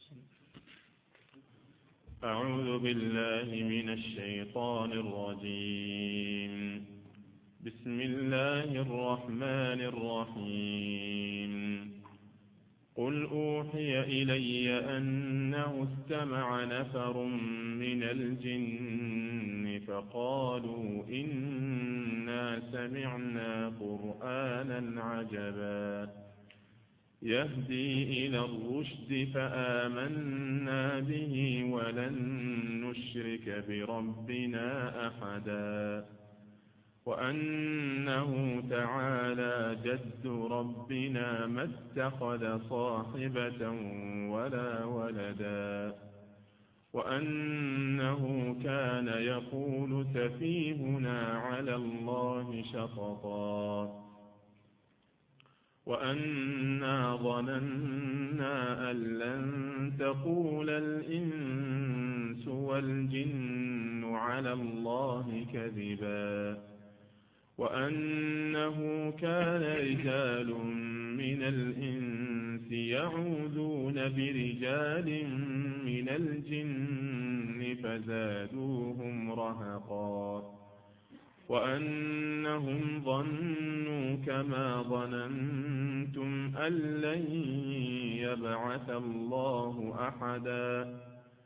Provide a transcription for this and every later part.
أعوذ بالله من الشيطان الرجيم. بسم الله الرحمن الرحيم. قل أوحي إلي أنه استمع نفر من الجن فقالوا إنا سمعنا قرآنا عجبا يهدي إلى الرشد فآمنا به ولن نشرك بربنا أحدا وأنه تعالى جد ربنا ما اتخذ صاحبة ولا ولدا وأنه كان يقول سفيهنا على الله شططا وأنا ظننا أن لن تقول الإنس والجن على الله كذبا وأنه كان رجال من الإنس يعوذون برجال من الجن فزادوهم رهقا وأنهم ظنوا كما ظننتم أن لن يبعث الله أحدا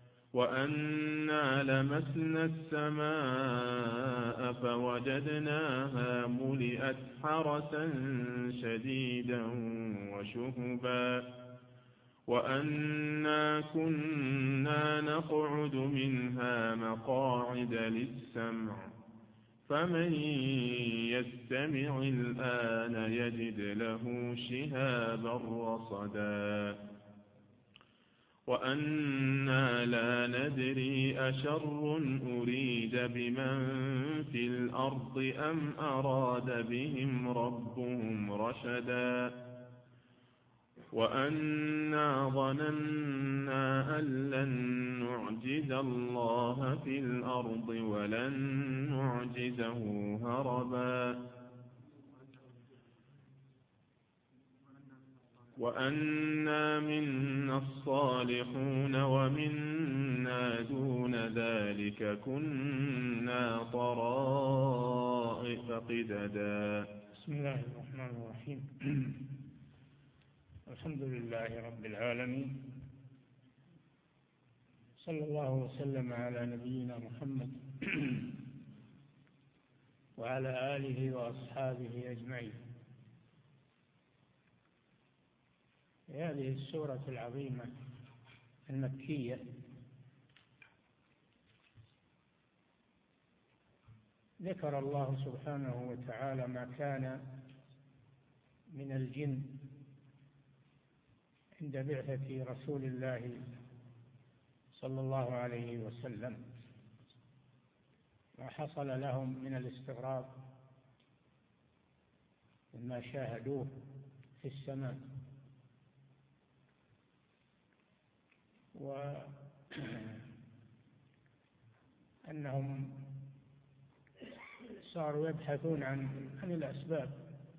وأنا لمسنا السماء فوجدناها ملئت حرسا شديدا وشهبا وأنا كنا نقعد منها مقاعد للسمع فمن يستمع الآن يجد له شهابا رصدا وأنا لا ندري أشر أريد بمن في الأرض أم أراد بهم ربهم رشدا وأنا ظننا أن لن نعجز الله في الأرض ولن نعجزه هربا وأنا منا الصالحون ومنا دون ذلك كنا طرائق قددا. بسم الله الرحمن الرحيم. الحمد لله رب العالمين، صلى الله وسلم على نبينا محمد وعلى آله وأصحابه أجمعين. هذه السورة العظيمة المكية ذكر الله سبحانه وتعالى ما كان من الجن عند بعثة رسول الله صلى الله عليه وسلم، ما حصل لهم من الاستغراب مما شاهدوه في السماء، وأنهم صاروا يبحثون عن الأسباب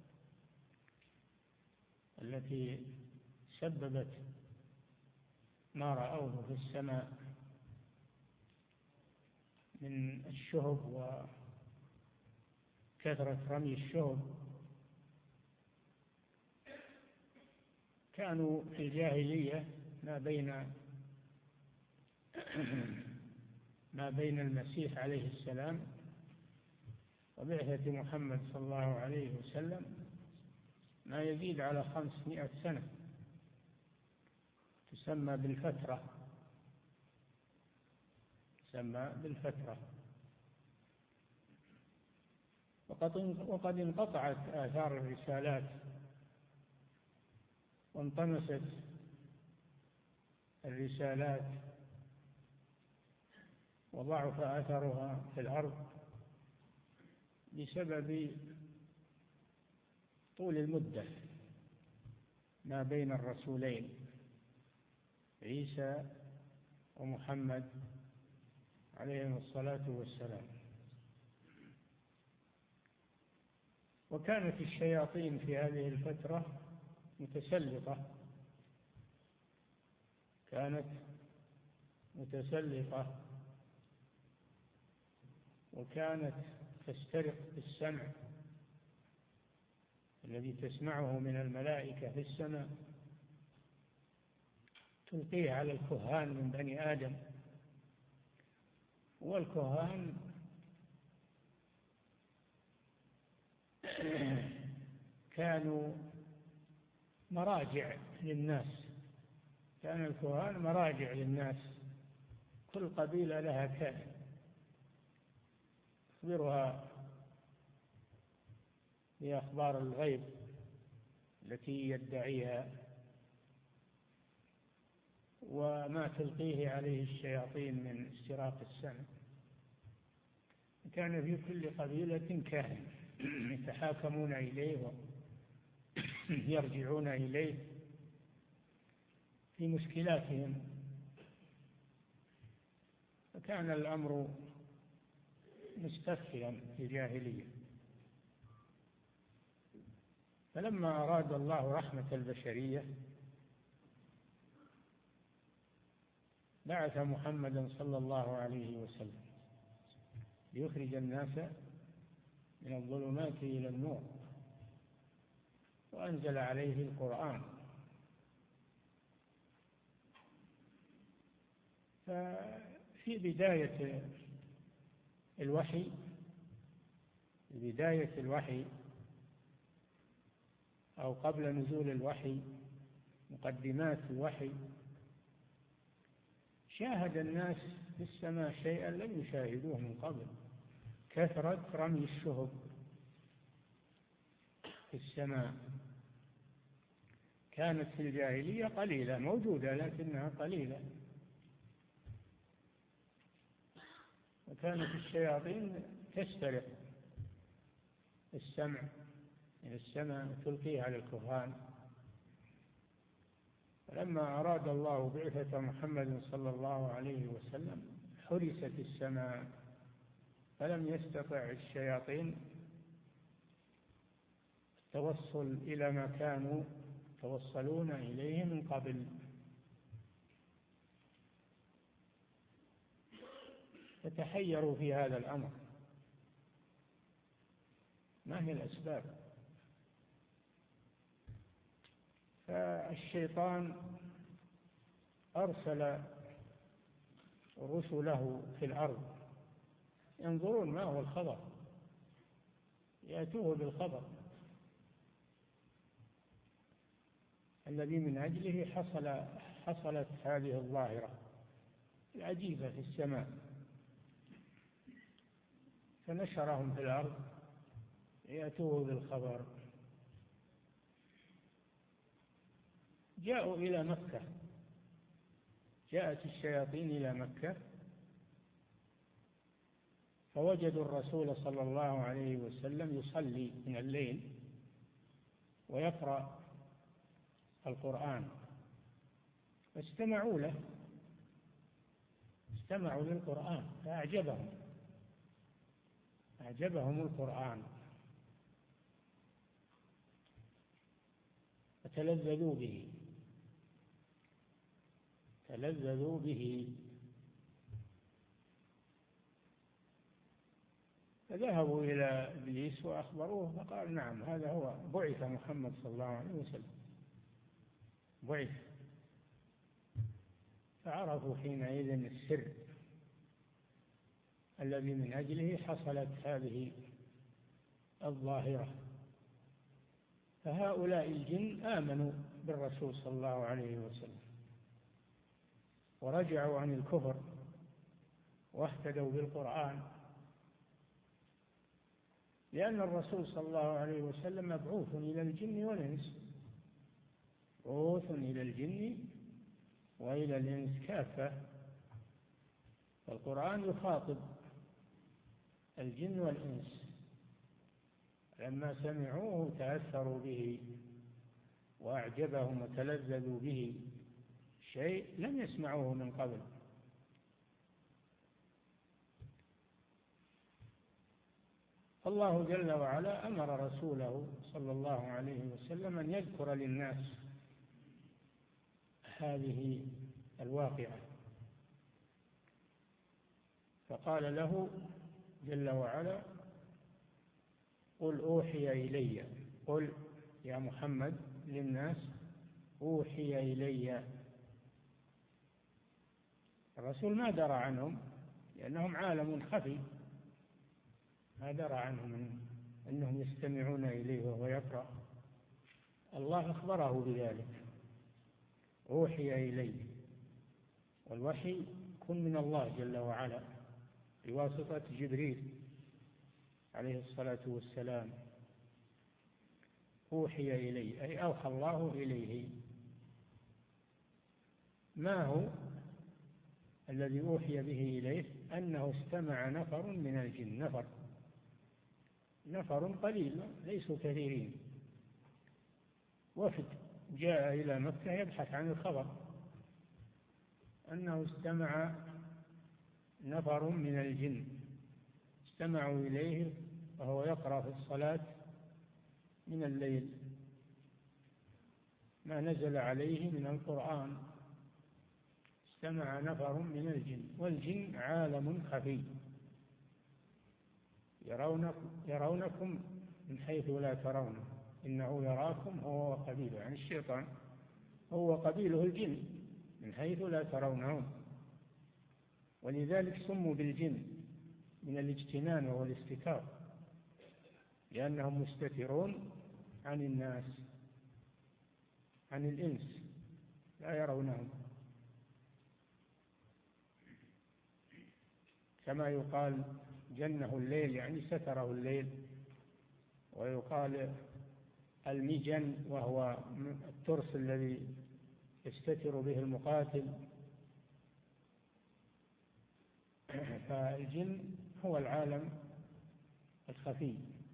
التي سببت ما رأوه في السماء من الشهب وكثرة رمي الشهب. كانوا في الجاهلية ما بين المسيح عليه السلام وبعثة محمد صلى الله عليه وسلم ما يزيد على 500 سنة، تسمى بالفترة. وقد انقطعت آثار الرسالات وانطمست الرسالات وضعف أثرها في الأرض بسبب طول المدة ما بين الرسولين عيسى ومحمد عليهم الصلاة والسلام. وكانت الشياطين في هذه الفترة متسلطة، كانت متسلطة وكانت تسترق بالسمع الذي تسمعه من الملائكة في السماء، تلقيه على الكهان من بني آدم. والكهان كانوا مراجع للناس، كان الكهان مراجع للناس، كل قبيلة لها كاهن يخبرها بأخبار الغيب التي يدعيها وما تلقيه عليه الشياطين من استراق السمع. كان في كل قبيلة كاهن يتحاكمون إليه ويرجعون إليه في مشكلاتهم، فكان الأمر مستفحلا في الجاهلية. فلما أراد الله رحمة البشرية بعث محمدا صلى الله عليه وسلم ليخرج الناس من الظلمات إلى النور، وأنزل عليه القرآن. ففي بداية الوحي أو قبل نزول الوحي، مقدمات الوحي، شاهد الناس في السماء شيئا لم يشاهدوه من قبل، كثرة رمي الشهب في السماء. كانت في الجاهلية قليلة، موجودة لكنها قليلة، وكانت الشياطين تسترق السمع من السماء تلقيه على الكهان. فلما أراد الله بعثة محمد صلى الله عليه وسلم حرست السماء، فلم يستطع الشياطين التوصل إلى ما كانوا توصلون إليه من قبل. فتحيروا في هذا الأمر، ما هي الأسباب؟ فالشيطان أرسل رسله في الأرض ينظرون ما هو الخبر، يأتوه بالخبر الذي من أجله حصلت هذه الظاهرة العجيبة في السماء. فنشرهم في الأرض يأتوه بالخبر. جاءوا إلى مكة، جاءت الشياطين إلى مكة فوجدوا الرسول صلى الله عليه وسلم يصلي من الليل ويقرأ القرآن، فاستمعوا له، استمعوا للقرآن فأعجبهم القرآن فتلذذوا به فذهبوا إلى إبليس وأخبروه، فقال نعم هذا هو بعث محمد صلى الله عليه وسلم، بعث. فعرفوا حينئذ السر الذي من أجله حصلت هذه الظاهرة. فهؤلاء الجن آمنوا بالرسول صلى الله عليه وسلم ورجعوا عن الكفر واهتدوا بالقرآن، لأن الرسول صلى الله عليه وسلم مبعوث إلى الجن والإنس، مبعوث إلى الجن وإلى الإنس كافة. فالقرآن يخاطب الجن والإنس، لما سمعوه تأثروا به وأعجبهم وتلذذوا به، شيء لم يسمعوه من قبل. الله جل وعلا أمر رسوله صلى الله عليه وسلم أن يذكر للناس هذه الواقعة. فقال له جل وعلا: قل أوحي إلي، قل يا محمد للناس أوحي إلي. الرسول ما درى عنهم لأنهم عالم خفي، ما درى عنهم أنهم يستمعون إليه وهو يقرأ. الله أخبره بذلك: أوحي إلي. والوحي يكون من الله جل وعلا بواسطة جبريل عليه الصلاة والسلام. أوحي إلي أي أوحى الله إليه. ما هو الذي أوحي به إليه؟ أنه استمع نفر من الجن، نفر قليل ليسوا كثيرين، وفد جاء إلى مكة يبحث عن الخبر، أنه استمع نفر من الجن، استمعوا إليه وهو يقرأ في الصلاة من الليل ما نزل عليه من القرآن. استمع نفر من الجن، والجن عالم خفي يرونكم من حيث لا ترونه، إنه يراكم هو وقبيله، يعني الشيطان هو قبيله الجن من حيث لا ترونهم. ولذلك سموا بالجن من الاجتنان وهو الاستتار، لأنهم مستترون عن الناس، عن الإنس، لا يرونهم. كما يقال جنه الليل يعني ستره الليل، ويقال المجن وهو الترس الذي يستتر به المقاتل. فالجن هو العالم الخفي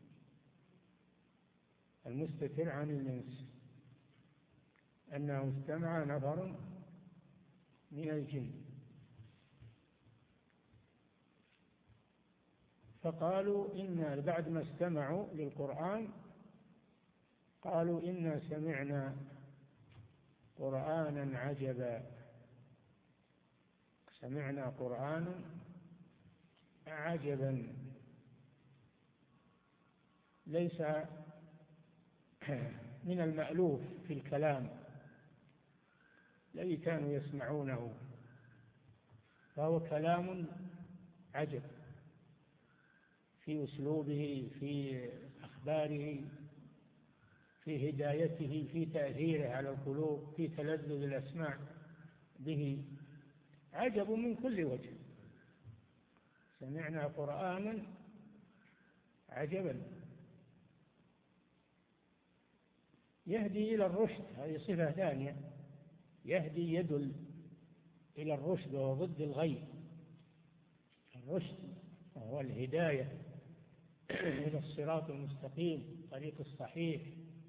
المستتر عن الإنس. أنه استمع نفر من الجن فقالوا إن بعد ما استمعوا للقرآن قالوا إنا سمعنا قرآنا عجبا. سمعنا قرآنا عجبا ليس من المألوف في الكلام الذي كانوا يسمعونه، فهو كلام عجب في أسلوبه، في أخباره، في هدايته، في تأثيره على القلوب، في تلذذ الأسماع به، عجب من كل وجه. سمعنا قرآنا عجبا يهدي إلى الرشد، هذه صفة ثانية، يهدي يدل إلى الرشد وهو ضد الغي. الرشد وهو الهداية إلى الصراط المستقيم، الطريق الصحيح،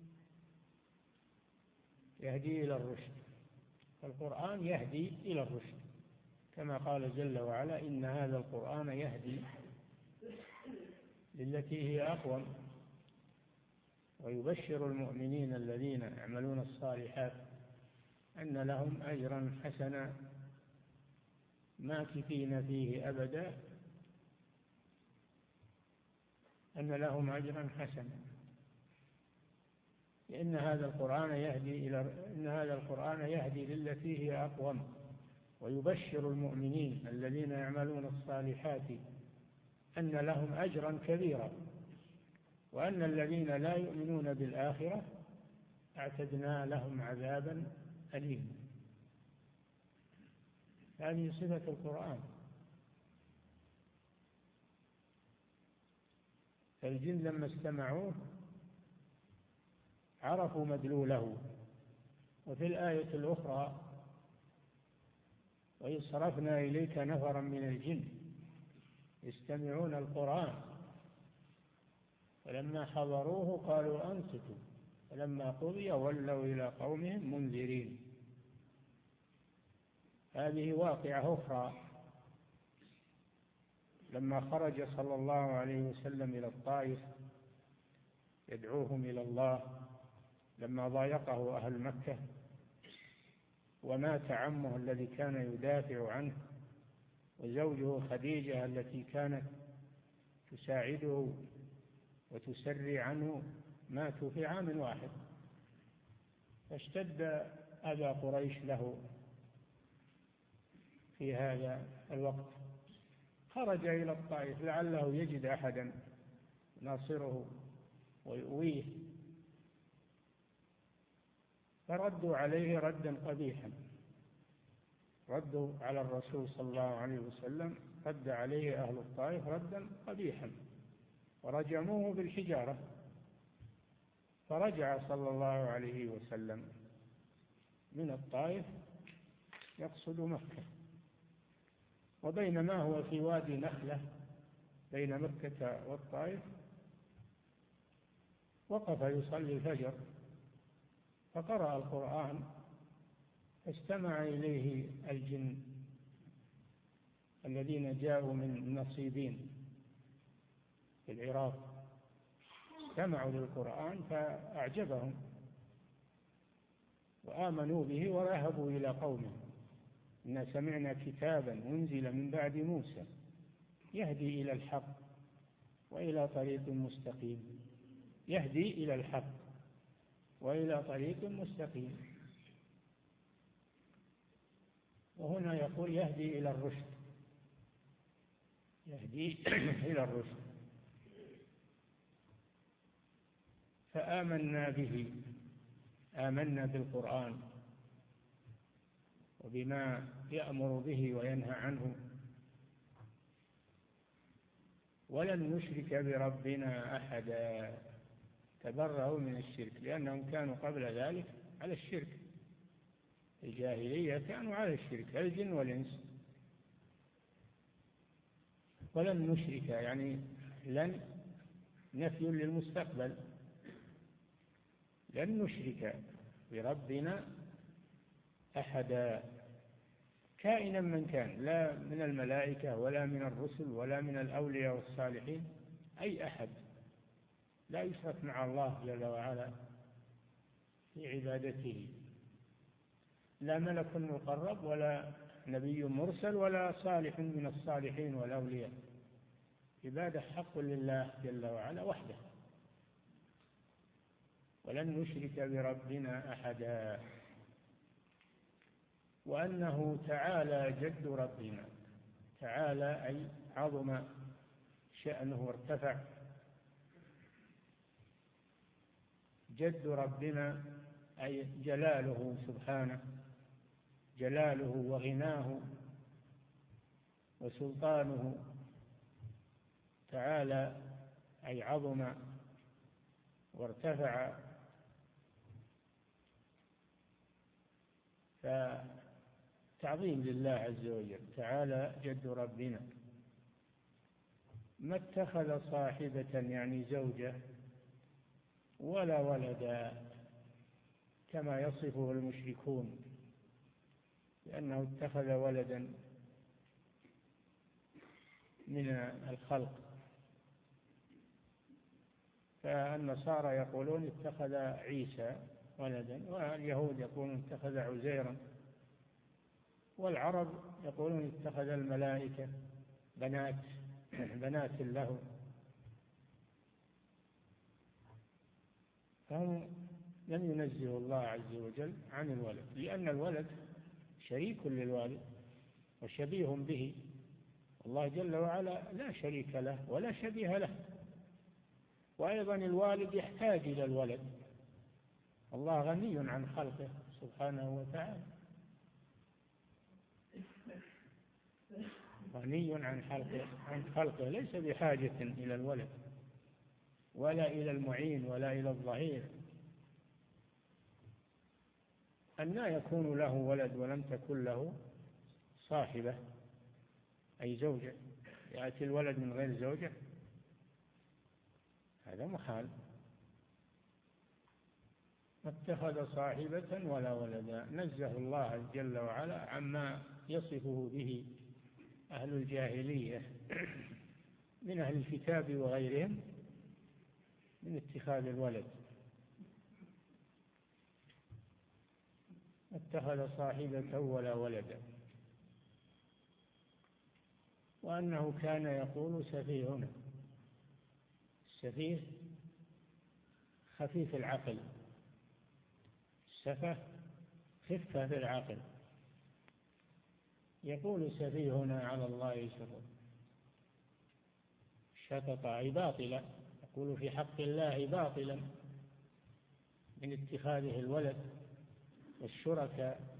يهدي إلى الرشد. القرآن يهدي إلى الرشد كما قال جل وعلا: إن هذا القرآن يهدي للتي هي أقوم ويبشر المؤمنين الذين يعملون الصالحات أن لهم أجرا حسنا ماكثين فيه أبدا، أن لهم أجرا حسنا. إن هذا القرآن يهدي للتي هي أقوم ويبشر المؤمنين الذين يعملون الصالحات أن لهم أجرا كبيرا، وأن الذين لا يؤمنون بالآخرة أعتدنا لهم عذابا أليما. هذه صفة القرآن. فالجن لما استمعوه عرفوا مدلوله. وفي الآية الأخرى: وإذ صرفنا إليك نفرا من الجن يستمعون القرآن فلما حضروه قالوا أنصتوا فلما قضي ولوا إلى قومهم منذرين. هذه واقعة أخرى لما خرج صلى الله عليه وسلم إلى الطائف يدعوهم إلى الله، لما ضايقه أهل مكة ومات عمه الذي كان يدافع عنه، وزوجه خديجة التي كانت تساعده وتسري عنه، ماتوا في عام واحد. فاشتد أذى قريش له في هذا الوقت، خرج إلى الطائف لعله يجد أحدا ناصره ويؤويه، فردوا عليه ردا قبيحا، ردوا على الرسول صلى الله عليه وسلم، رد عليه أهل الطائف ردا قبيحا ورجموه بالحجارة. فرجع صلى الله عليه وسلم من الطائف يقصد مكة، وبينما هو في وادي نخلة بين مكة والطائف وقف يصلي الفجر، فقرأ القرآن، فاستمع إليه الجن الذين جاءوا من النصيبين في العراق، استمعوا للقرآن فأعجبهم وآمنوا به وذهبوا إلى قومهم: إنا سمعنا كتابا أنزل من بعد موسى يهدي إلى الحق وإلى طريق مستقيم، يهدي إلى الحق وإلى طريق مستقيم. وهنا يقول يهدي إلى الرشد، يهدي إلى الرشد. فآمنا به، آمنا بالقرآن وبما يأمر به وينهى عنه، ولن نشرك بربنا أحدا. تبرأوا من الشرك، لأنهم كانوا قبل ذلك على الشرك، الجاهلية كانوا على الشرك، الجن والإنس. ولن نشرك يعني لن نفي للمستقبل، لن نشرك بربنا أحدا كائنا من كان، لا من الملائكة ولا من الرسل ولا من الأولياء والصالحين، أي أحد لا يشرك مع الله جل وعلا في عبادته، لا ملك مقرب ولا نبي مرسل ولا صالح من الصالحين والأولياء. عبادة حق لله جل وعلا وحده. ولن نشرك بربنا أحدا. وأنه تعالى جد ربنا، تعالى أي عظم شأنه وارتفع، جد ربنا أي جلاله سبحانه، جلاله وغناه وسلطانه، تعالى أي عظم وارتفع. فتعظيم لله عز وجل، تعالى جد ربنا. ما اتخذ صاحبة يعني زوجة ولا ولدا كما يصفه المشركون، لأنه اتخذ ولدا من الخلق. فالنصارى يقولون اتخذ عيسى ولدا، واليهود يقولون اتخذ عزيرا، والعرب يقولون اتخذ الملائكة بنات له. فهم لم ينزه الله عز وجل عن الولد، لأن الولد شريك للوالد وشبيه به، الله جل وعلا لا شريك له ولا شبيه له. وأيضا الوالد يحتاج إلى الولد، الله غني عن خلقه سبحانه وتعالى، غني عن خلقه، ليس بحاجة إلى الولد ولا إلى المعين ولا إلى الظهير. أنى يكون له ولد ولم تكن له صاحبة أي زوجة؟ يأتي الولد من غير زوجة؟ هذا محال. ما اتخذ صاحبة ولا ولدا، نزه الله جل وعلا عما يصفه به أهل الجاهلية من أهل الكتاب وغيرهم من اتخاذ الولد. اتخذ صاحبة ولا ولدا، وأنه كان يقول سفيهنا. السفيه خفيف العقل، السفه خفة في العقل. يقول سفيهنا على الله شططا أي باطلا، يقول في حق الله باطلا من اتخاذه الولد والشركاء.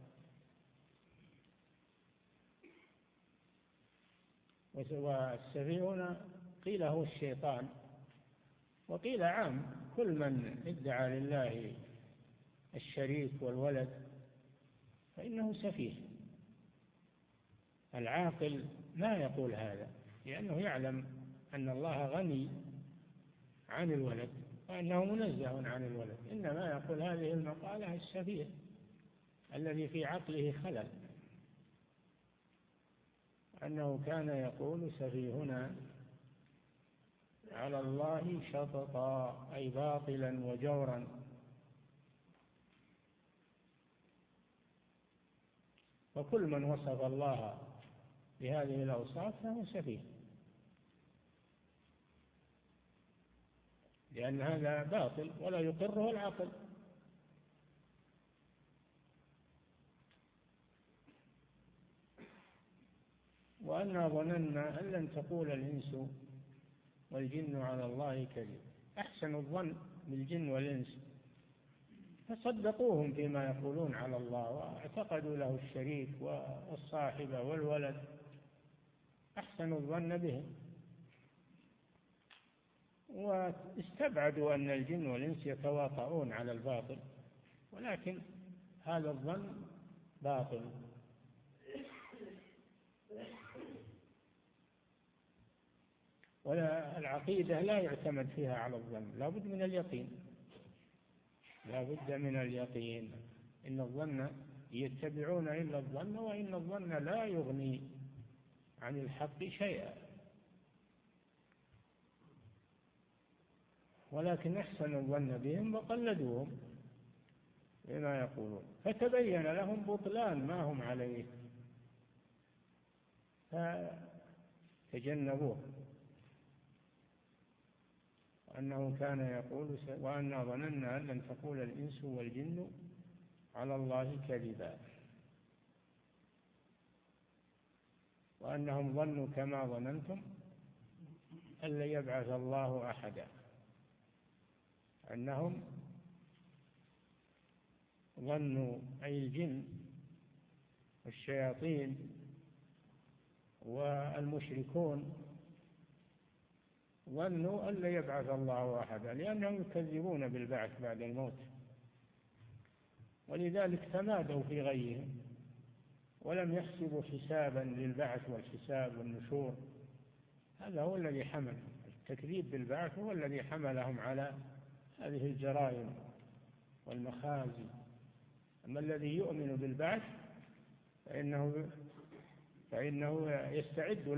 والسفيهنا قيل هو الشيطان، وقيل عام كل من ادعى لله الشريك والولد فإنه سفيه. العاقل ما يقول هذا، لأنه يعلم أن الله غني عن الولد وأنه منزه عن الولد، إنما يقول هذه المقالة السفيه الذي في عقله خلل، أنه كان يقول سفيهنا على الله شططا أي باطلا وجورا. وكل من وصف الله بهذه الأوصاف فهو سفيه، لأن هذا باطل ولا يقره العقل. وأنا ظننا أن لن تقول الإنس والجن على الله كذب. أحسن الظن بالجن والإنس، فصدقوهم فيما يقولون على الله واعتقدوا له الشريك والصاحبة والولد، أحسن الظن بهم، واستبعدوا أن الجن والإنس يتواطؤون على الباطل، ولكن هذا الظن باطل. والعقيدة لا يعتمد فيها على الظن، لا بد من اليقين، لا بد من اليقين. إن الظن يتبعون إلا الظن وإن الظن لا يغني عن الحق شيئا. ولكن أحسن الظن بهم وقلدوهم بما يقولون، فتبين لهم بطلان ما هم عليه فتجنبوه. وأنه كان يقول وأنا ظننا أن لن تقول الإنس والجن على الله كذبا، وأنهم ظنوا كما ظننتم أن لن يبعث الله أحدا. أنهم ظنوا أي الجن والشياطين والمشركون ظنوا أن لا يبعث الله أحدا، لأنهم يكذبون بالبعث بعد الموت، ولذلك تمادوا في غيهم ولم يحسبوا حسابا للبعث والحساب والنشور. هذا هو الذي حمل التكذيب بالبعث، هو الذي حملهم على هذه الجرائم والمخازي. أما الذي يؤمن بالبعث فإنه يستعد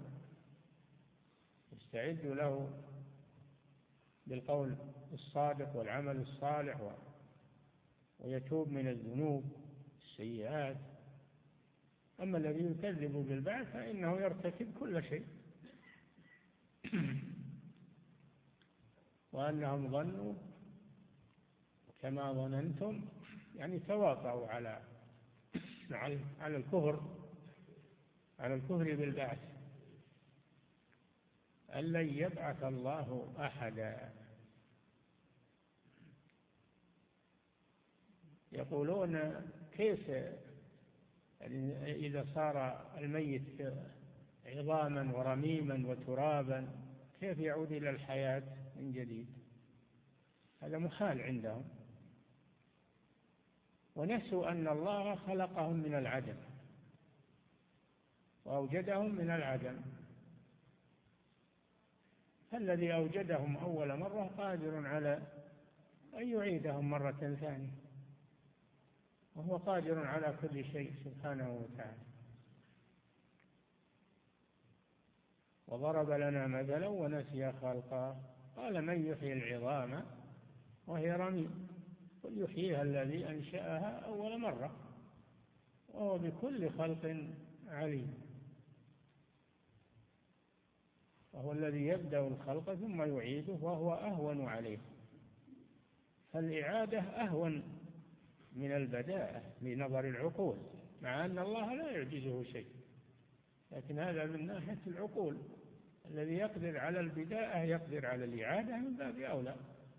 له بالقول الصادق والعمل الصالح، ويتوب من الذنوب السيئات. أما الذي يكذب بالبعث فإنه يرتكب كل شيء. وأنهم ظنوا كما ظننتم، يعني تواطؤوا على الكفر بالبعث، أن لن يبعث الله أحدا. يقولون كيف إذا صار الميت عظاما ورميما وترابا كيف يعود إلى الحياة من جديد؟ هذا محال عندهم. ونسوا أن الله خلقهم من العدم وأوجدهم من العدم، فالذي أوجدهم أول مرة قادر على أن يعيدهم مرة ثانية، وهو قادر على كل شيء سبحانه وتعالى. وضرب لنا مثلا ونسي خلقه قال من يحيي العظام وهي رميم قل يحييها الذي أنشأها أول مرة وهو بكل خلق عليم، وهو الذي يبدأ الخلق ثم يعيده وهو أهون عليه، فالإعادة أهون من البداءة لنظر العقول، مع أن الله لا يعجزه شيء، لكن هذا من ناحية العقول، الذي يقدر على البداءة يقدر على الإعادة من باب أولى.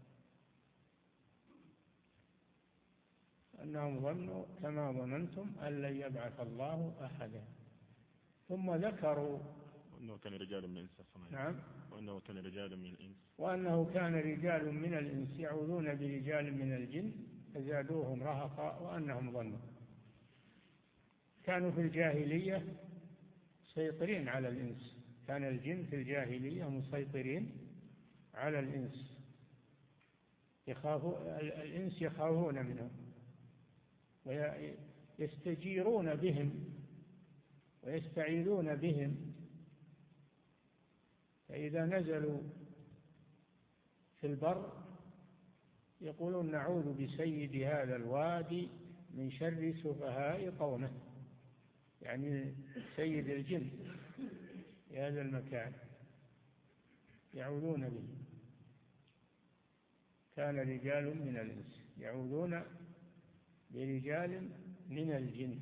أنهم ظنوا كما ظننتم أن لن يبعث الله أحدا. ثم ذكروا وأنه كان رجال من الإنس. نعم. وأنه كان رجال من الإنس. وأنه كان رجال من الإنس يعوذون برجال من الجن فزادوهم رهقا وأنهم ظنوا. كانوا في الجاهلية مسيطرين على الإنس، كان الجن في الجاهلية مسيطرين على الإنس، الإنس يخافون منهم ويستجيرون بهم ويستعيذون بهم، فإذا نزلوا في البر يقولون نعوذ بسيد هذا الوادي من شر سفهاء قومه، يعني سيد الجن في هذا المكان يعوذون به. كان رجال من الإنس يعوذون برجال من الجن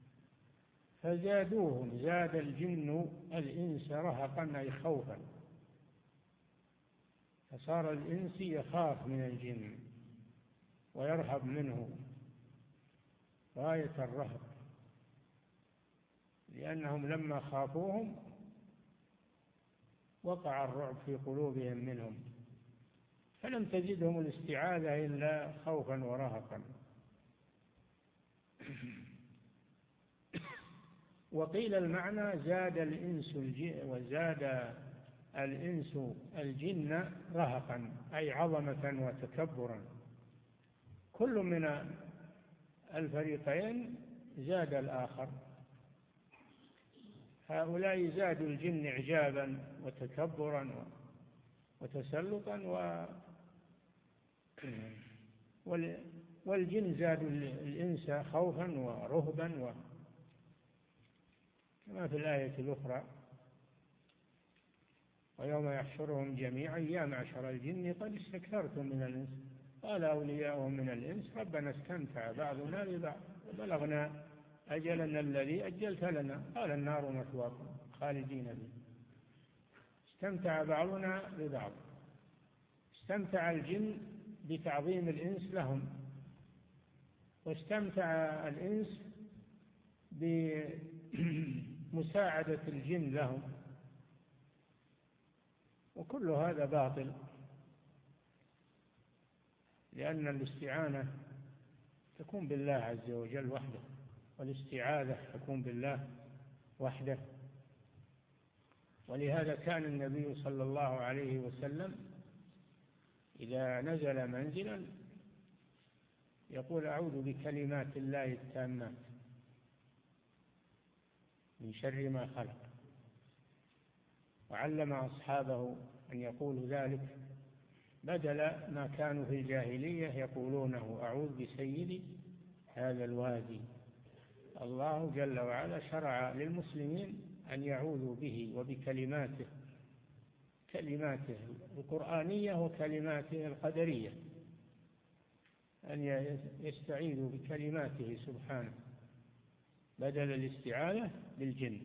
فزادوهم، زاد الجن الإنس رهقا أي خوفا، فصار الإنس يخاف من الجن ويرهب منه غاية الرهب، لأنهم لما خافوهم وقع الرعب في قلوبهم منهم، فلم تزدهم الاستعاذة إلا خوفا ورهقا. وقيل المعنى زاد الإنس الجن رهقا أي عظمة وتكبرا، كل من الفريقين زاد الآخر، هؤلاء زادوا الجن إعجابا وتكبرا وتسلطا، والجن زادوا الإنس خوفا ورهبا، كما في الآية الأخرى ويوم يحشرهم جميعا يا معشر الجن قد استكثرتم من الإنس قال أولياؤهم من الإنس ربنا استمتع بعضنا ببعض وبلغنا أجلنا الذي أجلت لنا قال النار مثواكم خالدين فيها. استمتع بعضنا ببعض، استمتع الجن بتعظيم الإنس لهم، واستمتع الإنس بمساعدة الجن لهم، وكل هذا باطل، لأن الاستعانة تكون بالله عز وجل وحده، والاستعاذة تكون بالله وحده. ولهذا كان النبي صلى الله عليه وسلم إذا نزل منزلا يقول أعوذ بكلمات الله التامات من شر ما خلق، وعلم أصحابه أن يقولوا ذلك بدل ما كانوا في الجاهلية يقولونه أعوذ بسيد هذا الوادي. الله جل وعلا شرع للمسلمين أن يعوذوا به وبكلماته، كلماته القرآنية وكلماته القدرية، أن يستعيذوا بكلماته سبحانه بدل الاستعاذة بالجن.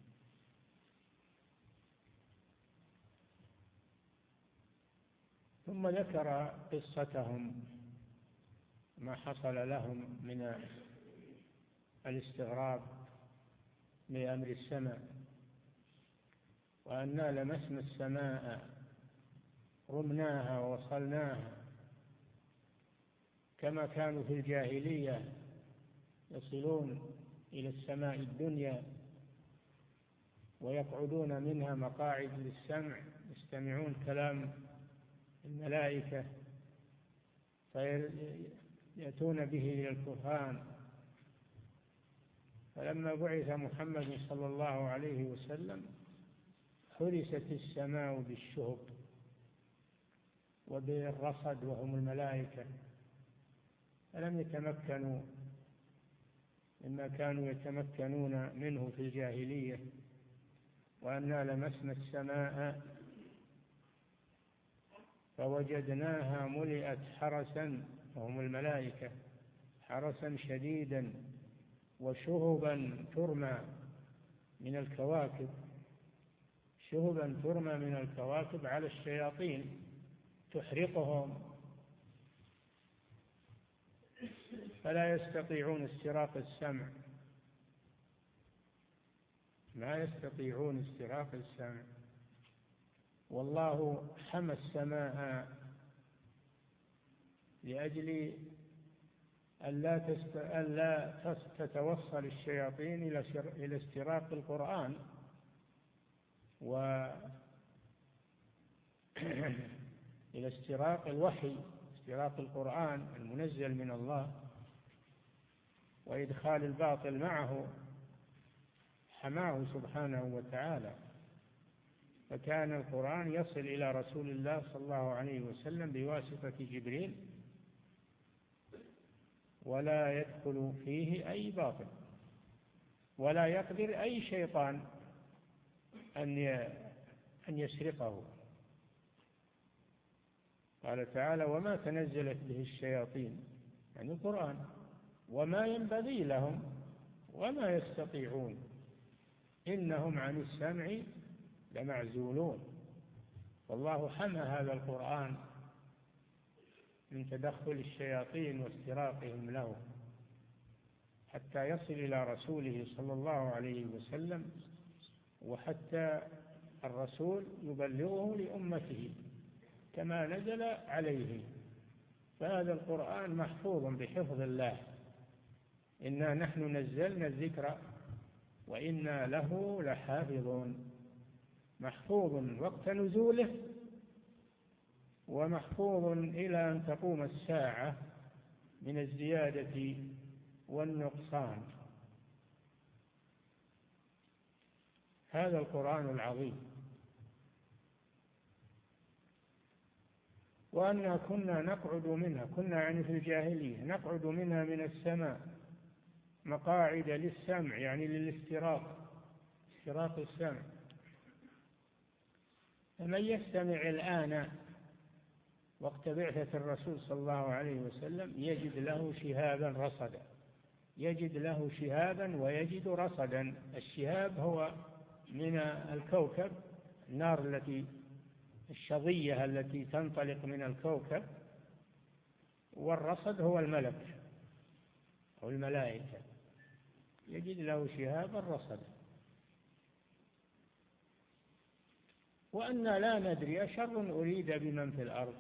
ثم ذكر قصتهم ما حصل لهم من الاستغراب بأمر السماء، وأنا لمسنا السماء رمناها ووصلناها، كما كانوا في الجاهلية يصلون إلى السماء الدنيا ويقعدون منها مقاعد للسمع يستمعون كلام الملائكة فيأتون به إلى الكهان. فلما بعث محمد صلى الله عليه وسلم حرست السماء بالشهب وبالرصد وهم الملائكة، فلم يتمكنوا مما كانوا يتمكنون منه في الجاهلية، وأنا لمسنا السماء فوجدناها ملئت حرسا، وهم الملائكة، حرسا شديدا وشهبا ترمى من الكواكب، شهبا ترمى من الكواكب على الشياطين تحرقهم فلا يستطيعون استراق السمع، ما يستطيعون استراق السمع. والله حمى السماء لأجل ألا تتوصل الشياطين إلى استراق القرآن إلى استراق الوحي، استراق القرآن المنزل من الله، وإدخال الباطل معه، حماه سبحانه وتعالى. فكان القرآن يصل إلى رسول الله صلى الله عليه وسلم بواسطة جبريل، ولا يدخل فيه أي باطل، ولا يقدر أي شيطان أن يسرقه. قال تعالى: وما تنزلت به الشياطين، يعني القرآن، وما ينبغي لهم وما يستطيعون، إنهم عن السمع لمعزولون. والله حمى هذا القرآن من تدخل الشياطين واستراقهم له، حتى يصل إلى رسوله صلى الله عليه وسلم، وحتى الرسول يبلغه لأمته كما نزل عليه. فهذا القرآن محفوظ بحفظ الله، إنا نحن نزلنا الذكر وإنا له لحافظون. محفوظ وقت نزوله، ومحفوظ إلى أن تقوم الساعة من الزيادة والنقصان. هذا القرآن العظيم. وأنا كنا نقعد منها، كنا يعني في الجاهلية نقعد منها من السماء مقاعد للسمع، يعني للاستراق، استراق السمع. فمن يستمع الآن وقت بعثة الرسول صلى الله عليه وسلم يجد له شهابا رصدا، يجد له شهابا ويجد رصدا. الشهاب هو من الكوكب، النار الشظية التي تنطلق من الكوكب، والرصد هو الملك أو الملائكة، يجد له شهابا رصدا. وأنا لا ندري أشر أريد بمن في الأرض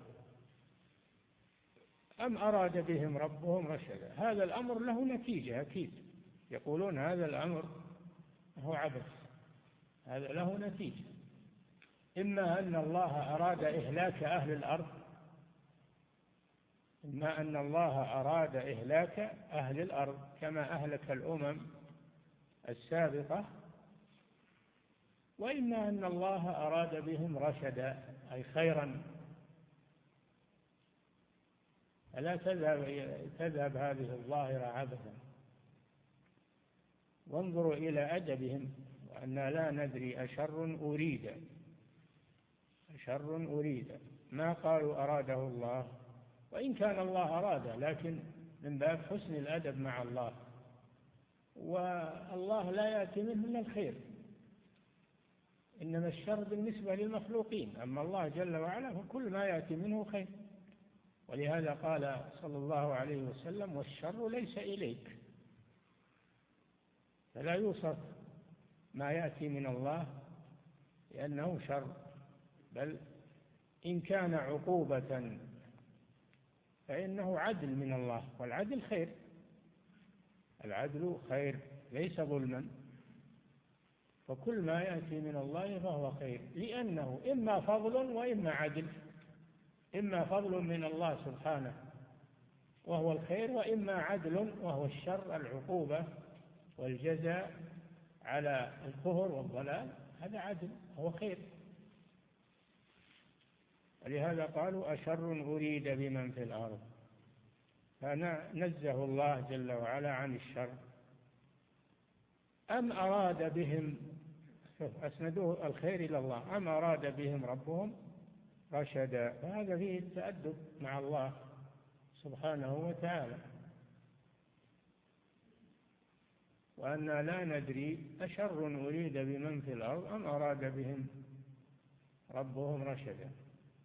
أم أراد بهم ربهم رشدا. هذا الأمر له نتيجة أكيد، يقولون هذا الأمر هو عبث، هذا له نتيجة. إما أن الله أراد إهلاك أهل الأرض، إما أن الله أراد إهلاك أهل الأرض كما أهلك الأمم السابقة، وإما أن الله أراد بهم رشدا أي خيرا. فلا تذهب هذه الظاهرة عبثا. وانظروا إلى أدبهم، وأنا لا ندري أشر أريد، ما قالوا أراده الله، وإن كان الله أراده، لكن من باب حسن الأدب مع الله. والله لا يأتي منه إلا الخير، إنما الشر بالنسبة للمخلوقين، أما الله جل وعلا فكل ما يأتي منه خير. ولهذا قال صلى الله عليه وسلم: والشر ليس إليك. فلا يوصف ما يأتي من الله لأنه شر، بل إن كان عقوبة فإنه عدل من الله، والعدل خير، العدل خير ليس ظلما. فكل ما يأتي من الله فهو خير، لأنه إما فضل وإما عدل، إما فضل من الله سبحانه وهو الخير، وإما عدل وهو الشر، العقوبة والجزاء على الكفر والضلال، هذا عدل هو خير. ولهذا قالوا: أشر أريد بمن في الأرض. فنزه الله جل وعلا عن الشر، أم أراد بهم، أسندوه الخير إلى الله، أم أراد بهم ربهم رشدا. فهذا فيه التأدب مع الله سبحانه وتعالى. وأنا لا ندري أشر أريد بمن في الأرض أم أراد بهم ربهم رشدا.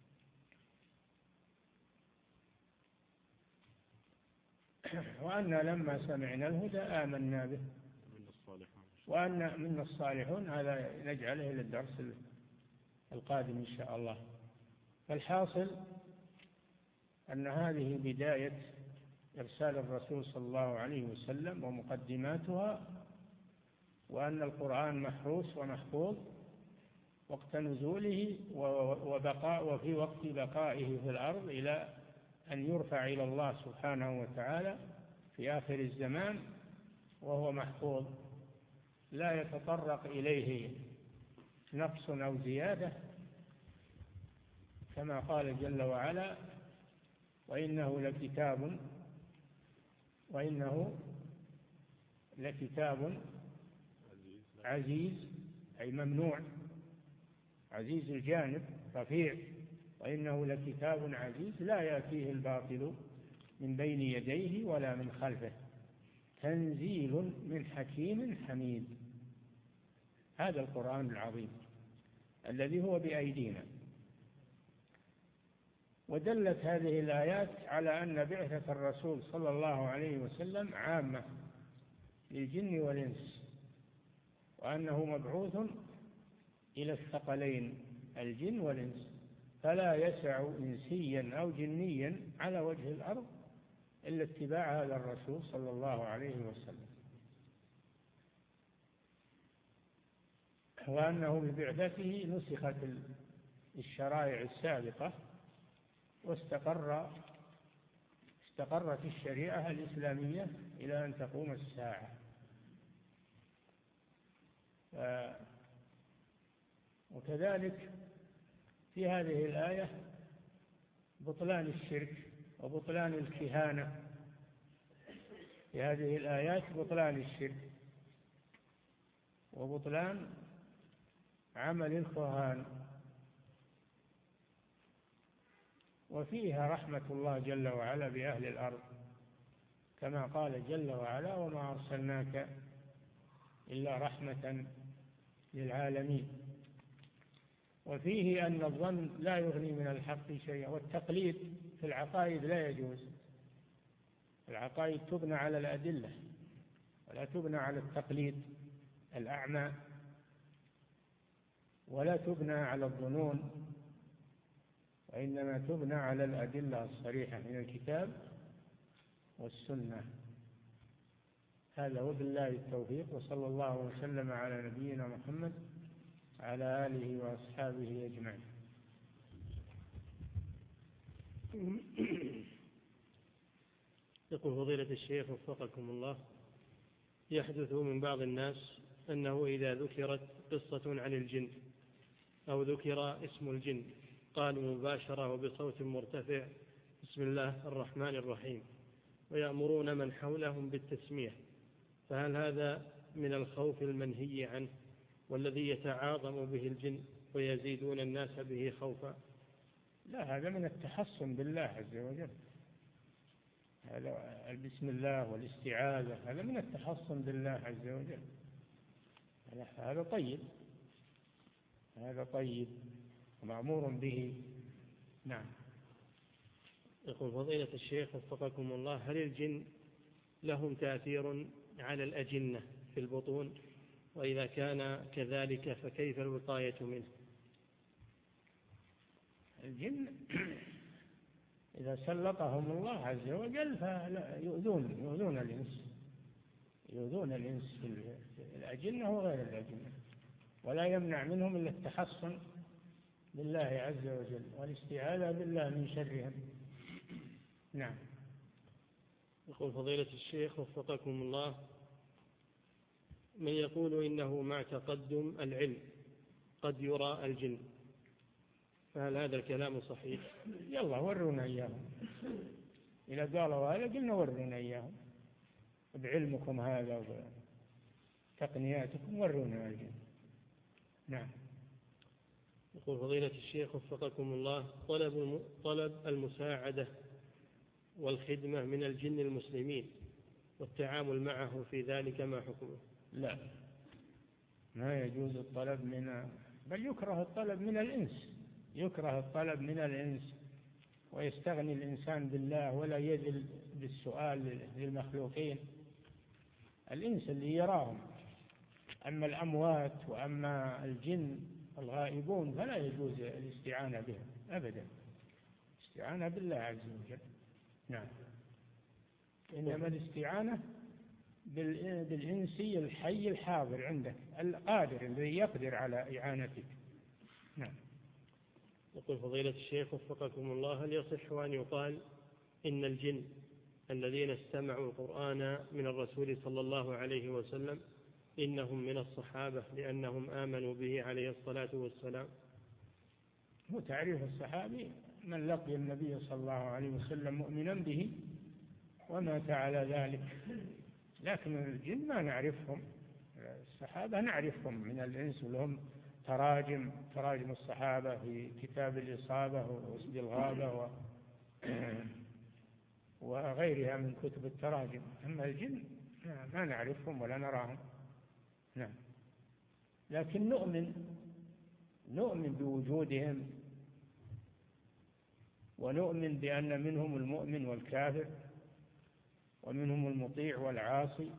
وأنا لما سمعنا الهدى آمنا به وأن منا الصالحون. هذا نجعله للدرس القادم إن شاء الله. فالحاصل أن هذه بداية إرسال الرسول صلى الله عليه وسلم ومقدماتها، وأن القرآن محروس ومحفوظ وقت نزوله وفي وقت بقائه في الأرض إلى أن يرفع إلى الله سبحانه وتعالى في آخر الزمان، وهو محفوظ لا يتطرق إليه نقص أو زيادة، كما قال جل وعلا: وإنه لكتاب عزيز، أي ممنوع، عزيز الجانب رفيع. وإنه لكتاب عزيز لا يأتيه الباطل من بين يديه ولا من خلفه، تنزيل من حكيم حميد. هذا القرآن العظيم الذي هو بأيدينا. ودلت هذه الآيات على أن بعثة الرسول صلى الله عليه وسلم عامة للجن والإنس، وأنه مبعوث إلى الثقلين الجن والإنس، فلا يسع إنسيا أو جنيا على وجه الأرض إلا اتباع هذا الرسول صلى الله عليه وسلم. وأنه ببعثته نسخت الشرائع السابقة واستقرت الشريعة الإسلامية إلى أن تقوم الساعة. وكذلك في هذه الآية بطلان الشرك وبطلان الكهانة. في هذه الآيات بطلان الشرك وبطلان عمل الكهان، وفيها رحمة الله جل وعلا بأهل الأرض، كما قال جل وعلا: وما أرسلناك إلا رحمة للعالمين. وفيه أن الظن لا يغني من الحق شيئا، والتقليد في العقائد لا يجوز. العقائد تبنى على الأدلة ولا تبنى على التقليد الأعمى، ولا تبنى على الظنون، وإنما تبنى على الأدلة الصريحة من الكتاب والسنة. هذا وبالله التوفيق، وصلى الله وسلم على نبينا محمد على آله وأصحابه أجمعين. يقول فضيلة الشيخ وفقكم الله: يحدث من بعض الناس أنه إذا ذكرت قصة عن الجن أو ذكر اسم الجن قالوا مباشرة وبصوت مرتفع: بسم الله الرحمن الرحيم، ويأمرون من حولهم بالتسمية. فهل هذا من الخوف المنهي عنه والذي يتعاظم به الجن ويزيدون الناس به خوفا؟ لا، هذا من التحصن بالله عز وجل. هذا بسم الله والاستعاذة هذا من التحصن بالله عز وجل. هذا طيب، هذا طيب ومأمور به. نعم. يقول فضيلة الشيخ وفقكم الله: هل الجن لهم تأثير على الأجنة في البطون؟ وإذا كان كذلك فكيف الوقاية منه؟ الجن إذا سلطهم الله عز وجل يؤذون الإنس في الأجنة وغير الأجنة، ولا يمنع منهم إلا التحصن بالله عز وجل والاستعاذة بالله من شرهم. نعم. يقول فضيلة الشيخ وفقكم الله: من يقول إنه مع تقدم العلم قد يرى الجن، فهل هذا الكلام صحيح؟ يلا ورونا إياهم. إذا قالوا هذا قلنا ورونا إياهم بعلمكم هذا تقنياتكم ورونا الجن. نعم. يقول فضيلة الشيخ وفقكم الله: طلب المساعدة والخدمة من الجن المسلمين والتعامل معه في ذلك ما حكمه؟ لا، ما يجوز الطلب بل يكره الطلب من الإنس، يكره الطلب من الإنس، ويستغني الإنسان بالله ولا يذل بالسؤال للمخلوقين. الإنس اللي يراهم، أما الأموات وأما الجن الغائبون فلا يجوز الاستعانة بهم أبدا، الاستعانة بالله عز وجل. نعم. إنما الاستعانة بالإنسي الحي الحاضر عندك القادر الذي يقدر على إعانتك. نعم. يقول فضيلة الشيخ وفقكم الله: هل يصح أن يقال إن الجن الذين استمعوا القرآن من الرسول صلى الله عليه وسلم إنهم من الصحابة لأنهم آمنوا به عليه الصلاة والسلام؟ هو تعريف الصحابي من لقي النبي صلى الله عليه وسلم مؤمنا به ومات على ذلك، لكن الجن ما نعرفهم. الصحابة نعرفهم من الإنس، ولهم تراجم الصحابة في كتاب الإصابة وأسد الغابة وغيرها من كتب التراجم. أما الجن ما نعرفهم ولا نراهم. نعم. لكن نؤمن بوجودهم، ونؤمن بأن منهم المؤمن والكافر، ومنهم المطيع والعاصي،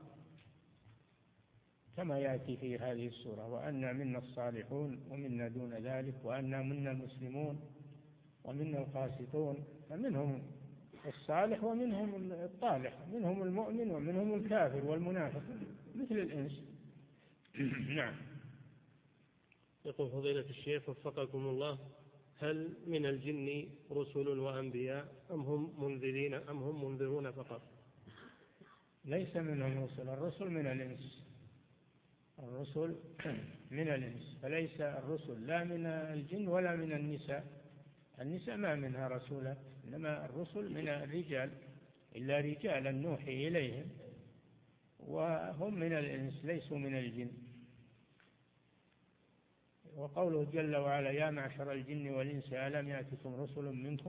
كما يأتي في هذه السورة: وأنا منا الصالحون ومنا دون ذلك وأنا منا المسلمون ومنا القاسطون. فمنهم الصالح ومنهم الطالح، منهم المؤمن ومنهم الكافر والمنافق، مثل الإنس. نعم. يقول فضيلة الشيخ وفقكم الله: هل من الجن رسل وأنبياء أم هم منذرون فقط؟ ليس منهم رسل، الرسل من الإنس، الرسل من الإنس، فليس الرسل لا من الجن ولا من النساء. النساء ما منها رسولات، إنما الرسل من الرجال، إلا رجالا نوحي إليهم، وهم من الإنس ليسوا من الجن. وقوله جل وعلا: يا معشر الجن والإنس ألم يأتكم رسل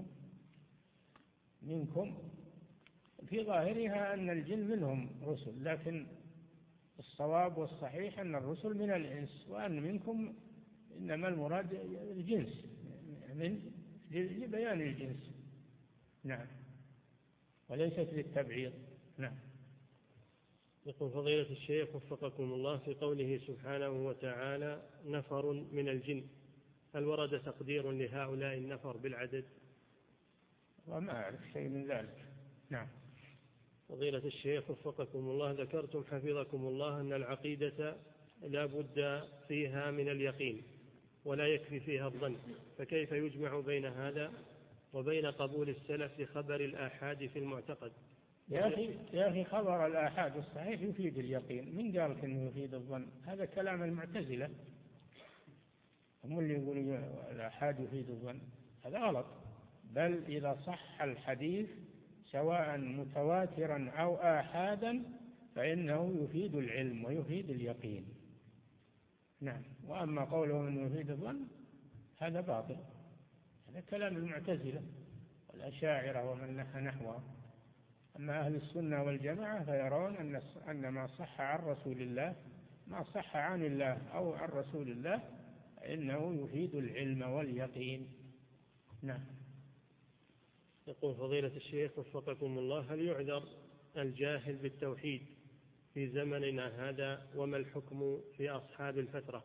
منكم، في ظاهرها أن الجن منهم رسل، لكن الصواب والصحيح أن الرسل من الإنس، وأن منكم إنما المراد الجنس، من لبيان الجنس. نعم. وليست للتبعيض. نعم. يقول فضيلة الشيخ وفقكم الله: في قوله سبحانه وتعالى نفر من الجن، هل ورد تقدير لهؤلاء النفر بالعدد؟ وما أعرف شيء من ذلك. نعم. فضيلة الشيخ وفقكم الله: ذكرتم حفظكم الله أن العقيدة لا بد فيها من اليقين ولا يكفي فيها الظن، فكيف يجمع بين هذا وبين قبول السلف لخبر الآحاد في المعتقد؟ يا أخي خبر الآحاد الصحيح يفيد اليقين، من قال إنه يفيد الظن؟ هذا كلام المعتزلة، هم اللي يقولوا الآحاد يفيد الظن، هذا غلط. بل إذا صح الحديث سواء متواترا أو آحادا فإنه يفيد العلم ويفيد اليقين. نعم. وأما قوله أنه يفيد الظن هذا باطل، هذا كلام المعتزلة والأشاعرة ومن نحوهم. أما أهل السنة والجماعة فيرون أن ما صح عن رسول الله، ما صح عن الله أو عن رسول الله، إنه يفيد العلم واليقين. نعم. يقول فضيلة الشيخ وفقكم الله: هل يعذر الجاهل بالتوحيد في زمننا هذا؟ وما الحكم في أصحاب الفترة؟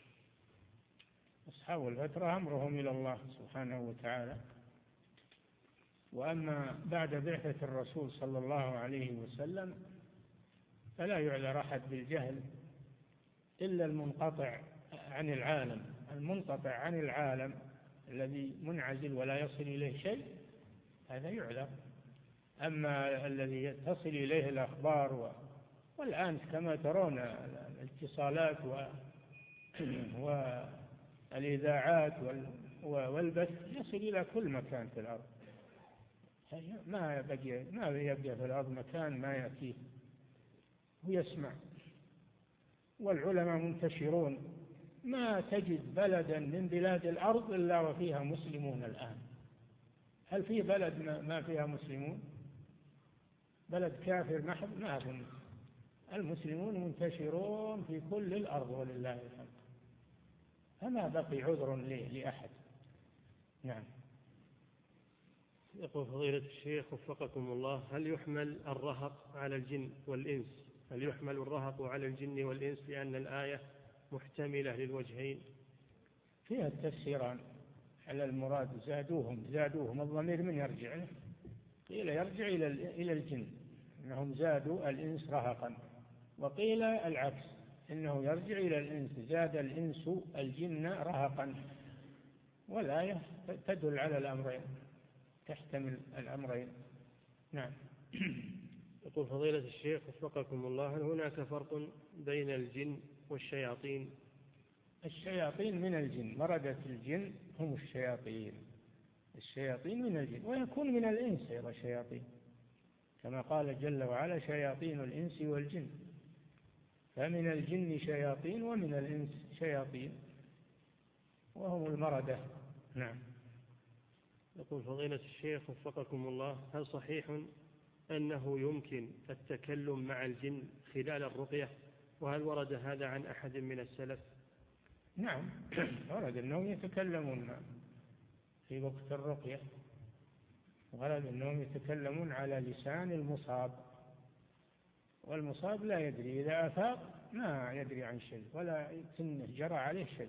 أصحاب الفترة أمرهم إلى الله سبحانه وتعالى. وأما بعد بعثة الرسول صلى الله عليه وسلم فلا يعذر أحد بالجهل إلا المنقطع عن العالم، المنقطع عن العالم الذي منعزل ولا يصل إليه شيء، هذا يعذر. أما الذي تصل إليه الأخبار والآن كما ترون الاتصالات والإذاعات والبث يصل إلى كل مكان في الأرض، ما يبقى في الأرض مكان ما يأتيه ويسمع. والعلماء منتشرون، ما تجد بلدا من بلاد الأرض إلا وفيها مسلمون الآن. هل في بلد ما فيها مسلمون؟ بلد كافر محض ما أظن. المسلمون منتشرون في كل الأرض ولله الحمد، فما بقي عذر لأحد. نعم. يقول فضيلة الشيخ وفقكم الله: هل يحمل الرهق على الجن والإنس؟ هل يحمل الرهق على الجن والإنس لأن الآية محتملة للوجهين؟ فيها التفسيران على المراد. زادوهم الضمير من يرجع له؟ قيل يرجع إلى الجن، إنهم زادوا الإنس رهقا، وقيل العكس، إنه يرجع إلى الإنس، زاد الإنس الجن رهقا. والآية تدل على الأمرين، تحتمل الأمرين. نعم. يقول فضيلة الشيخ وفقكم الله: هل هناك فرق بين الجن والشياطين؟ الشياطين من الجن، مردة الجن هم الشياطين. الشياطين من الجن، ويكون من الإنس أيضا شياطين، كما قال جل وعلا: شياطين الإنس والجن. فمن الجن شياطين ومن الإنس شياطين، وهم المردة. نعم. يقول فضيلة الشيخ وفقكم الله: هل صحيح أنه يمكن التكلم مع الجن خلال الرقية؟ وهل ورد هذا عن أحد من السلف؟ نعم، ورد أنهم يتكلمون في وقت الرقية، ورد أنهم يتكلمون على لسان المصاب، والمصاب لا يدري، إذا أفاق ما يدري عن شيء ولا يمكن جرى عليه شيء،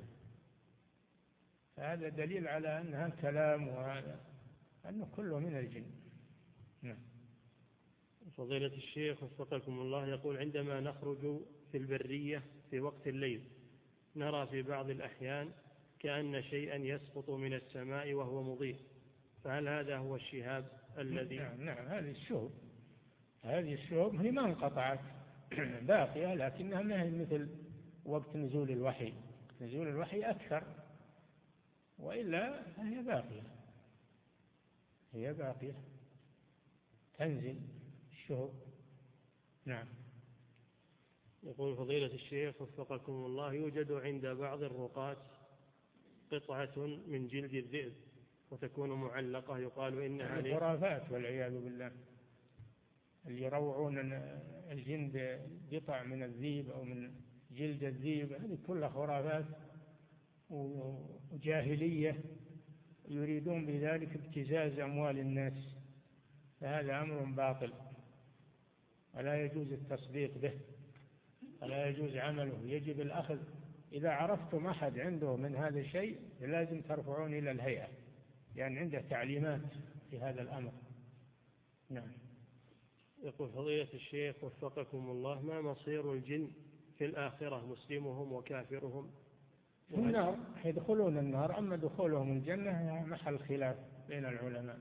فهذا دليل على أنها الكلام، وهذا أنه كله من الجن. نعم. فضيلة الشيخ وفقكم الله يقول: عندما نخرج في البرية في وقت الليل نرى في بعض الأحيان كأن شيئا يسقط من السماء وهو مضيء، فهل هذا هو الشهاب الذي؟ نعم، هذه الشهب هي ما انقطعت باقية، لكنها ما هي مثل وقت نزول الوحي. نزول الوحي أكثر، وإلا هي باقية تنزل الشهب. نعم. يقول فضيلة الشيخ وفقكم الله: يوجد عند بعض الرقاة قطعة من جلد الذئب وتكون معلقة، يقال إنها خرافات والعياذ بالله. اللي يروعون الجن بقطع من الذئب أو من جلد الذئب، هذه كلها خرافات وجاهلية، يريدون بذلك ابتزاز أموال الناس، فهذا أمر باطل ولا يجوز التصديق به ولا يجوز عمله. يجب الأخذ، إذا عرفتم أحد عنده من هذا الشيء لازم ترفعون إلى الهيئة، يعني عنده تعليمات في هذا الأمر. نعم. يقول فضيلة الشيخ وفقكم الله: ما مصير الجن في الآخرة، مسلمهم وكافرهم؟ في النار، يدخلون النار. أما دخولهم الجنة محل خلاف بين العلماء،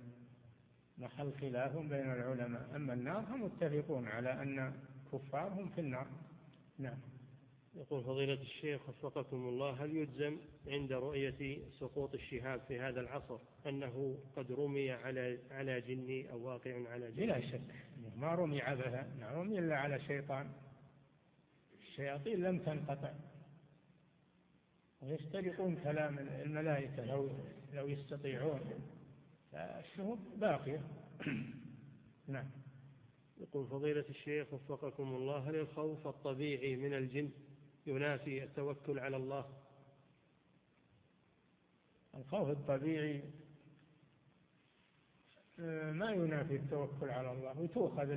أما النار هم متفقون على أن كفارهم في النار. نعم. يقول فضيلة الشيخ وفقكم الله: هل يجزم عند رؤية سقوط الشهاب في هذا العصر أنه قد رمي على جني أو واقع على جني؟ بلا شك، ما رمي عبثا، رمي إلا على شيطان. الشياطين لم تنقطع، ويسترقون كلام الملائكة لو يستطيعون، فالشهب باقية. نعم. يقول فضيلة الشيخ وفقكم الله: هل الخوف الطبيعي من الجن ينافي التوكل على الله؟ الخوف الطبيعي ما ينافي التوكل على الله، وتؤخذ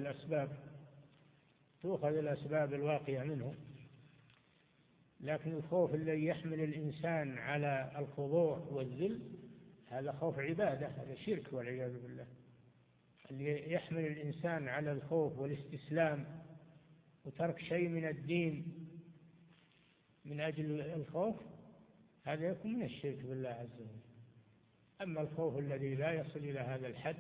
الأسباب الواقعة منه، لكن الخوف الذي يحمل الإنسان على الخضوع والذل هذا خوف عبادة، هذا شرك والعياذ بالله. اللي يحمل الإنسان على الخوف والاستسلام وترك شيء من الدين من أجل الخوف، هذا يكون من الشرك بالله عز وجل. أما الخوف الذي لا يصل إلى هذا الحد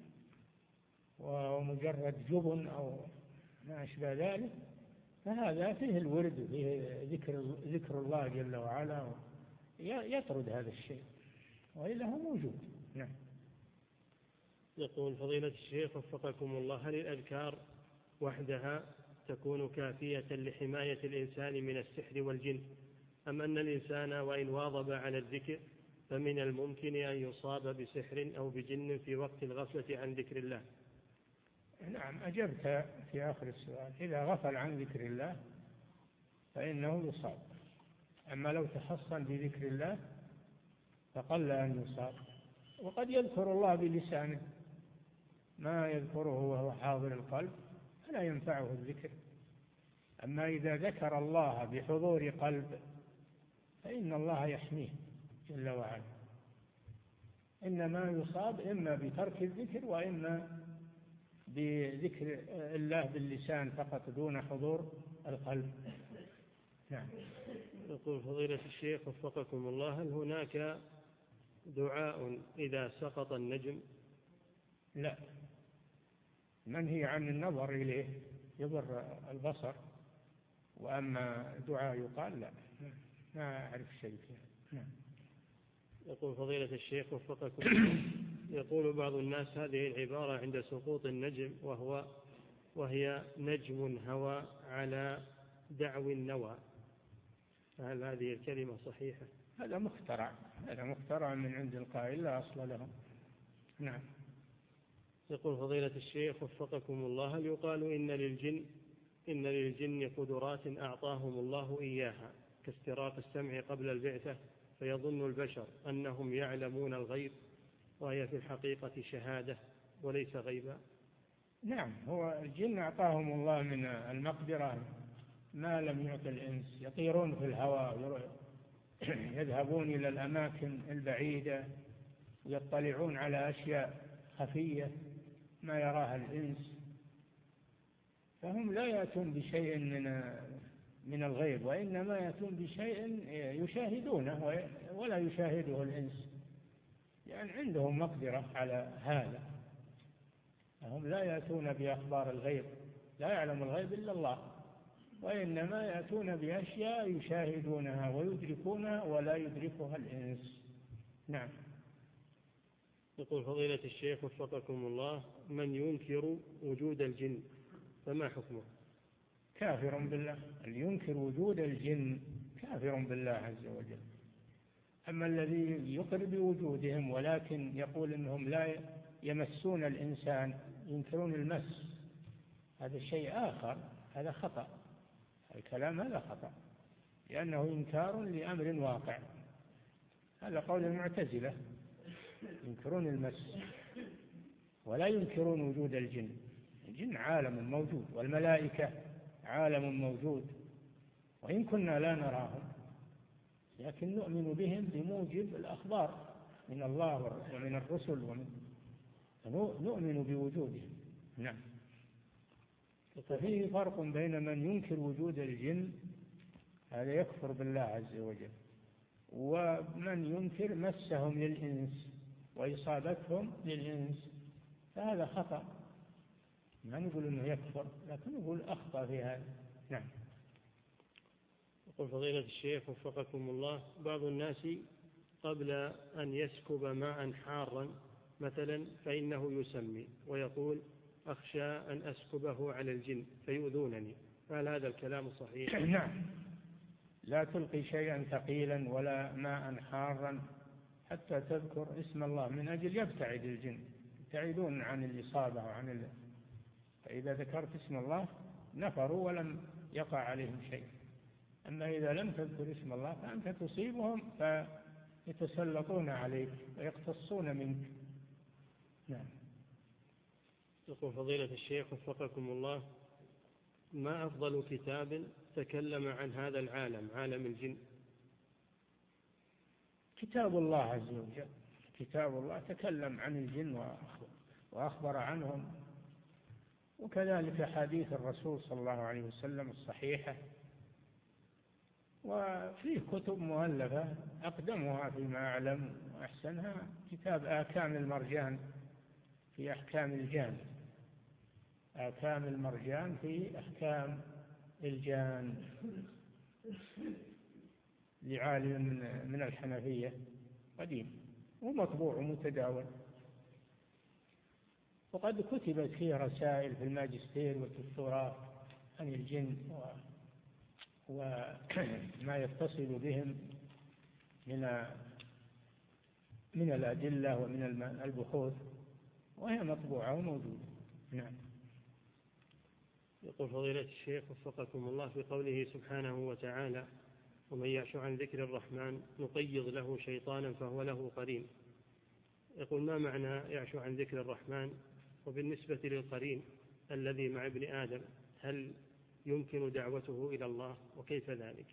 ومجرد جبن أو ما أشبه ذلك، فهذا فيه الورد وفيه ذكر الله جل وعلا، يطرد هذا الشيء، وإلا هو موجود. نعم. يقول فضيلة الشيخ وفقكم الله: هل الأذكار وحدها تكون كافية لحماية الإنسان من السحر والجن، أم أن الإنسان وإن واظب على الذكر فمن الممكن أن يصاب بسحر أو بجن في وقت الغفلة عن ذكر الله؟ نعم، أجبت في آخر السؤال. إذا غفل عن ذكر الله فإنه يصاب، أما لو تحصن بذكر الله فقل أن يصاب. وقد يذكر الله بلسانه ما يذكره وهو حاضر القلب فلا ينفعه الذكر. أما إذا ذكر الله بحضور قلب فإن الله يحميه جل وعلا. إنما يصاب إما بترك الذكر وإما بذكر الله باللسان فقط دون حضور القلب. نعم. يقول فضيلة الشيخ وفقكم الله: هل هناك دعاء إذا سقط النجم؟ لا، منهي عن النظر إليه يضر البصر، وأما دعاء يقال لا، ما أعرف شيء فيه. نعم. يقول فضيلة الشيخ وفقكم يقول بعض الناس هذه العبارة عند سقوط النجم وهي نجم هوى على دعو النوى، هل هذه الكلمة صحيحة؟ هذا مخترع من عند القائل لا أصل له. نعم. يقول فضيلة الشيخ وفقكم الله: هل يقال إن للجن قدرات أعطاهم الله إياها كاستراق السمع قبل البعثة، فيظن البشر أنهم يعلمون الغيب وهي في الحقيقة شهادة وليس غيبا؟ نعم، هو الجن أعطاهم الله من المقدرة ما لم يعط الإنس. يطيرون في الهواء، يذهبون إلى الأماكن البعيدة، يطلعون على أشياء خفية ما يراها الإنس، فهم لا يأتون بشيء من الغيب، وإنما يأتون بشيء يشاهدونه ولا يشاهده الإنس، يعني عندهم مقدرة على هذا. هم لا يأتون بأخبار الغيب، لا يعلم الغيب إلا الله، وإنما يأتون بأشياء يشاهدونها ويدركونها ولا يدركها الإنس. نعم. يقول فضيلة الشيخ وفقكم الله: من ينكر وجود الجن فما حكمه؟ كافر بالله. اللي ينكر وجود الجن كافر بالله عز وجل. أما الذي يقر بوجودهم ولكن يقول إنهم لا يمسون الإنسان، ينكرون المس، هذا شيء آخر، هذا خطأ. الكلام هذا خطأ، لأنه إنكار لأمر واقع. هذا قول المعتزلة، ينكرون المس ولا ينكرون وجود الجن. الجن عالم موجود، والملائكة عالم موجود، وإن كنا لا نراهم لكن نؤمن بهم بموجب الأخبار من الله ومن الرسل، نؤمن بوجودهم. نعم. ففيه فرق بين من ينكر وجود الجن، هذا يكفر بالله عز وجل، ومن ينكر مسهم للإنس وإصابتهم للإنس، فهذا خطأ. ما نقول إنه يكفر، لكن نقول أخطأ في هذا. نعم. يقول فضيلة الشيخ وفقكم الله: بعض الناس قبل أن يسكب ماء حارا مثلا فإنه يسمي ويقول: أخشى أن أسكبه على الجن فيؤذونني، فهل هذا الكلام صحيح؟ نعم. لا تلقي شيئا ثقيلا ولا ماء حارا حتى تذكر اسم الله، من أجل يبتعد الجن، يبتعدون عن الإصابة فإذا ذكرت اسم الله نفروا ولم يقع عليهم شيء. أما إذا لم تذكر اسم الله فأنت تصيبهم فيتسلطون عليك ويقتصون منك. نعم. يقول فضيلة الشيخ وفقكم الله: ما أفضل كتاب تكلم عن هذا العالم، عالم الجن؟ كتاب الله عز وجل. كتاب الله تكلم عن الجن وأخبر عنهم، وكذلك حديث الرسول صلى الله عليه وسلم الصحيحة، وفيه كتب مؤلفة أقدمها فيما أعلم وأحسنها كتاب آكام المرجان في أحكام الجان، آكام المرجان في أحكام الجان، لعالم من الحنفية قديم ومطبوع ومتداول، وقد كتبت فيه رسائل في الماجستير والدكتوراه عن الجن وما يتصل بهم من الأدلة ومن البحوث، وهي مطبوعة وموجودة. نعم. يقول فضيلة الشيخ وفقكم الله في قوله سبحانه وتعالى: ومن يعش عن ذكر الرحمن نقيض له شيطانا فهو له قرين. يقول ما معنى يعش عن ذكر الرحمن؟ وبالنسبة للقرين الذي مع ابن آدم هل يمكن دعوته إلى الله وكيف ذلك؟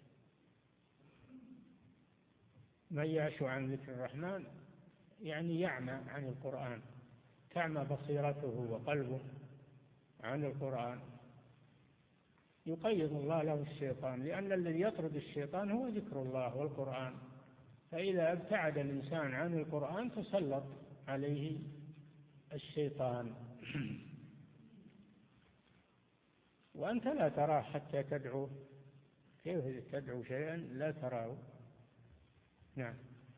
من يعش عن ذكر الرحمن يعني يعمى عن القرآن، تعمى بصيرته وقلبه عن القرآن، يقيض الله له الشيطان، لأن الذي يطرد الشيطان هو ذكر الله والقرآن. فإذا ابتعد الإنسان عن القرآن تسلط عليه الشيطان، وأنت لا تراه حتى تدعوه، كيف تدعو شيئا لا تراه؟ نعم.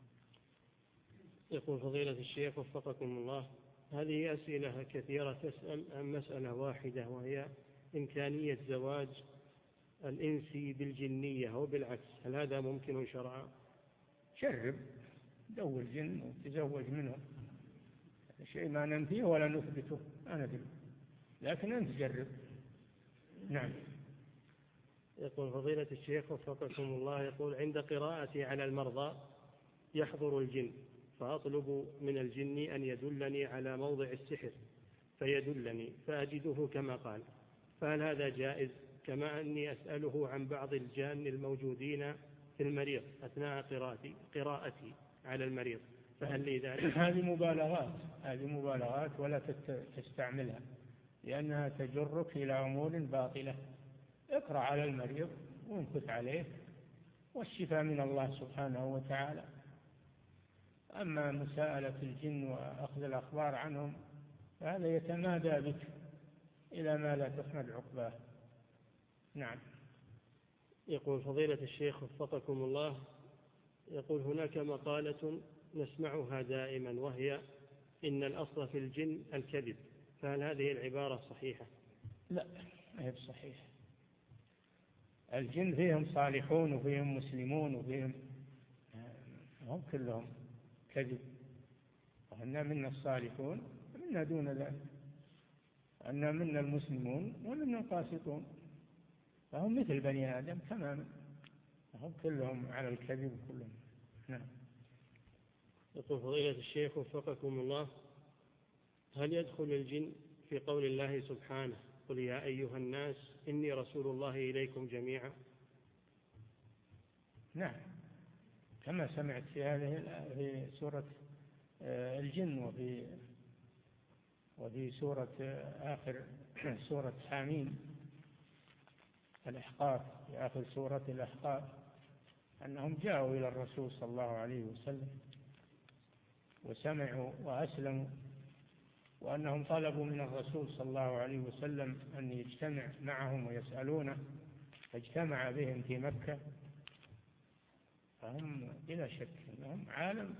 يقول فضيلة الشيخ وفقكم الله: هذه أسئلة كثيرة تسأل عن مسألة واحدة، وهي إمكانية زواج الإنسي بالجنية أو بالعكس، هل هذا ممكن شرعا؟ جرب، دور جن وتزوج منهم، شيء ما ننفيه ولا نثبته، أنا أدري، لكن أنت جرب. نعم. يقول فضيلة الشيخ وفقكم الله: يقول عند قراءتي على المرضى يحضر الجن، فأطلب من الجن أن يدلني على موضع السحر فيدلني فأجده كما قال، فهل هذا جائز؟ كما أني أسأله عن بعض الجان الموجودين في المريض أثناء قراءتي على المريض، فهل لي ذلك؟ هذه مبالغات ولا تستعملها، لأنها تجرك إلى أمور باطلة. اقرأ على المريض وانكت عليه، والشفاء من الله سبحانه وتعالى. أما مساءلة الجن وأخذ الأخبار عنهم فهذا يتمادى بك إلى ما لا تحمد عقباه. نعم. يقول فضيلة الشيخ وفقكم الله: يقول هناك مقالة نسمعها دائما، وهي إن الأصل في الجن الكذب، فهل هذه العبارة صحيحة؟ لا، ما هي صحيحة. الجن فيهم صالحون وفيهم مسلمون وفيهم، هم كلهم كذب، وأن منا الصالحون ومنا دون ذلك، أن منا المسلمون ومنا القاسطون، فهم مثل بني آدم تماما، هم كلهم على الكذب كلهم. نعم. يقول فضيلة الشيخ وفقكم الله: هل يدخل الجن في قول الله سبحانه: قل يا أيها الناس إني رسول الله إليكم جميعا؟ نعم، كما سمعت في سورة الجن، وفي سورة آخر سورة حاميم الأحقاف، في آخر سورة الأحقاف، أنهم جاءوا إلى الرسول صلى الله عليه وسلم وسمعوا وأسلموا، وأنهم طلبوا من الرسول صلى الله عليه وسلم أن يجتمع معهم ويسألونه، فاجتمع بهم في مكة. فهم بلا شك أنهم عالم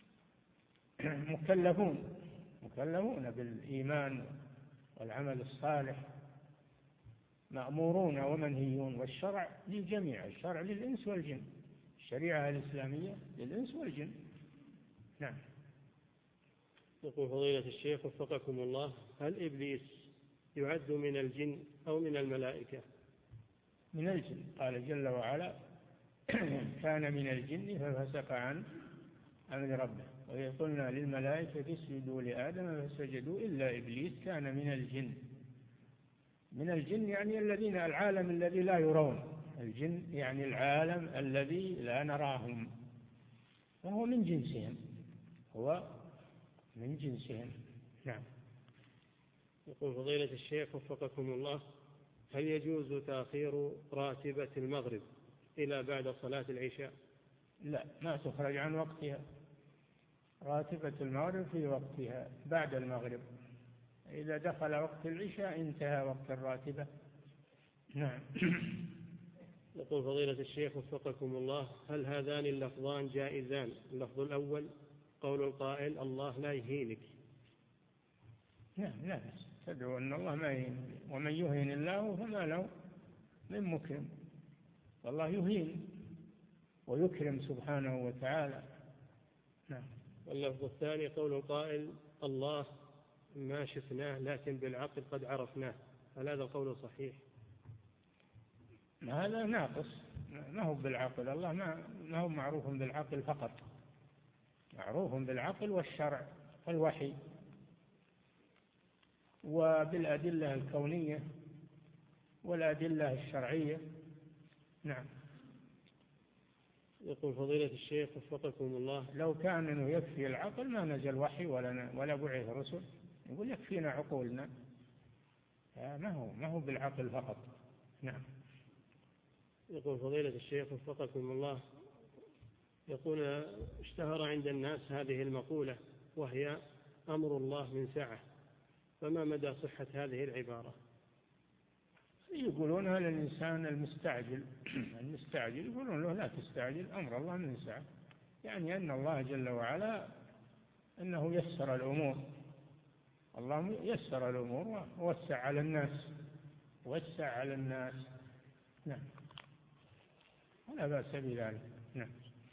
مكلفون بالإيمان والعمل الصالح، مأمورون ومنهيون، والشرع للجميع، الشرع للإنس والجن، الشريعة الإسلامية للإنس والجن. نعم. يقول فضيلة الشيخ وفقكم الله: هل إبليس يعد من الجن أو من الملائكة؟ من الجن، قال جل وعلا: كان من الجن ففسق عن أمر ربه، وإذ قلنا للملائكة اسجدوا لآدم فسجدوا إلا إبليس كان من الجن. من الجن يعني العالم الذي لا يرون، الجن يعني العالم الذي لا نراهم، فهو من جنسهم، هو من جنسهم. نعم. يقول فضيلة الشيخ وفقكم الله: هل يجوز تأخير راتبة المغرب إلى بعد صلاة العشاء؟ لا، ما تخرج عن وقتها، راتبة المغرب في وقتها بعد المغرب، إذا دخل وقت العشاء انتهى وقت الراتبة. نعم. يقول فضيلة الشيخ وفقكم الله: هل هذان اللفظان جائزان؟ اللفظ الأول قول القائل: الله لا يهينك. نعم، لا بأس، تدعو أن الله ما يهين، ومن يهين الله فما له من مكرم، والله يهين ويكرم سبحانه وتعالى. نعم. واللفظ الثاني قول القائل الله ما شفناه لكن بالعقل قد عرفناه، هل هذا القول صحيح؟ هذا ناقص، ما هو بالعقل، الله ما هو معروف بالعقل فقط، معروف بالعقل والشرع والوحي وبالأدلة الكونية والأدلة الشرعية. نعم. يقول فضيلة الشيخ وفقكم الله، لو كان أنه يكفي العقل ما نزل وحي ولا بعث رسل، يقول يكفينا عقولنا، ما هو بالعقل فقط. نعم. يقول فضيلة الشيخ وفقكم الله، يقول اشتهر عند الناس هذه المقولة وهي أمر الله من سعة، فما مدى صحة هذه العبارة؟ يقولونها للإنسان المستعجل يقولون له لا تستعجل، أمر الله من سعة، يعني أن الله جل وعلا أنه يسر الأمور، الله يسر الأمور ووسع على الناس. نعم، ولا بأس بذلك. نعم.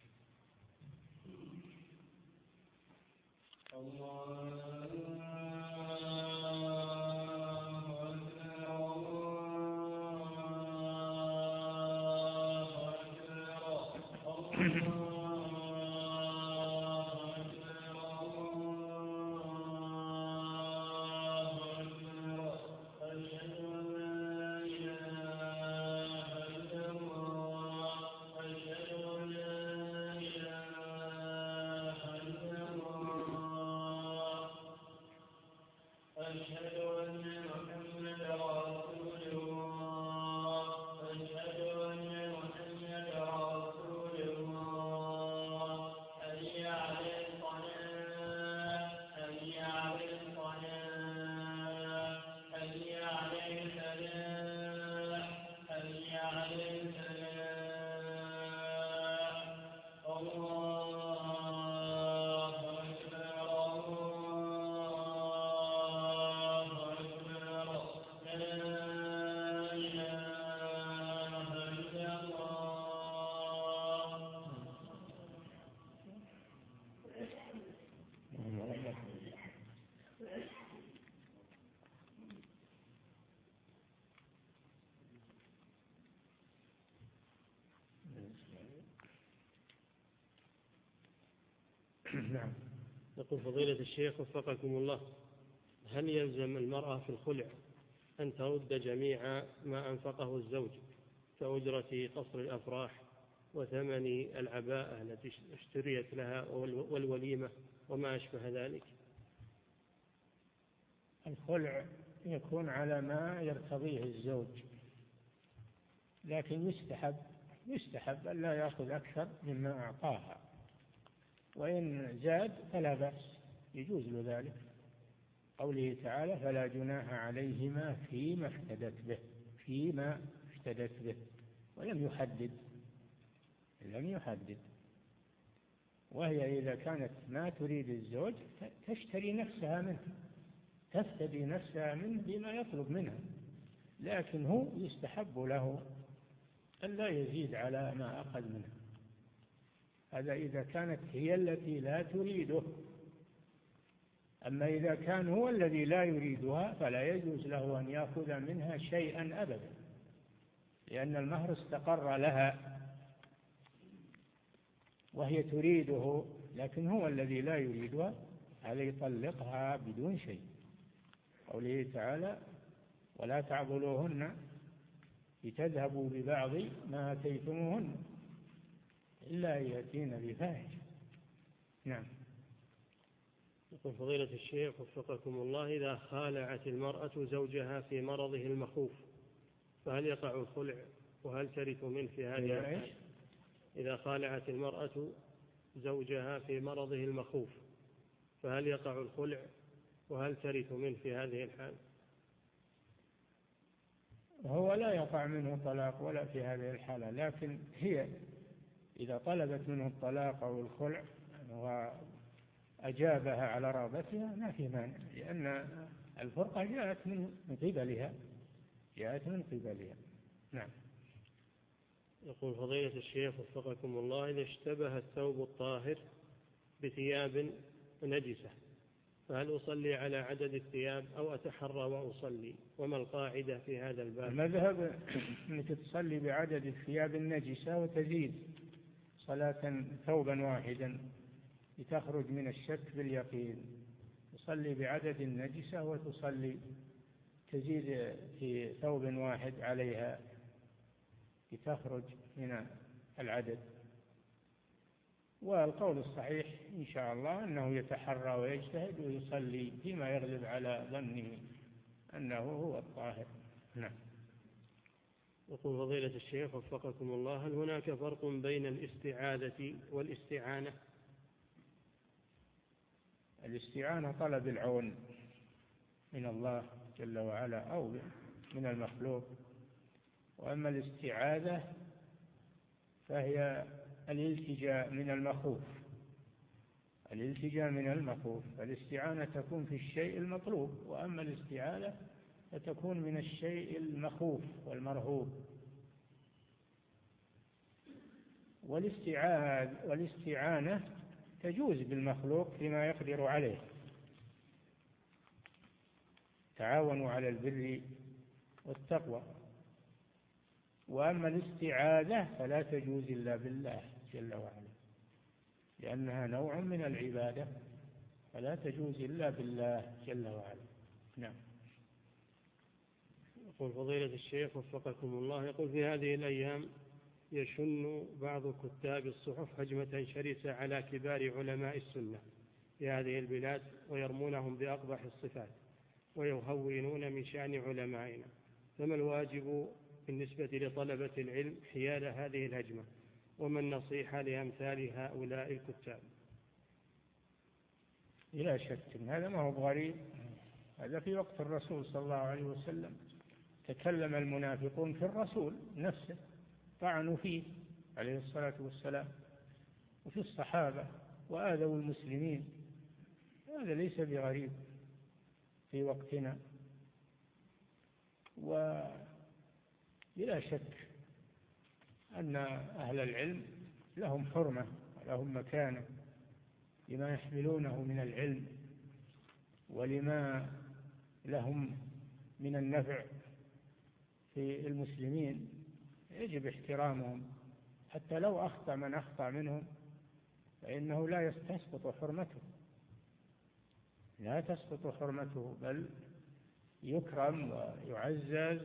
نعم. يقول فضيلة الشيخ وفقكم الله، هل يلزم المرأة في الخلع أن ترد جميع ما أنفقه الزوج كأجرة قصر الأفراح وثمن العباءة التي اشتريت لها والوليمة وما أشبه ذلك؟ الخلع يكون على ما يرتضيه الزوج، لكن يستحب أن لا يأخذ أكثر مما أعطاها، وإن زاد فلا بأس، يجوز له ذلك، قوله تعالى فلا جناح عليهما فيما افتدت به، ولم يحدد. وهي إذا كانت ما تريد الزوج تفتدي نفسها منه بما يطلب منها، لكن هو يستحب له أن لا يزيد على ما أخذ منها، هذا إذا كانت هي التي لا تريده. أما إذا كان هو الذي لا يريدها فلا يجوز له أن يأخذ منها شيئا أبدا، لأن المهر استقر لها وهي تريده، لكن هو الذي لا يريدها، هذا يطلقها بدون شيء، قوله تعالى ولا تعضلوهن لتذهبوا ببعض ما آتيتموهن إلا أن يأتين بفاحشة. نعم. يقول فضيلة الشيخ وفقكم الله، إذا خالعت المرأة زوجها في مرضه المخوف فهل يقع الخلع وهل ترث منه في هذه الحال؟ إذا خالعت المرأة زوجها في مرضه المخوف فهل يقع الخلع وهل ترث منه في هذه الحال؟ هو لا يقع منه طلاق ولا في هذه الحالة، لكن هي إذا طلبت منه الطلاق أو الخلع وأجابها على رغبتها ما في مانع، لأن الفرقة جاءت من قبلها. نعم. يقول فضيلة الشيخ وفقكم الله: إذا اشتبه الثوب الطاهر بثياب نجسة فهل أصلي على عدد الثياب أو أتحرى وأصلي؟ وما القاعدة في هذا الباب؟ المذهب أنك تصلي بعدد الثياب النجسة وتزيد صلاة ثوبا واحدا لتخرج من الشك باليقين. تصلي بعدد النجسة وتصلي تزيد في ثوب واحد عليها لتخرج من العدد. والقول الصحيح إن شاء الله أنه يتحرى ويجتهد ويصلي فيما يغلب على ظنه أنه هو الطاهر. نعم. يقول فضيلة الشيخ وفقكم الله: هل هناك فرق بين الاستعاذة والاستعانة؟ الاستعانة طلب العون من الله جل وعلا أو من المخلوق، وأما الاستعاذة فهي الالتجاء من المخوف. الالتجاء من المخوف، فالاستعانة تكون في الشيء المطلوب، وأما الاستعاذة فتكون من الشيء المخوف والمرهوب. والاستعانة تجوز بالمخلوق فيما يقدر عليه، تعاونوا على البر والتقوى. وأما الاستعاذة فلا تجوز إلا بالله جل وعلا، لأنها نوع من العبادة، فلا تجوز إلا بالله جل وعلا. نعم. يقول فضيلة الشيخ وفقكم الله: يقول في هذه الأيام يشن بعض كتاب الصحف هجمة شرسة على كبار علماء السنة في هذه البلاد، ويرمونهم بأقبح الصفات ويهونون من شأن علمائنا، فما الواجب بالنسبة لطلبة العلم حيال هذه الهجمة؟ وما النصيحة لأمثال هؤلاء الكتاب؟ لا شك إن هذا ما هو غريب، هذا في وقت الرسول صلى الله عليه وسلم تكلم المنافقون في الرسول نفسه، طعنوا فيه عليه الصلاة والسلام وفي الصحابة وآذوا المسلمين. هذا ليس بغريب في وقتنا. وبلا شك أن أهل العلم لهم حرمة ولهم مكانة لما يحملونه من العلم ولما لهم من النفع في المسلمين، يجب احترامهم. حتى لو أخطأ من أخطأ منهم فإنه لا تسقط حرمته، لا تسقط حرمته، بل يكرم ويعزز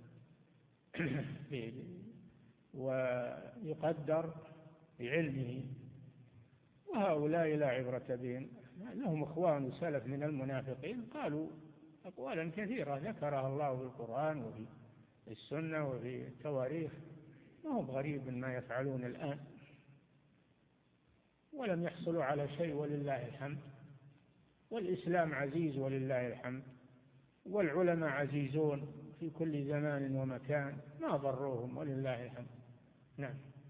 ويقدر بعلمه. وهؤلاء لا عبرة بهم، لهم إخوان وسلف من المنافقين قالوا أقوالا كثيرة ذكرها الله في القرآن وفي السنة وفي التواريخ، ما هو غريب ما يفعلون الآن، ولم يحصلوا على شيء ولله الحمد. والإسلام عزيز ولله الحمد، والعلماء عزيزون في كل زمان ومكان، ما ضروهم ولله الحمد. نعم.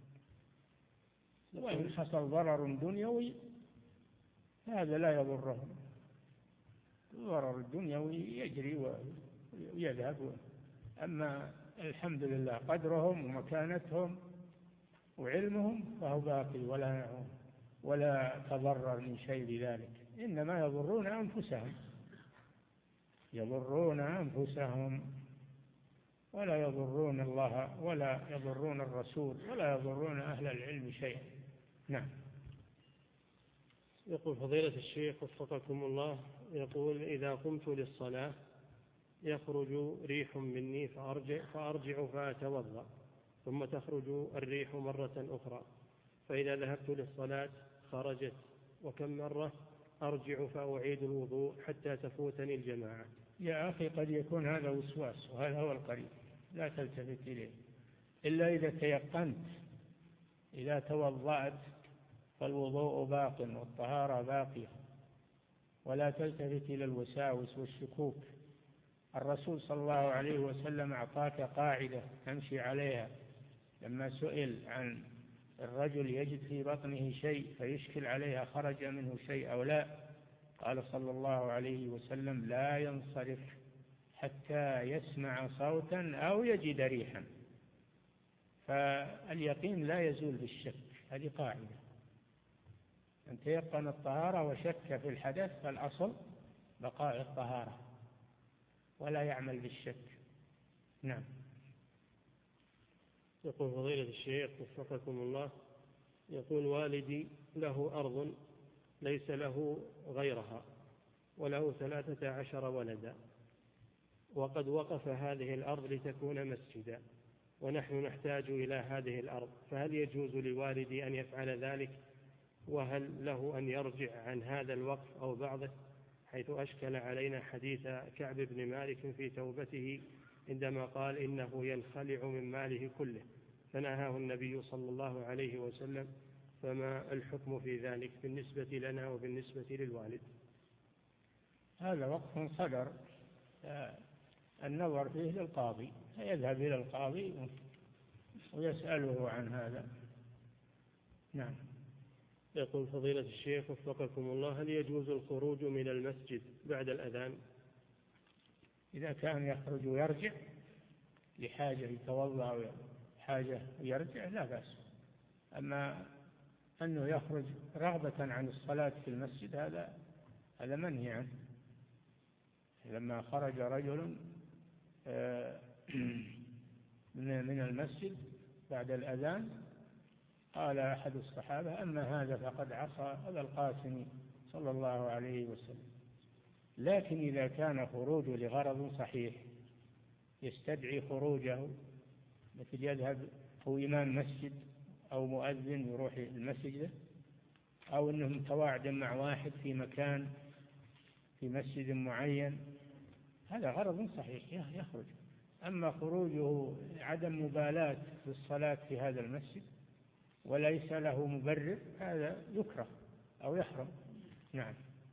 وإن حصل ضرر دنيوي هذا لا يضرهم، الضرر الدنيوي يجري ويذهب، أما الحمد لله قدرهم ومكانتهم وعلمهم فهو باقي ولا تضرر من شيء بذلك، إنما يضرون أنفسهم، يضرون أنفسهم ولا يضرون الله ولا يضرون الرسول ولا يضرون أهل العلم شيئا. نعم. يقول فضيلة الشيخ وفقكم الله: يقول إذا قمت للصلاة يخرج ريح مني فأرجع فأتوضأ، ثم تخرج الريح مرة أخرى، فإذا ذهبت للصلاة خرجت، وكم مرة أرجع فأعيد الوضوء حتى تفوتني الجماعة؟ يا أخي قد يكون هذا وسواس، وهذا هو القريب، لا تلتفت إليه إلا إذا تيقنت. إذا توضأت فالوضوء باق والطهارة باقية، ولا تلتفت إلى الوساوس والشكوك. الرسول صلى الله عليه وسلم أعطاك قاعدة تمشي عليها لما سئل عن الرجل يجد في بطنه شيء فيشكل عليها خرج منه شيء أو لا، قال صلى الله عليه وسلم: لا ينصرف حتى يسمع صوتا أو يجد ريحا. فاليقين لا يزول بالشك، هذه قاعدة. أن تيقن الطهارة وشك في الحدث فالأصل بقاء الطهارة ولا يعمل بالشك. نعم. يقول فضيلة الشيخ وفقكم الله، يقول والدي له أرض ليس له غيرها وله 13 ولدا، وقد وقف هذه الأرض لتكون مسجدا، ونحن نحتاج إلى هذه الأرض، فهل يجوز لوالدي أن يفعل ذلك؟ وهل له أن يرجع عن هذا الوقف أو بعضه؟ حيث أشكل علينا حديث كعب بن مالك في توبته عندما قال إنه ينخلع من ماله كله، فنهاه النبي صلى الله عليه وسلم، فما الحكم في ذلك بالنسبة لنا وبالنسبة للوالد؟ هذا وقف صدر، النظر فيه للقاضي، فيذهب إلى القاضي ويسأله عن هذا. نعم. يقول فضيلة الشيخ وفقكم الله، هل يجوز الخروج من المسجد بعد الأذان؟ إذا كان يخرج ويرجع لحاجة، يتوضأ حاجة يرجع لا بأس. أما أنه يخرج رغبة عن الصلاة في المسجد هذا منهي عنه. لما خرج رجل من المسجد بعد الأذان قال أحد الصحابة: أما هذا فقد عصى أبا القاسم صلى الله عليه وسلم. لكن إذا كان خروجه لغرض صحيح يستدعي خروجه، مثل يذهب هو إمام مسجد أو مؤذن يروح المسجد، أو أنه متواعد مع واحد في مكان في مسجد معين، هذا غرض صحيح يخرج. أما خروجه عدم مبالاة بالصلاة في هذا المسجد وليس له مبرر، هذا يكره أو يحرم. نعم.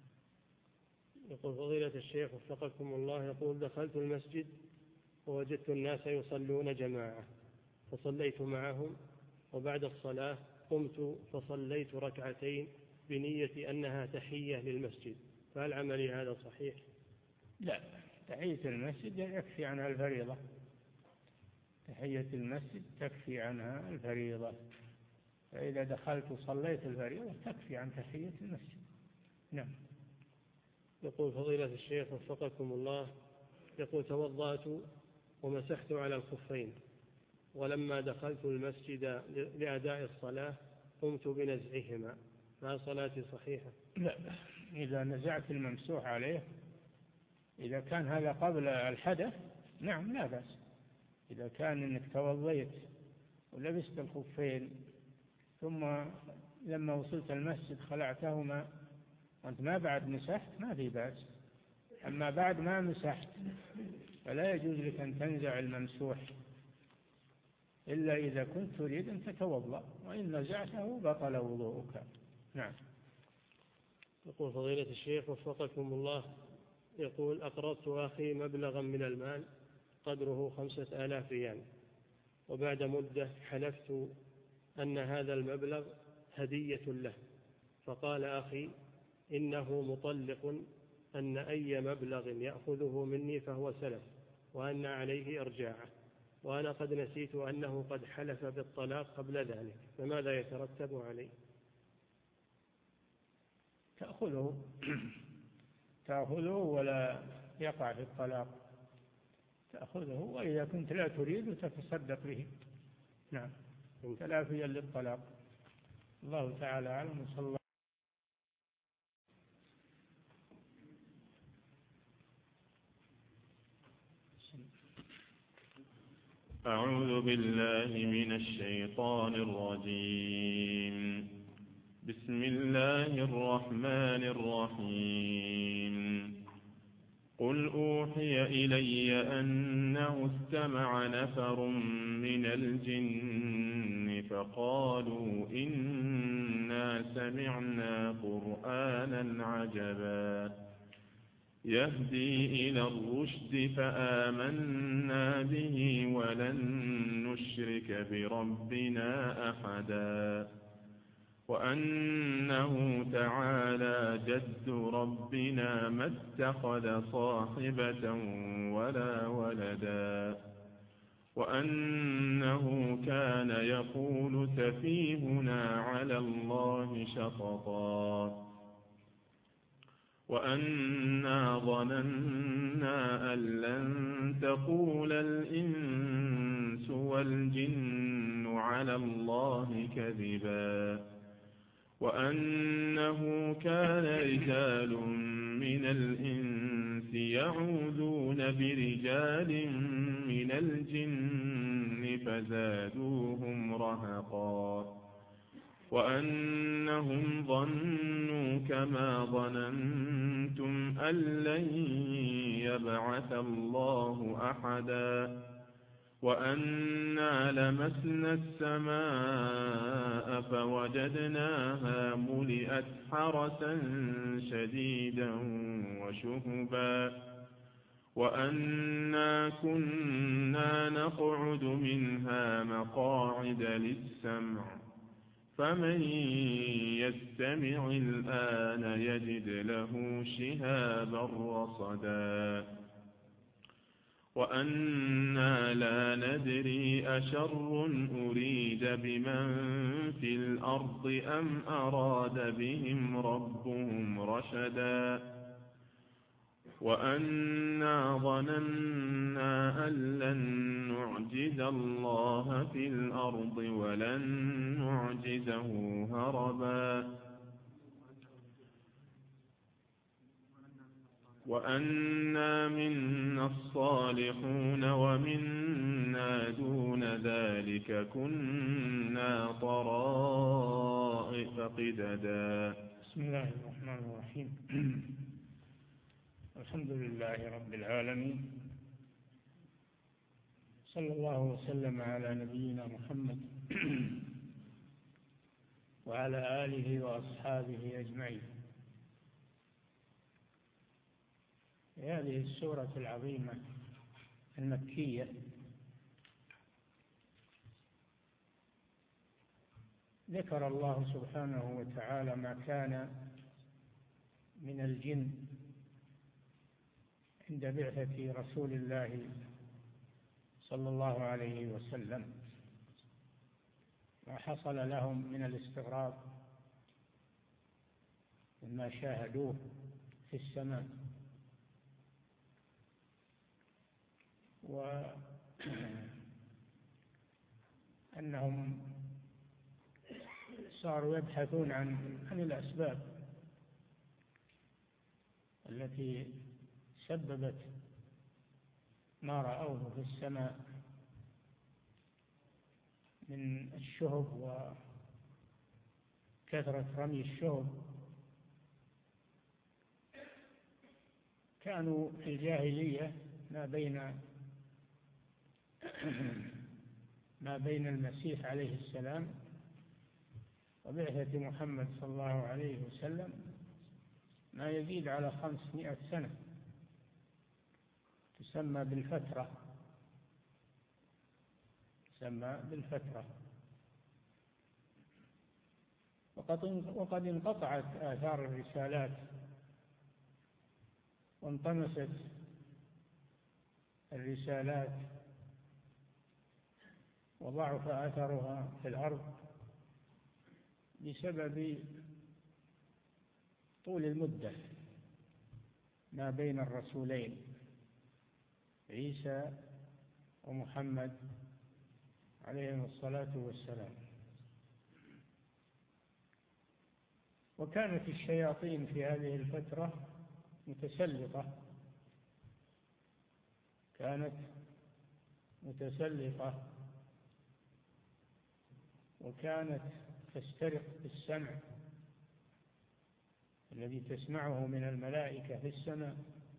يقول فضيلة الشيخ وفقكم الله، يقول دخلت المسجد ووجدت الناس يصلون جماعة فصليت معهم، وبعد الصلاة قمت فصليت ركعتين بنية أنها تحية للمسجد، فهل عملي هذا صحيح؟ لا، تحية المسجد يكفي عنها الفريضة. تحية المسجد تكفي عنها الفريضة، فإذا دخلت وصليت الفريضة تكفي عن تحية المسجد. نعم. يقول فضيلة الشيخ وفقكم الله، يقول توضأت ومسحت على الخفين، ولما دخلت المسجد لأداء الصلاة قمت بنزعهما، فهل صلاتي صحيحة؟ لا، إذا نزعت الممسوح عليه، إذا كان هذا قبل الحدث نعم لا بأس. إذا كان أنك توضيت ولبست الخفين ثم لما وصلت المسجد خلعتهما وأنت ما بعد مسحت ما في بأس. أما بعد ما مسحت فلا يجوز لك أن تنزع الممسوح إلا إذا كنت تريد أن تتوضأ، وإن نزعته بطل وضوءك. نعم. يقول فضيلة الشيخ وفقكم الله، يقول أقرضت أخي مبلغا من المال قدره 5000 ريال، وبعد مدة حلفت أن هذا المبلغ هدية له، فقال أخي إنه مطلق، أن أي مبلغ يأخذه مني فهو سلف، وأن عليه إرجاعه، وأنا قد نسيت أنه قد حلف بالطلاق قبل ذلك، فماذا يترتب عليه؟ تأخذه ولا يقع في الطلاق، تأخذه، وإذا كنت لا تريد تتصدق به. نعم، تلافيا للطلاق. الله تعالى أعلم. وصلى الله. أعوذ بالله من الشيطان الرجيم. بسم الله الرحمن الرحيم. قل أوحي إلي أنه استمع نفر من الجن فقالوا إنا سمعنا قرآنا عجبا يهدي إلى الرشد فآمنا به ولن نشرك بربنا أحدا وأنه تعالى جد ربنا ما اتخذ صاحبة ولا ولدا وأنه كان سفيهنا على الله شططا وأنا ظننا أن لن تقول الإنس والجن على الله كذبا وأنه كان رجال من الإنس يعوذون برجال من الجن فزادوهم رهقا وأنهم ظنوا كما ظننتم أن لن يبعث الله أحدا وأنا لمسنا السماء فوجدناها ملئت حرسا شديدا وشهبا وأنا كنا نقعد منها مقاعد للسمع فمن يستمع الآن يجد له شهابا رصدا وأنا لا ندري أشر أريد بمن في الأرض أم أراد بهم ربهم رشدا وأنا ظننا أن لن نعجز الله في الأرض ولن نعجزه هربا وأنا منا الصالحون ومنا دون ذلك كنا طرائق قددا. بسم الله الرحمن الرحيم. الحمد لله رب العالمين، صلى الله وسلم على نبينا محمد وعلى آله وأصحابه أجمعين. هذه السورة العظيمة المكية ذكر الله سبحانه وتعالى ما كان من الجن عند بعثة رسول الله صلى الله عليه وسلم، ما حصل لهم من الاستغراب مما شاهدوه في السماء، وأنهم صاروا يبحثون عن الأسباب التي سببت ما رأوه في السماء من الشهب وكثرة رمي الشهب. كانوا في الجاهلية ما بين المسيح عليه السلام وبعثة محمد صلى الله عليه وسلم ما يزيد على 500 سنة، تسمى بالفترة. وقد انقطعت آثار الرسالات وانطمست الرسالات وضعف أثرها في الأرض بسبب طول المدة ما بين الرسولين عيسى ومحمد عليهم الصلاة والسلام. وكانت الشياطين في هذه الفترة متسلطة، وكانت تسترق السمع الذي تسمعه من الملائكة في السماء،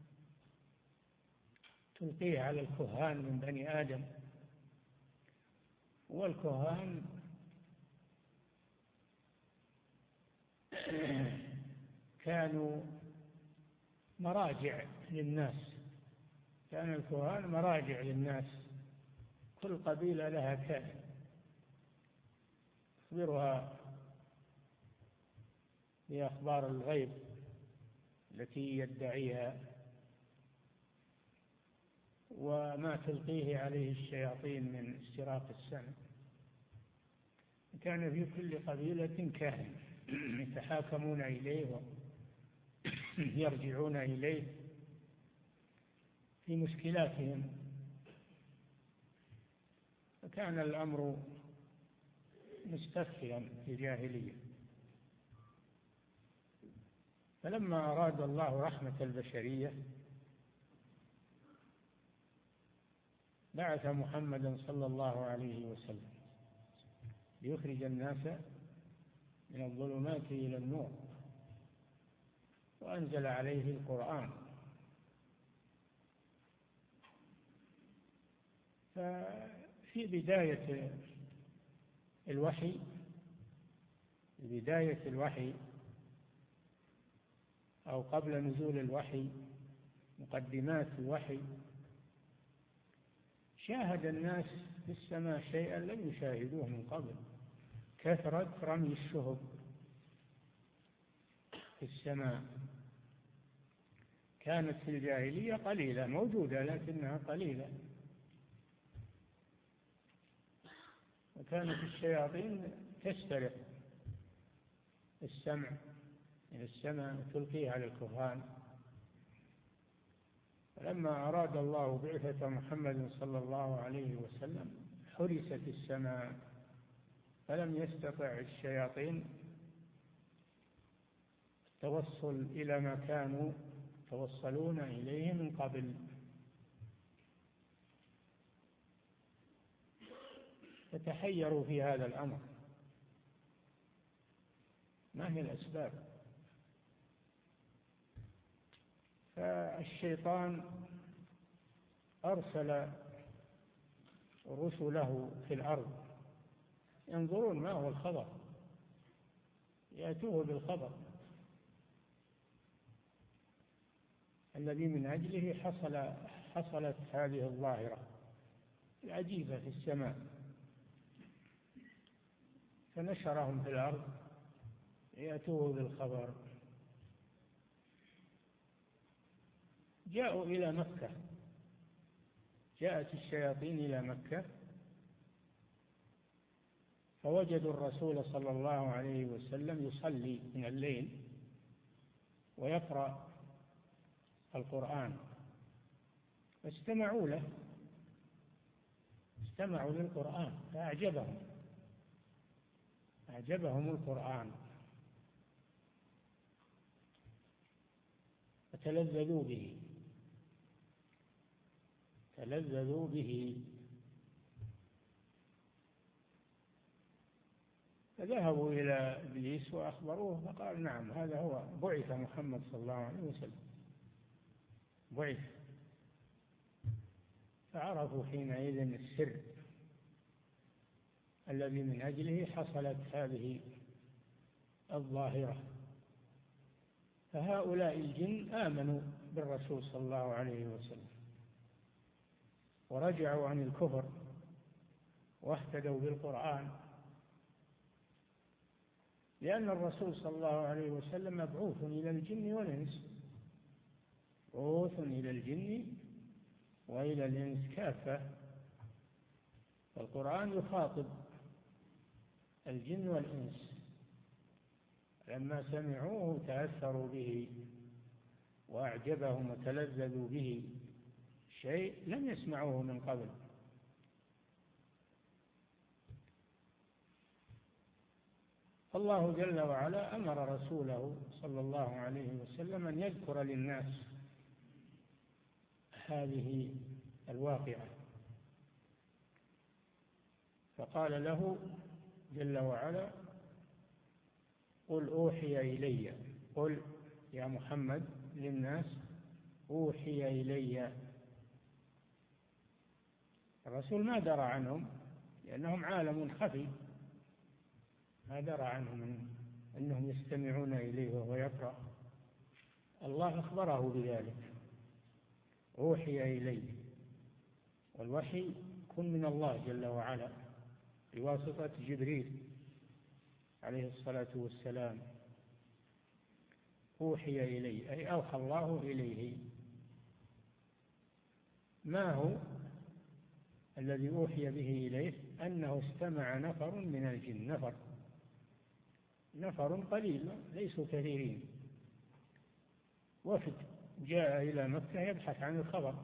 تلقيه على الكهان من بني آدم. والكهان كانوا مراجع للناس، كان الكهان مراجع للناس، كل قبيلة لها كاهن يخبرها بأخبار الغيب التي يدعيها وما تلقيه عليه الشياطين من استراق السمع. وكان في كل قبيلة كاهن يتحاكمون إليه ويرجعون إليه في مشكلاتهم، فكان الأمر مستفحلا في الجاهلية. فلما أراد الله رحمة البشرية بعث محمدا صلى الله عليه وسلم ليخرج الناس من الظلمات إلى النور، وأنزل عليه القرآن. ففي بداية الوحي أو قبل نزول الوحي، مقدمات الوحي، شاهد الناس في السماء شيئا لم يشاهدوه من قبل، كثرة رمي الشهب في السماء. كانت في الجاهلية قليلة، موجودة لكنها قليلة، وكانت الشياطين تسترق السمع من السماء وتلقيه على الكهان. فلما أراد الله بعثة محمد صلى الله عليه وسلم حرست السماء، فلم يستطع الشياطين التوصل إلى ما كانوا توصلون إليه من قبل. فتحيروا في هذا الأمر، ما هي الأسباب؟ فالشيطان أرسل رسله في الأرض ينظرون ما هو الخبر، يأتوه بالخبر الذي من أجله حصلت هذه الظاهرة العجيبة في السماء. فنشرهم في الأرض يأتوه بالخبر. جاءوا إلى مكة، جاءت الشياطين إلى مكة فوجدوا الرسول صلى الله عليه وسلم يصلي من الليل ويقرأ القرآن، فاستمعوا له، استمعوا للقرآن فأعجبهم القرآن فتلذذوا به فذهبوا إلى إبليس وأخبروه، فقال نعم هذا هو بعث محمد صلى الله عليه وسلم، بعث. فعرفوا حينئذ السر الذي من أجله حصلت هذه الظاهرة. فهؤلاء الجن آمنوا بالرسول صلى الله عليه وسلم ورجعوا عن الكفر واهتدوا بالقرآن، لأن الرسول صلى الله عليه وسلم مبعوث إلى الجن والإنس، مبعوث إلى الجن وإلى الإنس كافة. فالقرآن يخاطب الجن والإنس، لما سمعوه تأثروا به وأعجبهم وتلذذوا به شيء لم يسمعوه من قبل. الله جل وعلا أمر رسوله صلى الله عليه وسلم أن يذكر للناس هذه الواقعة، فقال له جل وعلا قل أوحي إلي، قل يا محمد للناس أوحي إلي. الرسول ما درى عنهم لأنهم عالم خفي، ما درى عنهم أنهم يستمعون إليه وهو يقرأ. الله أخبره بذلك، أوحي إليه، والوحي كن من الله جل وعلا بواسطة جبريل عليه الصلاة والسلام. أوحي إليه أي أوحى الله إليه. ما هو؟ الذي أوحي به إليه أنه استمع نفر من الجن، نفر قليل ليسوا كثيرين، وفد جاء إلى مكة يبحث عن الخبر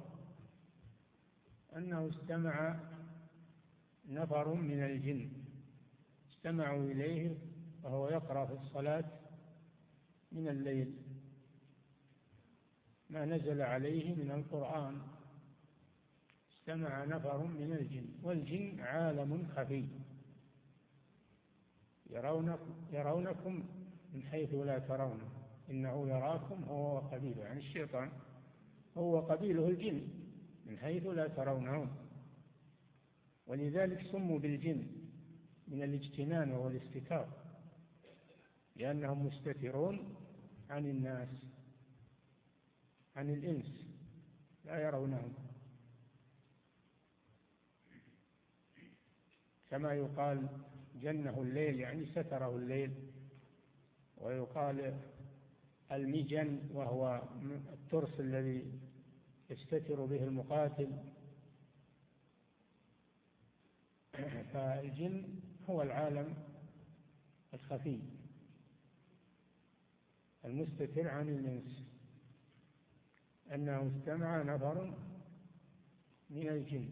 أنه استمع نفر من الجن، استمعوا إليه وهو يقرأ في الصلاة من الليل ما نزل عليه من القرآن. استمع نفر من الجن، والجن عالم خفي يرونكم من حيث لا ترونه، إنه يراكم هو وقبيله، يعني الشيطان هو وقبيله الجن من حيث لا ترونهم، ولذلك سموا بالجن من الاجتنان وهو الاستتار، لأنهم مستترون عن الناس، عن الإنس لا يرونهم، كما يقال جنه الليل يعني ستره الليل، ويقال المجن وهو الترس الذي يستتر به المقاتل. فالجن هو العالم الخفي المستتر عن الإنس، أنه استمع نفر من الجن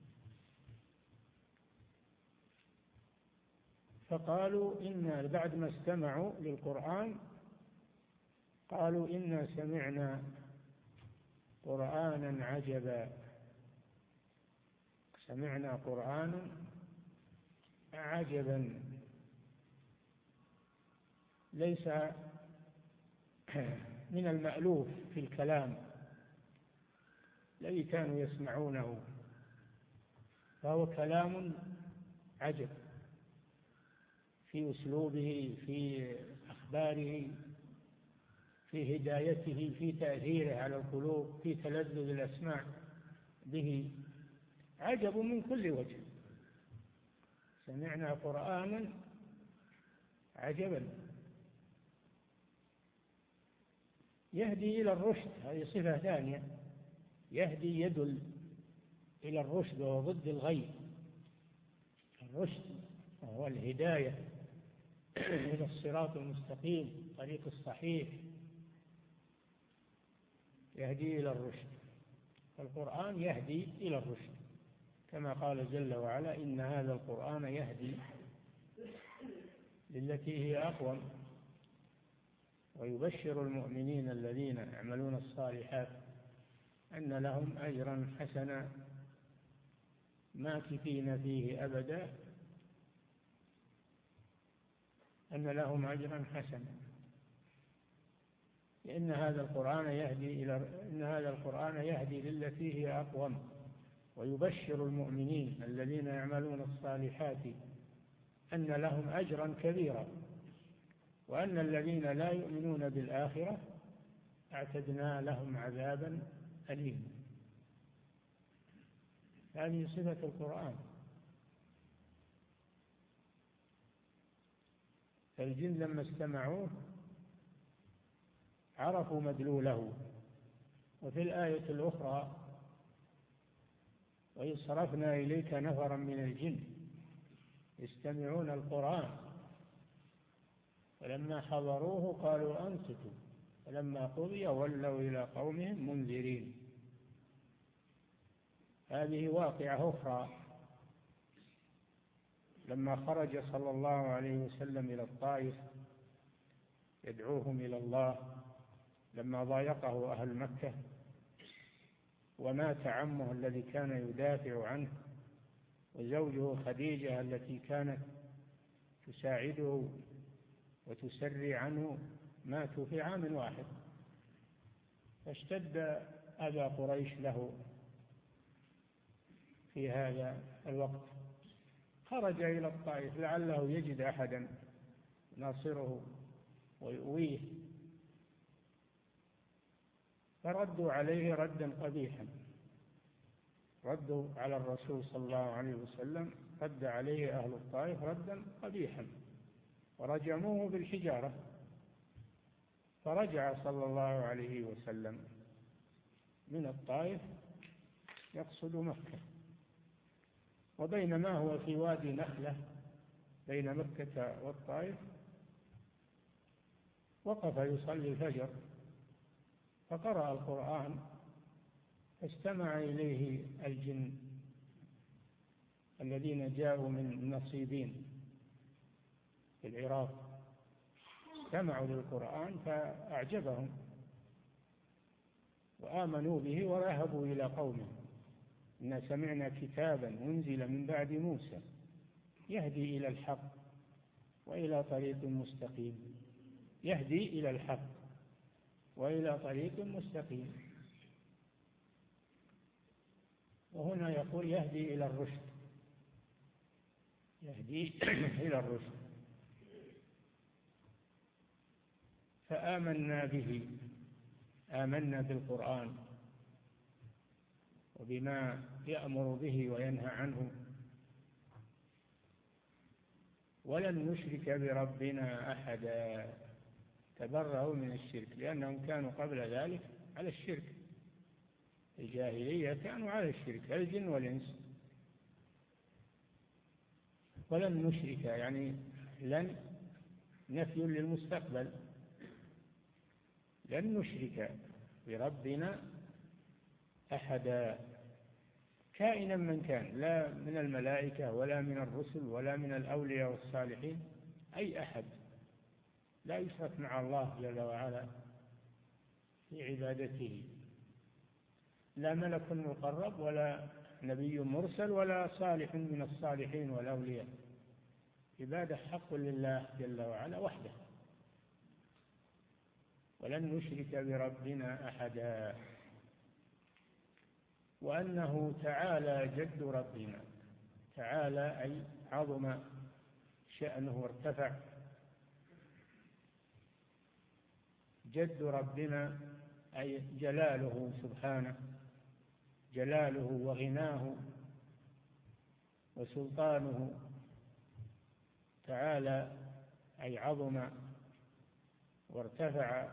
فقالوا إن بعد ما استمعوا للقرآن قالوا إنا سمعنا قرآنا عجبا، سمعنا قرآنا عجبا ليس من المألوف في الكلام الذي كانوا يسمعونه، فهو كلام عجب في أسلوبه، في أخباره، في هدايته، في تأثيره على القلوب، في تلذذ الأسماع به، عجب من كل وجه. سمعنا قرآنا عجبا يهدي إلى الرشد، هذه صفة ثانية، يهدي يدل إلى الرشد وهو ضد الغي. الرشد وهو الهداية إلى الصراط المستقيم، الطريق الصحيح، يهدي إلى الرشد. القرآن يهدي إلى الرشد كما قال جل وعلا إن هذا القرآن يهدي للتي هي أقوم ويبشر المؤمنين الذين يعملون الصالحات أن لهم أجرا حسنا ماكثين فيه أبدا، أن لهم أجرا حسنا، إن هذا القرآن يهدي للتي هي أقوم ويبشر المؤمنين الذين يعملون الصالحات أن لهم أجرا كبيرا، وأن الذين لا يؤمنون بالآخرة أعتدنا لهم عذابا أليما. هذه صفة القرآن. فالجن لما استمعوه عرفوا مدلوله. وفي الآية الأخرى وإذ صرفنا إليك نفرا من الجن يستمعون القرآن فلما حضروه قالوا أنصتوا فلما قضي ولوا إلى قومهم منذرين. هذه واقعة أخرى لما خرج صلى الله عليه وسلم إلى الطائف يدعوهم إلى الله، لما ضايقه أهل مكة ومات عمه الذي كان يدافع عنه وزوجه خديجة التي كانت تساعده وتسري عنه، ماتوا في عام واحد، فاشتد أذى قريش له في هذا الوقت. خرج إلى الطائف لعله يجد أحدا ناصره ويؤويه، فردوا عليه ردا قبيحا، ردوا على الرسول صلى الله عليه وسلم، رد عليه أهل الطائف ردا قبيحا ورجموه بالحجارة. فرجع صلى الله عليه وسلم من الطائف يقصد مكة، وبينما هو في وادي نخلة بين مكة والطائف وقف يصلي الفجر فقرأ القرآن فاستمع إليه الجن الذين جاءوا من النصيبين في العراق، استمعوا للقرآن فأعجبهم وآمنوا به وذهبوا إلى قومهم: إنا سمعنا كتابا أنزل من بعد موسى يهدي إلى الحق وإلى طريق مستقيم، يهدي إلى الحق وإلى طريق مستقيم. وهنا يقول يهدي إلى الرشد، يهدي إلى الرشد. فآمنا به، آمنا بالقرآن وبما يأمر به وينهى عنه، ولن نشرك بربنا أحدا. تبرأوا من الشرك لأنهم كانوا قبل ذلك على الشرك، الجاهلية كانوا على الشرك الجن والإنس. ولن نشرك يعني لن نفي للمستقبل، لن نشرك بربنا أحدا كائنا من كان، لا من الملائكة ولا من الرسل ولا من الأولياء والصالحين، أي أحد لا يشرك مع الله جل وعلا في عبادته، لا ملك مقرب ولا نبي مرسل ولا صالح من الصالحين والأولياء. عبادة حق لله جل وعلا وحده. ولن نشرك بربنا أحدا. وأنه تعالى جد ربنا، تعالى أي عظم شأنه وارتفع، جد ربنا أي جلاله سبحانه، جلاله وغناه وسلطانه، تعالى أي عظم وارتفع.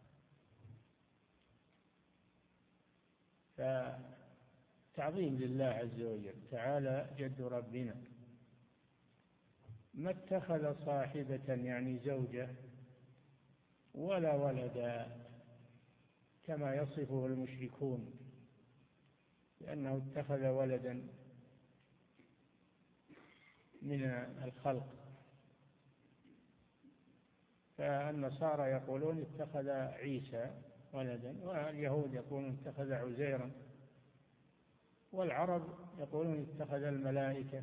فتعظيم لله عز وجل، تعالى جد ربنا. ما اتخذ صاحبة يعني زوجة ولا ولدا كما يصفه المشركون، لأنه اتخذ ولدا من الخلق. فالنصارى يقولون اتخذ عيسى ولدا، واليهود يقولون اتخذ عزيرا، والعرب يقولون اتخذ الملائكة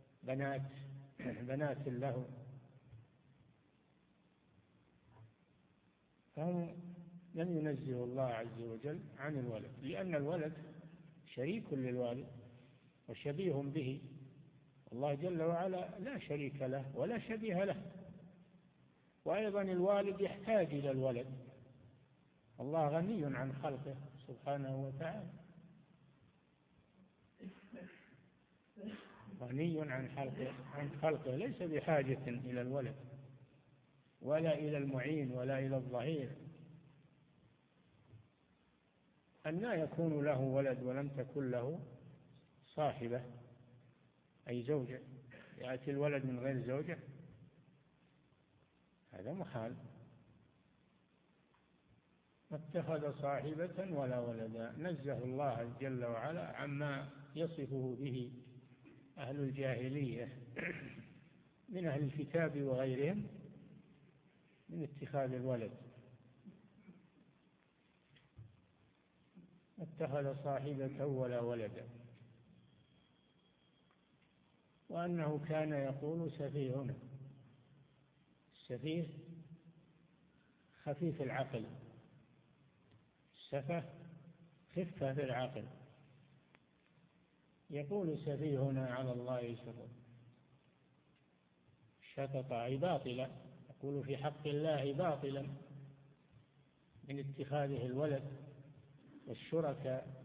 بنات له. فهم لم ينزه الله عز وجل عن الولد، لأن الولد شريك للوالد وشبيه به. الله جل وعلا لا شريك له ولا شبيه له. وأيضا الوالد يحتاج إلى الولد، الله غني عن خلقه سبحانه وتعالى، غني عن خلقه، ليس بحاجة إلى الولد ولا إلى المعين ولا إلى الظهير. أن لا يكون له ولد ولم تكن له صاحبة أي زوجة، يأتي الولد من غير زوجة، هذا محال. ما اتخذ صاحبة ولا ولدا، نزه الله جل وعلا عما يصفه به أهل الجاهلية من أهل الكتاب وغيرهم من اتخاذ الولد. ما اتخذ صاحبة ولا ولدا. وأنه كان يقول سفيهنا، السفيه خفيف العقل، السفه خفة في العقل. يقول سفيهنا على الله شطط أي باطلا، يقول في حق الله باطلا من اتخاذه الولد والشركاء.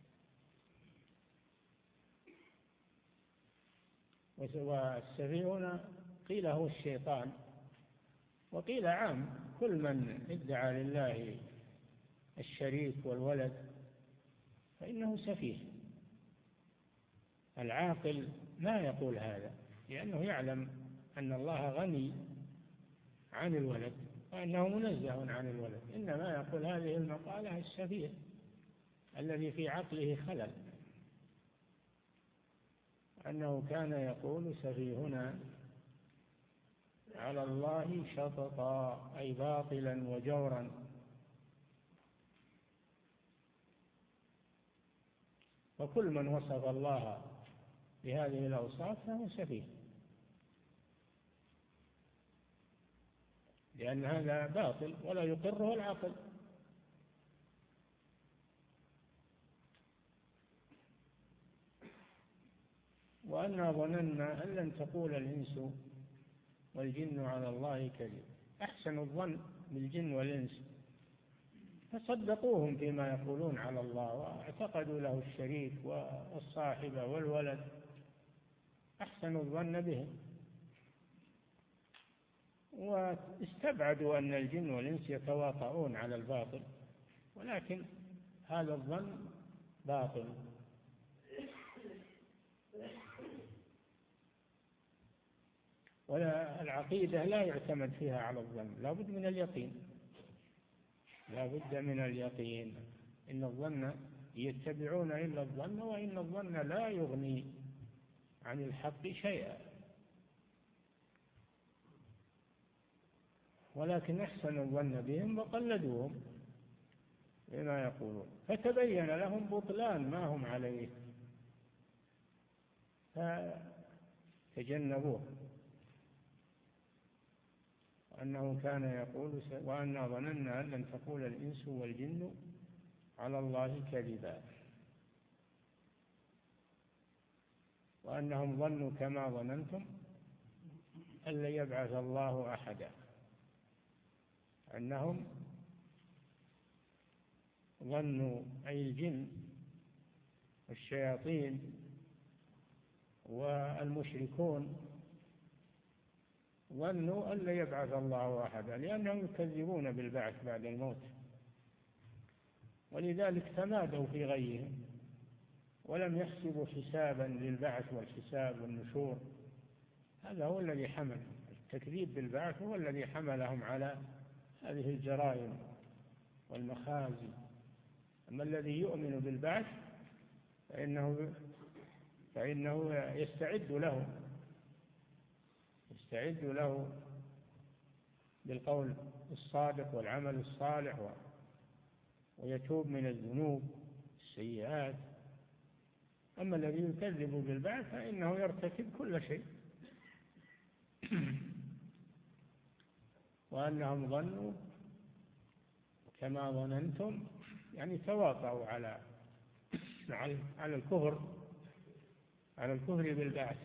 والسفيهنا قيل هو الشيطان، وقيل عام كل من ادعى لله الشريك والولد فإنه سفيه. العاقل ما يقول هذا، لأنه يعلم أن الله غني عن الولد وأنه منزه عن الولد، إنما يقول هذه المقالة السفيه الذي في عقله خلل، أنه كان يقول سفيهنا على الله شططا، أي باطلا وجورا. وكل من وصف الله بهذه الأوصاف فهو سفيه، لأن هذا باطل ولا يقره العقل. وأنا ظننا أن لن تقول الإنس والجن على الله كذب. أحسن الظن بالجن والإنس، فصدقوهم فيما يقولون على الله واعتقدوا له الشريك والصاحب والولد، أحسن الظن بهم، واستبعدوا أن الجن والإنس يتواطؤون على الباطل، ولكن هذا الظن باطل. ولا العقيدة لا يعتمد فيها على الظن، لا بد من اليقين، لا بد من اليقين. إن الظن يتبعون إلا الظن وإن الظن لا يغني عن الحق شيئا. ولكن أحسن الظن بهم وقلدوهم بما يقولون، فتبين لهم بطلان ما هم عليه فتجنبوه. وأنه كان يقول وأنا ظننا أن لن تقول الإنس والجن على الله كذبا، وأنهم ظنوا كما ظننتم أن لن يبعث الله أحدا، أنهم ظنوا أي الجن والشياطين والمشركون ظنوا أن لا يبعث الله أحدا، لأنهم يكذبون بالبعث بعد الموت، ولذلك تمادوا في غيهم ولم يحسبوا حسابا للبعث والحساب والنشور. هذا هو الذي حمل التكذيب بالبعث، هو الذي حملهم على هذه الجرائم والمخازي. أما الذي يؤمن بالبعث فإنه يستعد له بالقول الصادق والعمل الصالح، ويتوب من الذنوب السيئات. أما الذي يكذب بالبعث فإنه يرتكب كل شيء. وأنهم ظنوا كما ظننتم، يعني تواطؤوا على الكفر بالبعث،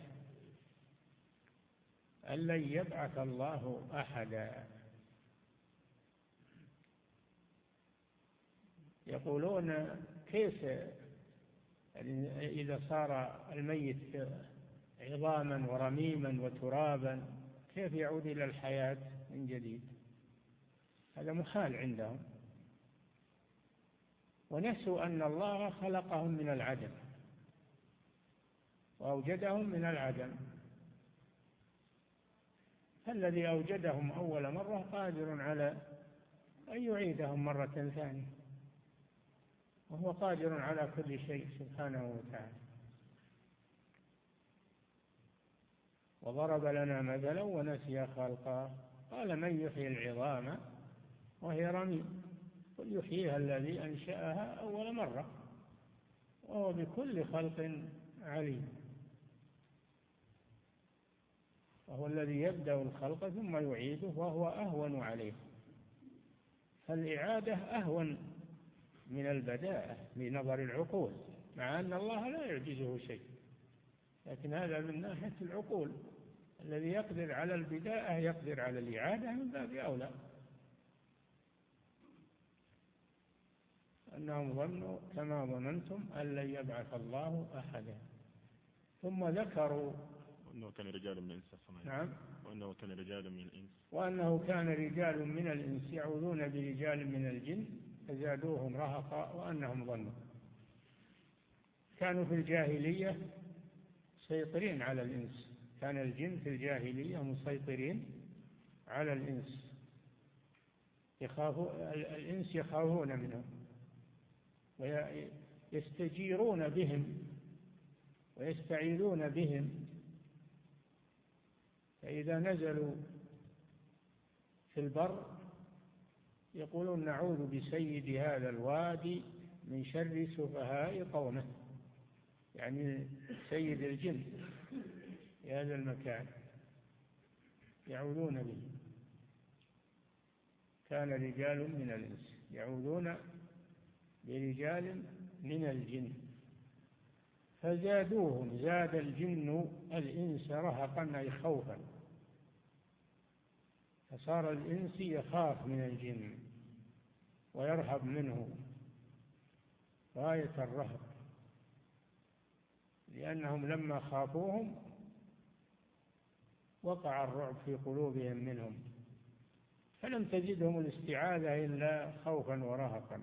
أن لن يبعث الله أحدا. يقولون كيف إذا صار الميت عظاما ورميما وترابا كيف يعود إلى الحياة من جديد؟ هذا محال عندهم. ونسوا أن الله خلقهم من العدم وأوجدهم من العدم، فالذي أوجدهم أول مرة قادر على أن يعيدهم مرة ثانية، وهو قادر على كل شيء سبحانه وتعالى. وضرب لنا مثلا ونسي خلقه قال من يحيي العظام وهي رميم قل يحييها الذي أنشأها أول مرة وهو بكل خلق عليم. وهو الذي يبدأ الخلق ثم يعيده وهو أهون عليه، فالإعادة أهون من البداءة بنظر العقول، مع أن الله لا يعجزه شيء، لكن هذا من ناحية العقول. الذي يقدر على البداءة يقدر على الإعادة من باب أولى. أنهم ظنوا كما ظننتم أن لن يبعث الله أحدا. ثم ذكروا وأنه كان رجال من الإنس. نعم. وأنه كان رجال من الإنس. وأنه كان رجال من الإنس يعوذون برجال من الجن فزادوهم رهقا وأنهم ظنوا. كانوا في الجاهلية مسيطرين على الإنس. كان الجن في الجاهلية مسيطرين على الإنس، الإنس يخافون منهم ويستجيرون بهم ويستعيذون بهم. فإذا نزلوا في البر يقولون نعوذ بسيد هذا الوادي من شر سفهاء قومه، يعني سيد الجن في هذا المكان يعوذون به. كان رجال من الإنس يعوذون برجال من الجن فزادوهم، زاد الجن الإنس رهقا أي خوفا، فصار الإنس يخاف من الجن ويرهب منه غاية الرهب، لأنهم لما خافوهم وقع الرعب في قلوبهم منهم، فلم تزدهم الاستعاذة إلا خوفا ورهقا.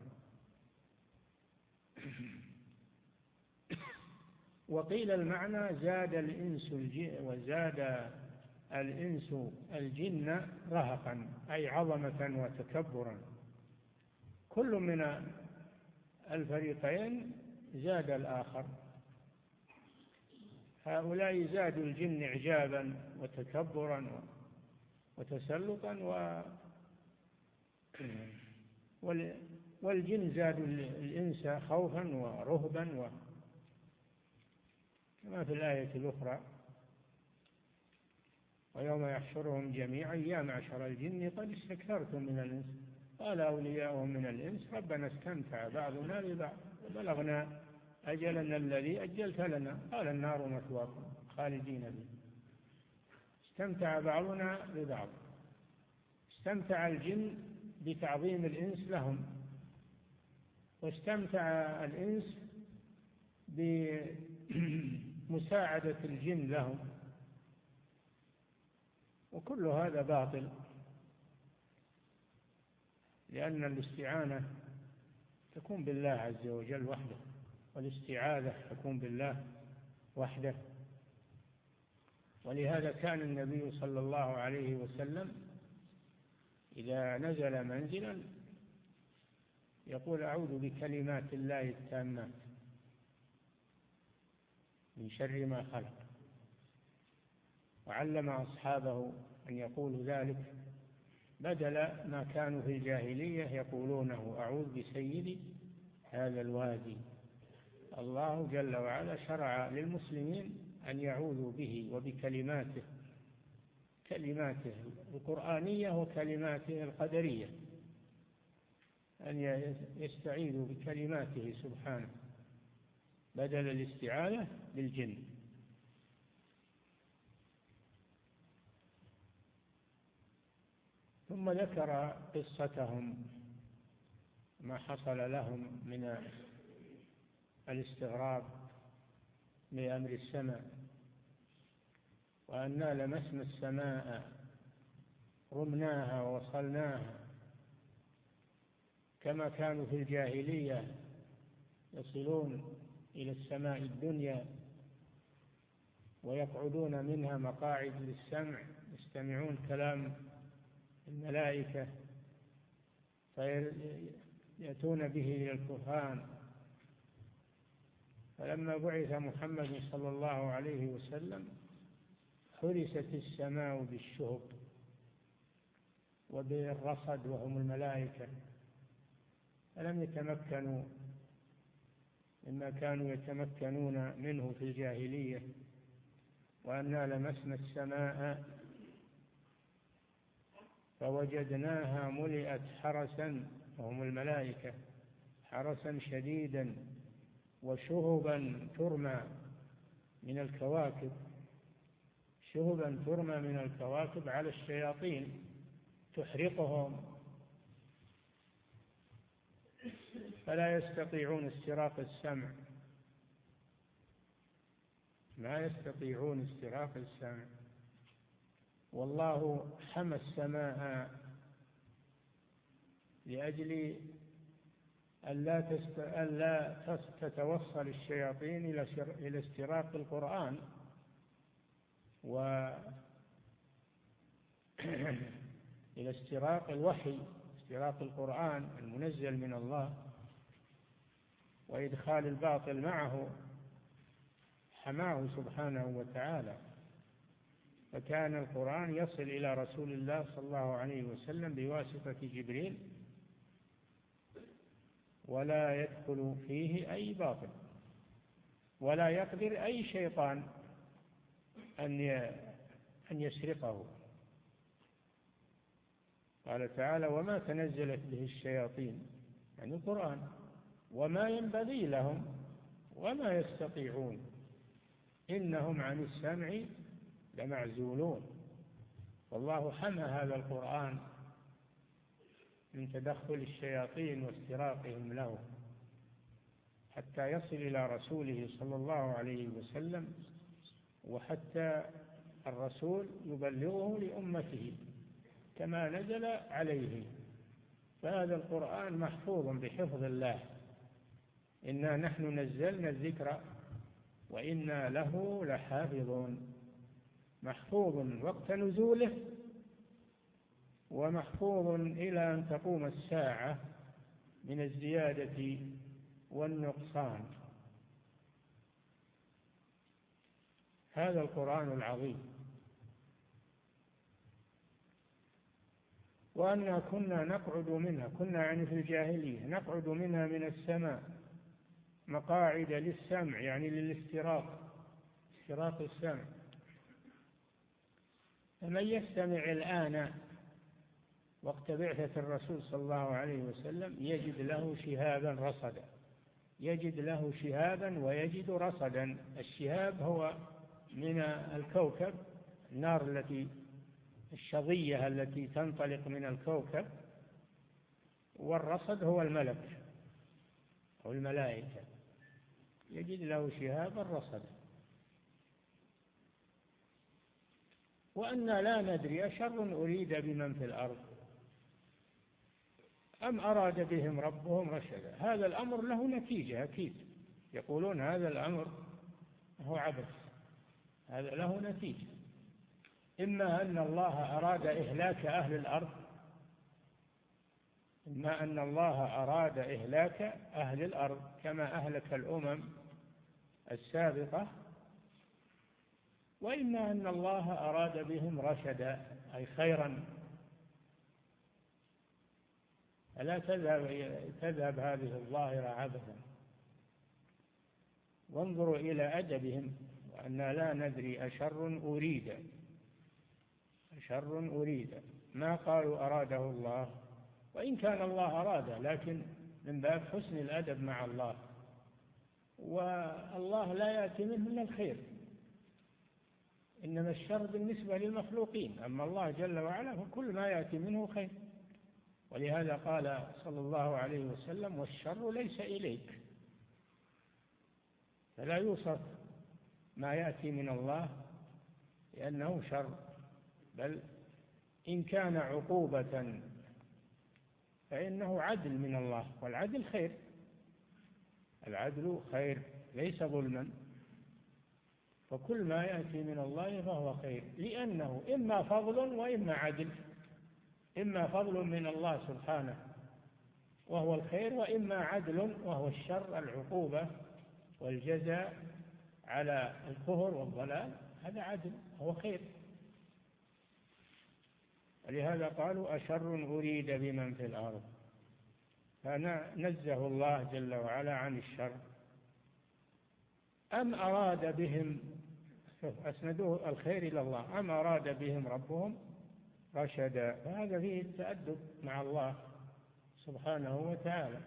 وقيل المعنى زاد الإنس وزاد الإنس الجن رهقا أي عظمة وتكبرا. كل من الفريقين زاد الآخر. هؤلاء زادوا الجن إعجابا وتكبرا وتسلطا، والجن زادوا الإنس خوفا ورهبا، كما في الآية الأخرى ويوم يحشرهم جميعا يا معشر الجن قد استكثرتم من الإنس قال أولياؤهم من الإنس ربنا استمتع بعضنا ببعض وبلغنا أجلنا الذي أجلت لنا قال النار مثواكم خالدين فيها. استمتع بعضنا ببعض. استمتع الجن بتعظيم الإنس لهم، واستمتع الإنس بمساعدة الجن لهم، وكل هذا باطل، لأن الاستعانة تكون بالله عز وجل وحده، والاستعاذة تكون بالله وحده. ولهذا كان النبي صلى الله عليه وسلم إذا نزل منزلا يقول أعوذ بكلمات الله التامات من شر ما خلق، وعلم أصحابه أن يقولوا ذلك بدل ما كانوا في الجاهلية يقولونه أعوذ بسيد هذا الوادي. الله جل وعلا شرع للمسلمين أن يعوذوا به وبكلماته، كلماته القرآنية وكلماته القدرية، أن يستعيذوا بكلماته سبحانه بدل الاستعاذة بالجن. ثم ذكر قصتهم ما حصل لهم من الاستغراب لأمر السماء، وأنا لمسنا السماء رمناها ووصلناها، كما كانوا في الجاهلية يصلون إلى السماء الدنيا ويقعدون منها مقاعد للسمع يستمعون كلام الملائكة فيأتون به إلى الكهان. فلما بعث محمد صلى الله عليه وسلم حرست السماء بالشهب وبالرصد وهم الملائكة، فلم يتمكنوا مما كانوا يتمكنون منه في الجاهلية. وأنا لمسنا السماء فوجدناها ملئت حرسا وهم الملائكة، حرسا شديدا وشهبا ترمى من الكواكب، شهبا ترمى من الكواكب على الشياطين تحرقهم فلا يستطيعون استراق السمع، ما يستطيعون استراق السمع. والله حمى السماء لأجل ألا تتوصل الشياطين إلى استراق القرآن وإلى استراق الوحي، استراق القرآن المنزل من الله، وإدخال الباطل معه حماه سبحانه وتعالى. فكان القرآن يصل إلى رسول الله صلى الله عليه وسلم بواسطة جبريل، ولا يدخل فيه أي باطل، ولا يقدر أي شيطان أن يسرقه. قال تعالى: وما تنزلت به الشياطين، يعني القرآن، وما ينبغي لهم وما يستطيعون، إنهم عن السمع لمعزولون. والله حمى هذا القرآن من تدخل الشياطين واستراقهم له، حتى يصل إلى رسوله صلى الله عليه وسلم، وحتى الرسول يبلغه لأمته كما نزل عليه. فهذا القرآن محفوظ بحفظ الله. إنا نحن نزلنا الذكر وإنا له لحافظون. محفوظ وقت نزوله، ومحفوظ إلى أن تقوم الساعة من الزيادة والنقصان. هذا القرآن العظيم. وأنا كنا نقعد منها، كنا يعني في الجاهلية نقعد منها من السماء مقاعد للسمع، يعني للاستراق، استراق السمع. فمن يستمع الآن وقت بعثة الرسول صلى الله عليه وسلم يجد له شهابا رصدا، يجد له شهابا ويجد رصدا. الشهاب هو من الكوكب، النار الشظية التي تنطلق من الكوكب، والرصد هو الملك أو الملائكة، يجد له شهابا رصدا. وأنا لا ندري أشر أريد بمن في الأرض أم أراد بهم ربهم رشدا. هذا الأمر له نتيجة أكيد. يقولون هذا الأمر هو عبث، هذا له نتيجة. إما أن الله أراد إهلاك أهل الأرض، إما أن الله أراد إهلاك أهل الأرض كما أهلك الأمم السابقة، وإما أن الله أراد بهم رشدا أي خيرا. ألا تذهب هذه الظاهرة عبثا. وانظروا إلى أدبهم، وأنا لا ندري أشر أريد، ما قالوا أراده الله، وإن كان الله أراده، لكن من باب حسن الأدب مع الله. والله لا يأتي منه إلا الخير، إنما الشر بالنسبة للمخلوقين، أما الله جل وعلا فكل ما يأتي منه خير. ولهذا قال صلى الله عليه وسلم: والشر ليس إليك. فلا يوصف ما يأتي من الله لأنه شر، بل إن كان عقوبة فإنه عدل من الله، والعدل خير، العدل خير ليس ظلما. فكل ما يأتي من الله فهو خير، لأنه إما فضل وإما عدل، إما فضل من الله سبحانه وهو الخير، وإما عدل وهو الشر، العقوبة والجزاء على الكفر والضلال، هذا عدل هو خير. ولهذا قالوا: أشر أريد بمن في الأرض. فنزه الله جل وعلا عن الشر. أم أراد بهم، أسندوه الخير إلى الله، أم أراد بهم ربهم رشدا. فهذا فيه التأدب مع الله سبحانه وتعالى.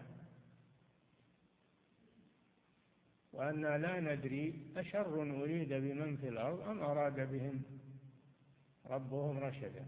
وأنا لا ندري أشر أريد بمن في الأرض أم أراد بهم ربهم رشدا.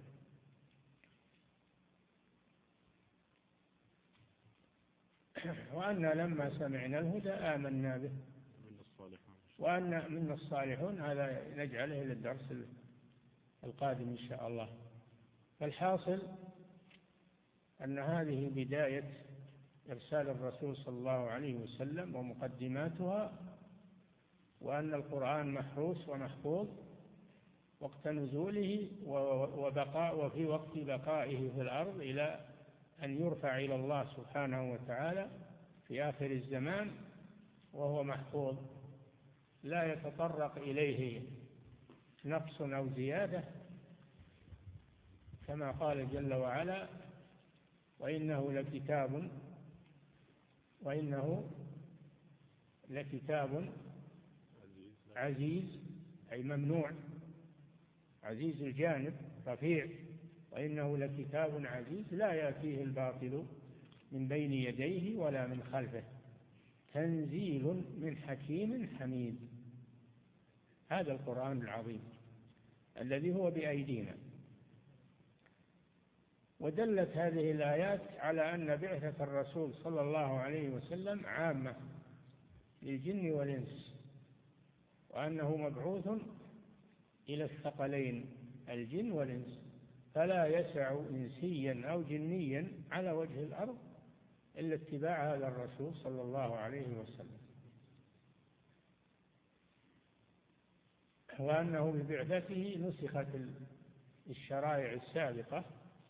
وأنا لما سمعنا الهدى آمنا به وأن منا الصالحون. هذا نجعله للدرس القادم إن شاء الله. فالحاصل أن هذه بداية إرسال الرسول صلى الله عليه وسلم ومقدماتها، وأن القرآن محروس ومحفوظ، وقت نزوله وفي وقت بقائه في الأرض إلى أن يرفع إلى الله سبحانه وتعالى في آخر الزمان وهو محفوظ لا يتطرق إليه نقص أو زيادة، كما قال جل وعلا: وإنه لكتاب عزيز، أي ممنوع، عزيز الجانب رفيع، وإنه لكتاب عزيز لا يأتيه الباطل من بين يديه ولا من خلفه، تنزيل من حكيم حميد. هذا القرآن العظيم الذي هو بأيدينا. ودلت هذه الآيات على أن بعثة الرسول صلى الله عليه وسلم عامة للجن والإنس، وأنه مبعوث إلى الثقلين الجن والإنس، فلا يسع إنسيا أو جنيا على وجه الأرض إلا اتباع هذا الرسول صلى الله عليه وسلم، وأنه ببعثته نسخت الشرائع السابقة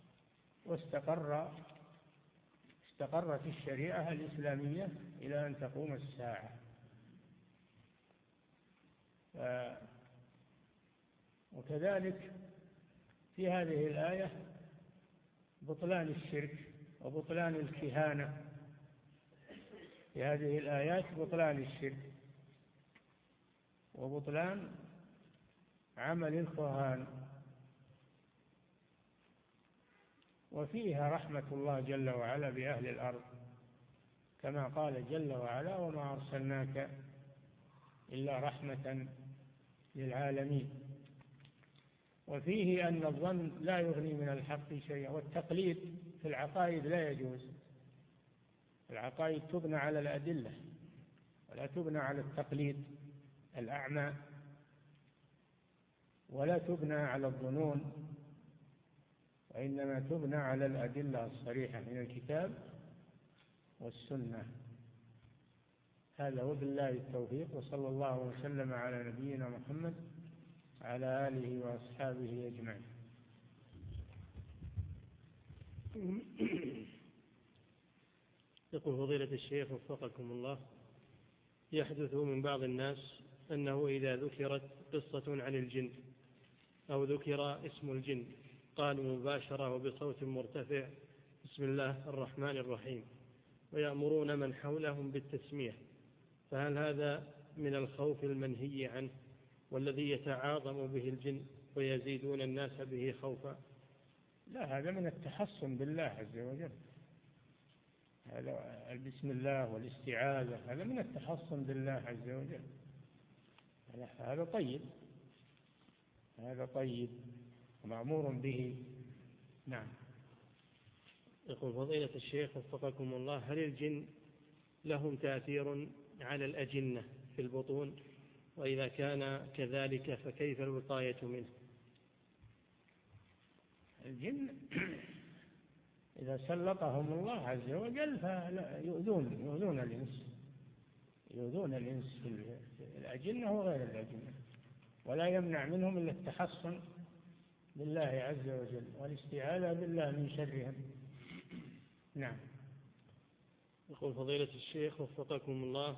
واستقرت الشريعة الإسلامية إلى أن تقوم الساعة. وكذلك في هذه الآية بطلان الشرك وبطلان الكهانة. في هذه الآيات بطلان الشرك وبطلان عمل الكهان، وفيها رحمة الله جل وعلا بأهل الأرض، كما قال جل وعلا: وما أرسلناك إلا رحمة للعالمين. وفيه أن الظن لا يغني من الحق شيئا، والتقليد في العقائد لا يجوز. العقائد تبنى على الأدلة ولا تبنى على التقليد الأعمى، ولا تبنى على الظنون، وإنما تبنى على الأدلة الصريحة من الكتاب والسنة. هذا وبالله التوفيق، وصلى الله وسلم على نبينا محمد على آله وأصحابه أجمعين. يقول فضيلة الشيخ وفقكم الله: يحدث من بعض الناس أنه إذا ذكرت قصة عن الجن أو ذكر اسم الجن قالوا مباشرة وبصوت مرتفع: بسم الله الرحمن الرحيم، ويأمرون من حولهم بالتسمية، فهل هذا من الخوف المنهي عنه والذي يتعاظم به الجن ويزيدون الناس به خوفا؟ لا، هذا من التحصن بالله عز وجل. هذا بسم الله والاستعاذة هذا من التحصن بالله عز وجل. هذا طيب، هذا طيب ومأمور به. نعم. يقول فضيلة الشيخ وفقكم الله: هل الجن لهم تأثير على الأجنة في البطون؟ وإذا كان كذلك فكيف الوقاية منه؟ الجن إذا سلطهم الله عز وجل يؤذون الإنس في الأجنة وغير الأجنة، ولا يمنع منهم إلا التحصن بالله عز وجل والاستعاذة بالله من شرهم. نعم. يقول فضيلة الشيخ وفقكم الله: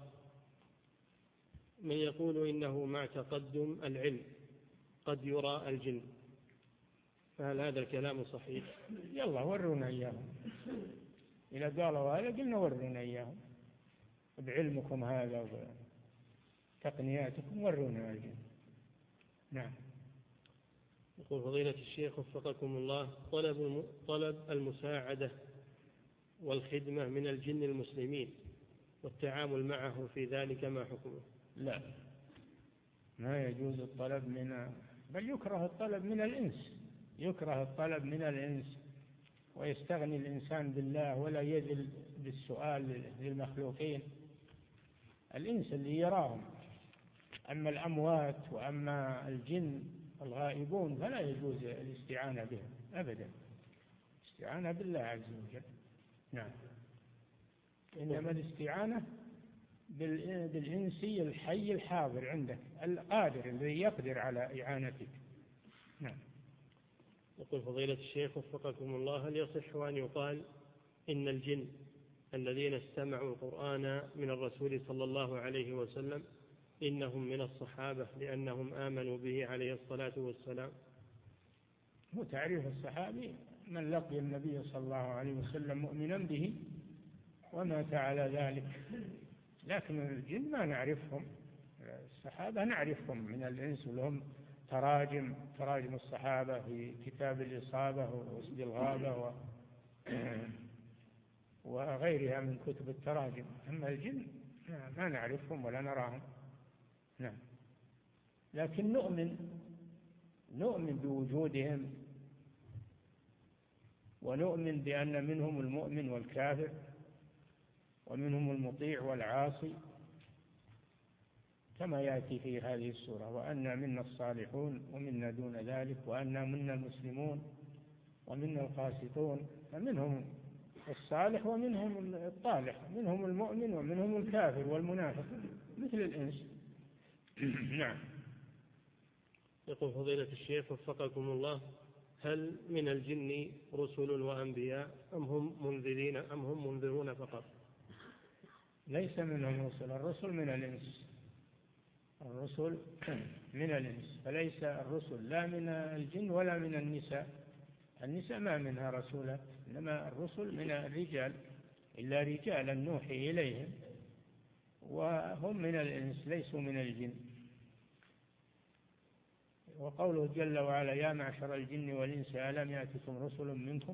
من يقول إنه مع تقدم العلم قد يرى الجن، فهل هذا الكلام صحيح؟ يلا ورونا إياهم، إذا قالوا هذا قلنا ورونا إياهم بعلمكم هذا وتقنياتكم، ورونا الجن. نعم. يقول فضيلة الشيخ وفقكم الله: طلب المساعدة والخدمة من الجن المسلمين والتعامل معه في ذلك ما حكمه؟ لا، ما يجوز الطلب بل يكره الطلب من الإنس، يكره الطلب من الإنس، ويستغني الإنسان بالله ولا يذل بالسؤال للمخلوقين. الإنس اللي يراهم، أما الأموات وأما الجن الغائبون فلا يجوز الاستعانة بهم أبدا، الاستعانة بالله عز وجل. نعم. إنما الاستعانة بالإنسي الحي الحاضر عندك القادر الذي يقدر على إعانتك. نعم. يقول فضيلة الشيخ وفقكم الله: هل يصح أن يقال إن الجن الذين استمعوا القرآن من الرسول صلى الله عليه وسلم إنهم من الصحابة لأنهم آمنوا به عليه الصلاة والسلام؟ هو تعريف الصحابي من لقي النبي صلى الله عليه وسلم مؤمنا به ومات على ذلك، لكن الجن ما نعرفهم. الصحابة نعرفهم من الإنس، ولهم تراجم الصحابة في كتاب الإصابة وأسد الغابة وغيرها من كتب التراجم. أما الجن ما نعرفهم ولا نراهم. نعم. لكن نؤمن بوجودهم، ونؤمن بأن منهم المؤمن والكافر، ومنهم المطيع والعاصي، كما يأتي في هذه السورة: وأن منا الصالحون ومنا دون ذلك، وأن منا المسلمون ومنا القاسطون. فمنهم الصالح ومنهم الطالح، منهم المؤمن ومنهم الكافر والمنافق، مثل الإنس. نعم. يقول فضيلة الشيخ وفقكم الله: هل من الجن رسل وأنبياء أم هم منذرون فقط؟ ليس منهم رسل، الرسل من الإنس. الرسل من الإنس، فليس الرسل لا من الجن ولا من النساء. النساء ما منها رسولات، إنما الرسل من الرجال، إلا رجالا نوحي إليهم، وهم من الإنس ليسوا من الجن. وقوله جل وعلا: يا معشر الجن والإنس ألم يأتكم رسل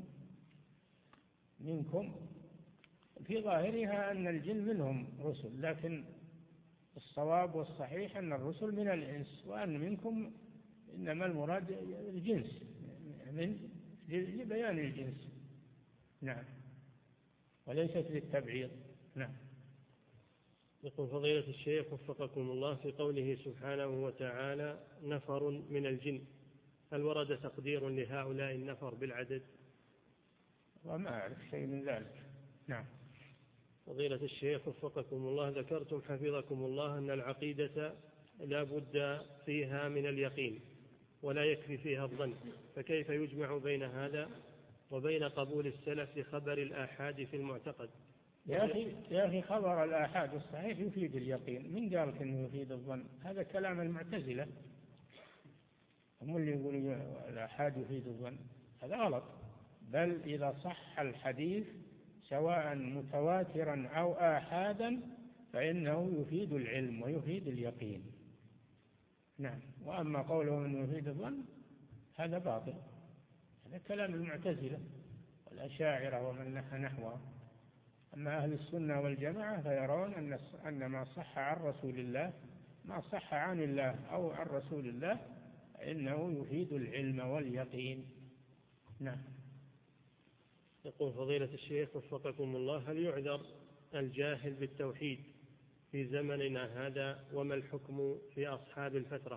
منكم، في ظاهرها أن الجن منهم رسل، لكن الصواب والصحيح أن الرسل من الإنس، وأن منكم إنما المراد الجنس، لبيان الجنس. نعم. وليست للتبعيض. نعم. يقول فضيلة الشيخ وفقكم الله: في قوله سبحانه وتعالى نفر من الجن، هل ورد تقدير لهؤلاء النفر بالعدد؟ وما أعرف شيء من ذلك. نعم. فضيلة الشيخ وفقكم الله: ذكرتم حفظكم الله أن العقيدة لا بد فيها من اليقين ولا يكفي فيها الظن، فكيف يجمع بين هذا وبين قبول السلف لخبر الآحاد في المعتقد؟ يا أخي خبر الآحاد الصحيح يفيد اليقين، من قال إنه يفيد الظن؟ هذا كلام المعتزلة، هم اللي يقولوا الآحاد يفيد الظن، هذا غلط. بل إذا صح الحديث سواء متواترا أو آحادا فإنه يفيد العلم ويفيد اليقين. نعم. وأما قوله أنه يفيد الظن هذا باطل، هذا كلام المعتزلة والأشاعرة ومن نحوه. أما أهل السنة والجماعة فيرون أن ما صح عن رسول الله، ما صح عن الله أو عن رسول الله، إنه يفيد العلم واليقين. نعم. يقول فضيلة الشيخ وفقكم الله: هل يعذر الجاهل بالتوحيد في زمننا هذا، وما الحكم في أصحاب الفترة؟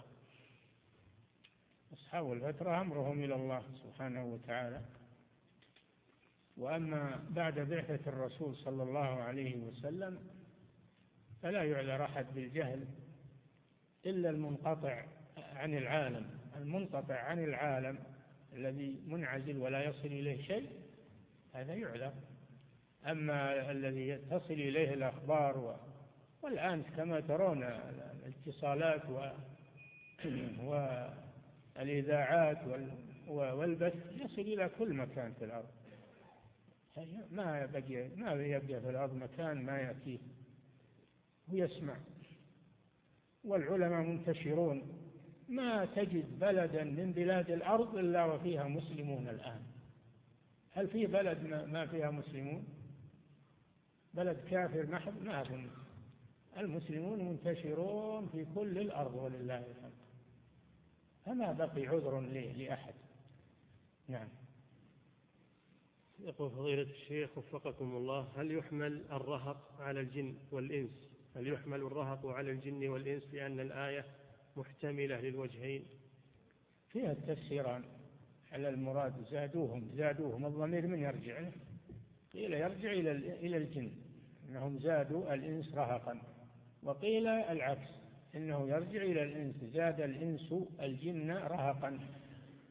أصحاب الفترة أمرهم إلى الله سبحانه وتعالى. وأما بعد بعثة الرسول صلى الله عليه وسلم فلا يعذر أحد بالجهل إلا المنقطع عن العالم الذي منعزل ولا يصل إليه شيء، هذا يعذر. أما الذي تصل إليه الأخبار والآن كما ترون الاتصالات والإذاعات والبث يصل إلى كل مكان في الأرض، ما يبقى في الأرض مكان ما يأتيه ويسمع. والعلماء منتشرون، ما تجد بلدا من بلاد الأرض إلا وفيها مسلمون الآن. هل في بلد ما فيها مسلمون؟ بلد كافر محض ما أظن. المسلمون منتشرون في كل الأرض ولله الحمد، فما بقي عذر لأحد. نعم. يقول فضيلة الشيخ وفقكم الله: هل يحمل الرهق على الجن والإنس؟ هل يحمل الرهق على الجن والإنس لأن الآية محتملة للوجهين؟ فيها التفسيران على المراد. زادوهم الضمير من يرجع له؟ قيل يرجع إلى الجن، إنهم زادوا الإنس رهقا، وقيل العكس، إنه يرجع إلى الإنس، زاد الإنس الجن رهقا.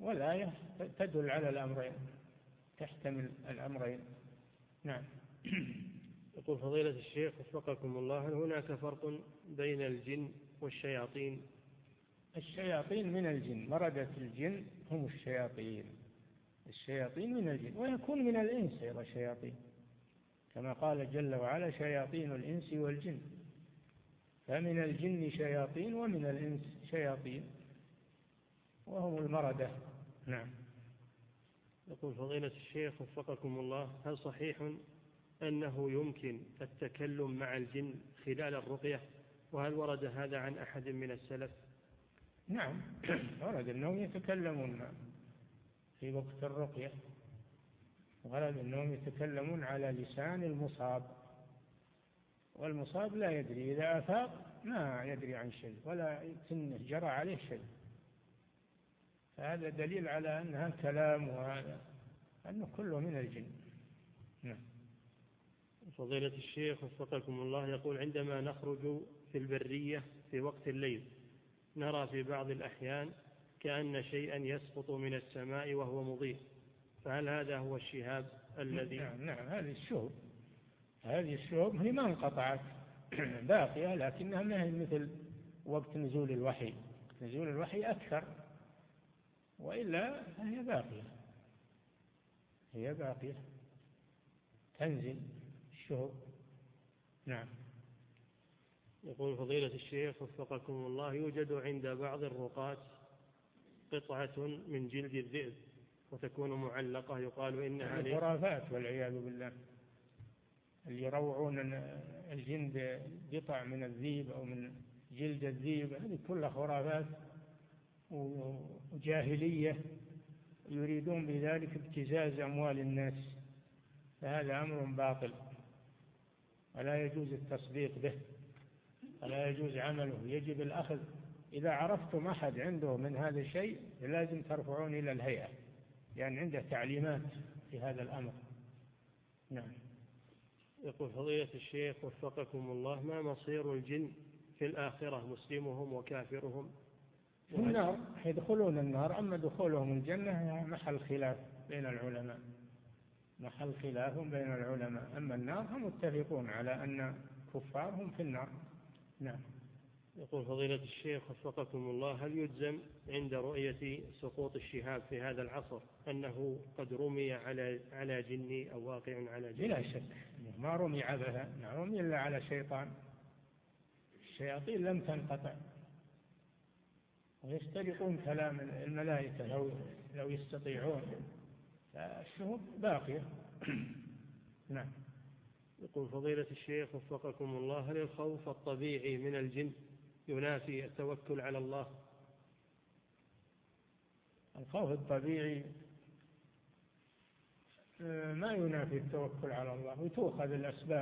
والآية تدل على الأمرين، تحتمل الأمرين. نعم. يقول فضيلة الشيخ وفقكم الله، هل هناك فرق بين الجن والشياطين؟ الشياطين من الجن، مردة الجن هم الشياطين، الشياطين من الجن، ويكون من الإنس أيضا شياطين، كما قال جل وعلا شياطين الإنس والجن، فمن الجن شياطين ومن الإنس شياطين وهم المردة. نعم. يقول فضيلة الشيخ وفقكم الله، هل صحيح أنه يمكن التكلم مع الجن خلال الرقية؟ وهل ورد هذا عن أحد من السلف؟ نعم، ورد أنهم يتكلمون في وقت الرقية، ورد أنهم يتكلمون على لسان المصاب، والمصاب لا يدري، إذا أفاق ما يدري عن شيء ولا جرى عليه شيء، فهذا دليل على أنها كلام، وهذا أنه كله من الجن. نعم. فضيلة الشيخ وفقكم الله، يقول عندما نخرج في البرية في وقت الليل نرى في بعض الأحيان كأن شيئا يسقط من السماء وهو مضيء، فهل هذا هو الشهاب الذي؟ نعم، هذه الشهوب هي ما انقطعت باقية، لكنها ما هي مثل وقت نزول الوحي، نزول الوحي أكثر، وإلا هي باقية تنزل الشهوب. نعم. يقول فضيلة الشيخ وفقكم الله، يوجد عند بعض الرقاة قطعة من جلد الذئب وتكون معلقة، يقال إنها خرافات والعياذ بالله، اللي يروعون الجن بقطع من الذئب أو من جلد الذئب، هذه كلها خرافات وجاهلية، يريدون بذلك ابتزاز أموال الناس، فهذا أمر باطل ولا يجوز التصديق به ولا يجوز عمله، يجب الأخذ. إذا عرفتم أحد عنده من هذا الشيء لازم ترفعون إلى الهيئة، يعني عنده تعليمات في هذا الأمر. نعم. يقول فضيلة الشيخ وفقكم الله، ما مصير الجن في الآخرة، مسلمهم وكافرهم؟ في النار، يدخلون النار، أما دخولهم الجنة محل خلاف بين العلماء، محل خلاف بين العلماء، أما النار هم متفقون على أن كفارهم في النار. نعم. يقول فضيلة الشيخ وفقكم الله، هل يجزم عند رؤية سقوط الشهاب في هذا العصر أنه قد رمي على جني أو واقع على جني؟ بلا شك، ما رمي عبثا، ما رمي إلا على شيطان، الشياطين لم تنقطع، ويسترقون كلام الملائكة لو يستطيعون، فالشهوب باقية. نعم. يقول فضيلة الشيخ وفقكم الله، هل الخوف الطبيعي من الجن ينافي التوكل على الله؟ الخوف الطبيعي ما ينافي التوكل على الله، وتؤخذ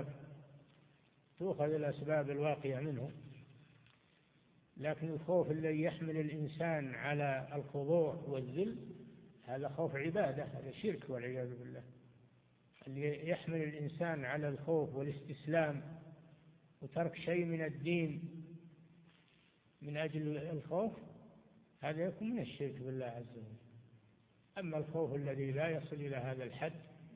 الأسباب الواقعة منه، لكن الخوف الذي يحمل الإنسان على الخضوع والذل هذا خوف عبادة، هذا شرك والعياذ بالله. اللي يحمل الإنسان على الخوف والاستسلام وترك شيء من الدين من أجل الخوف، هذا يكون من الشرك بالله عز وجل. أما الخوف الذي لا يصل إلى هذا الحد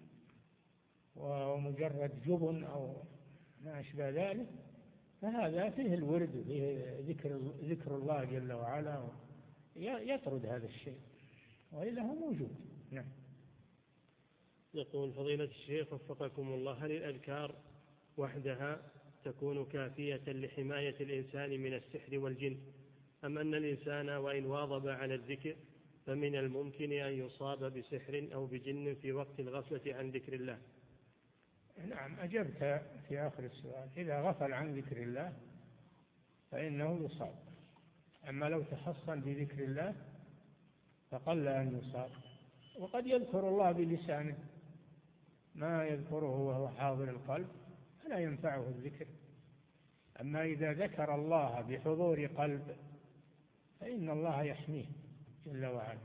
ومجرد جبن أو ما أشبه ذلك، فهذا فيه الورد، فيه ذكر الله جل وعلا، يطرد هذا الشيء، وإلا هو موجود. نعم. يقول فضيلة الشيخ وفقكم الله، هل الأذكار وحدها تكون كافية لحماية الإنسان من السحر والجن، أم أن الإنسان وإن واظب على الذكر فمن الممكن أن يصاب بسحر أو بجن في وقت الغفلة عن ذكر الله؟ نعم، أجبت في آخر السؤال، إذا غفل عن ذكر الله فإنه يصاب، أما لو تحصن بذكر الله فقل أن يصاب. وقد يذكر الله بلسانه ما يذكره وهو حاضر القلب فلا ينفعه الذكر، أما إذا ذكر الله بحضور قلب فإن الله يحميه جل وعلا.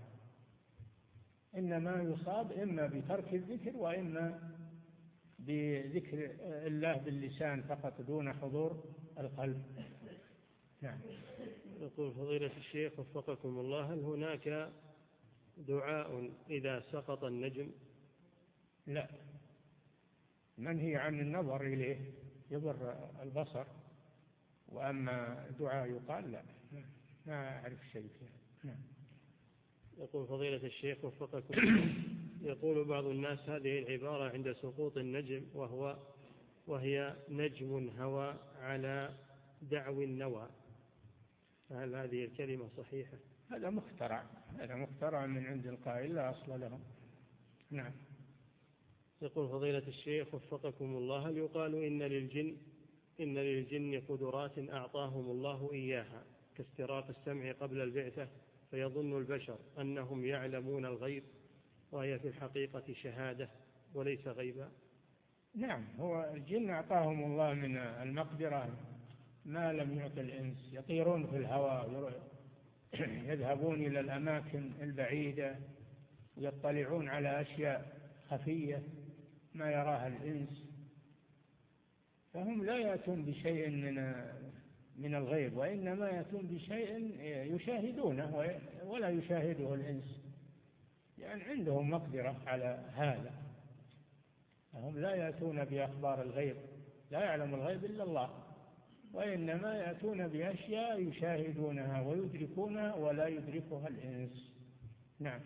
إنما يصاب إما بترك الذكر وإما بذكر الله باللسان فقط دون حضور القلب. نعم. يقول فضيلة الشيخ وفقكم الله، هل هناك دعاء إذا سقط النجم؟ لا، منهي عن النظر إليه يضر البصر، وأما دعاء يقال لا، ما أعرف شيء فيها. يقول فضيلة الشيخ وفقكم يقول بعض الناس هذه العبارة عند سقوط النجم وهي نجم هوى على دعو النوى، هل هذه الكلمة صحيحة؟ هذا مخترع من عند القائل لا أصل له. نعم. يقول فضيلة الشيخ وفقكم الله هل يقال إن للجن قدرات أعطاهم الله إياها كاستراق السمع قبل البعثة فيظن البشر أنهم يعلمون الغيب وهي في الحقيقة شهادة وليس غيبا؟ نعم، هو الجن أعطاهم الله من المقدرة ما لم يعط الإنس، يطيرون في الهواء، يذهبون إلى الأماكن البعيدة، يطلعون على أشياء خفية ما يراها الإنس، فهم لا يأتون بشيء من الغيب، وإنما يأتون بشيء يشاهدونه ولا يشاهده الإنس، يعني عندهم مقدرة على هذا، هم لا يأتون بأخبار الغيب، لا يعلم الغيب إلا الله، وإنما يأتون بأشياء يشاهدونها ويدركونها ولا يدركها الإنس. نعم.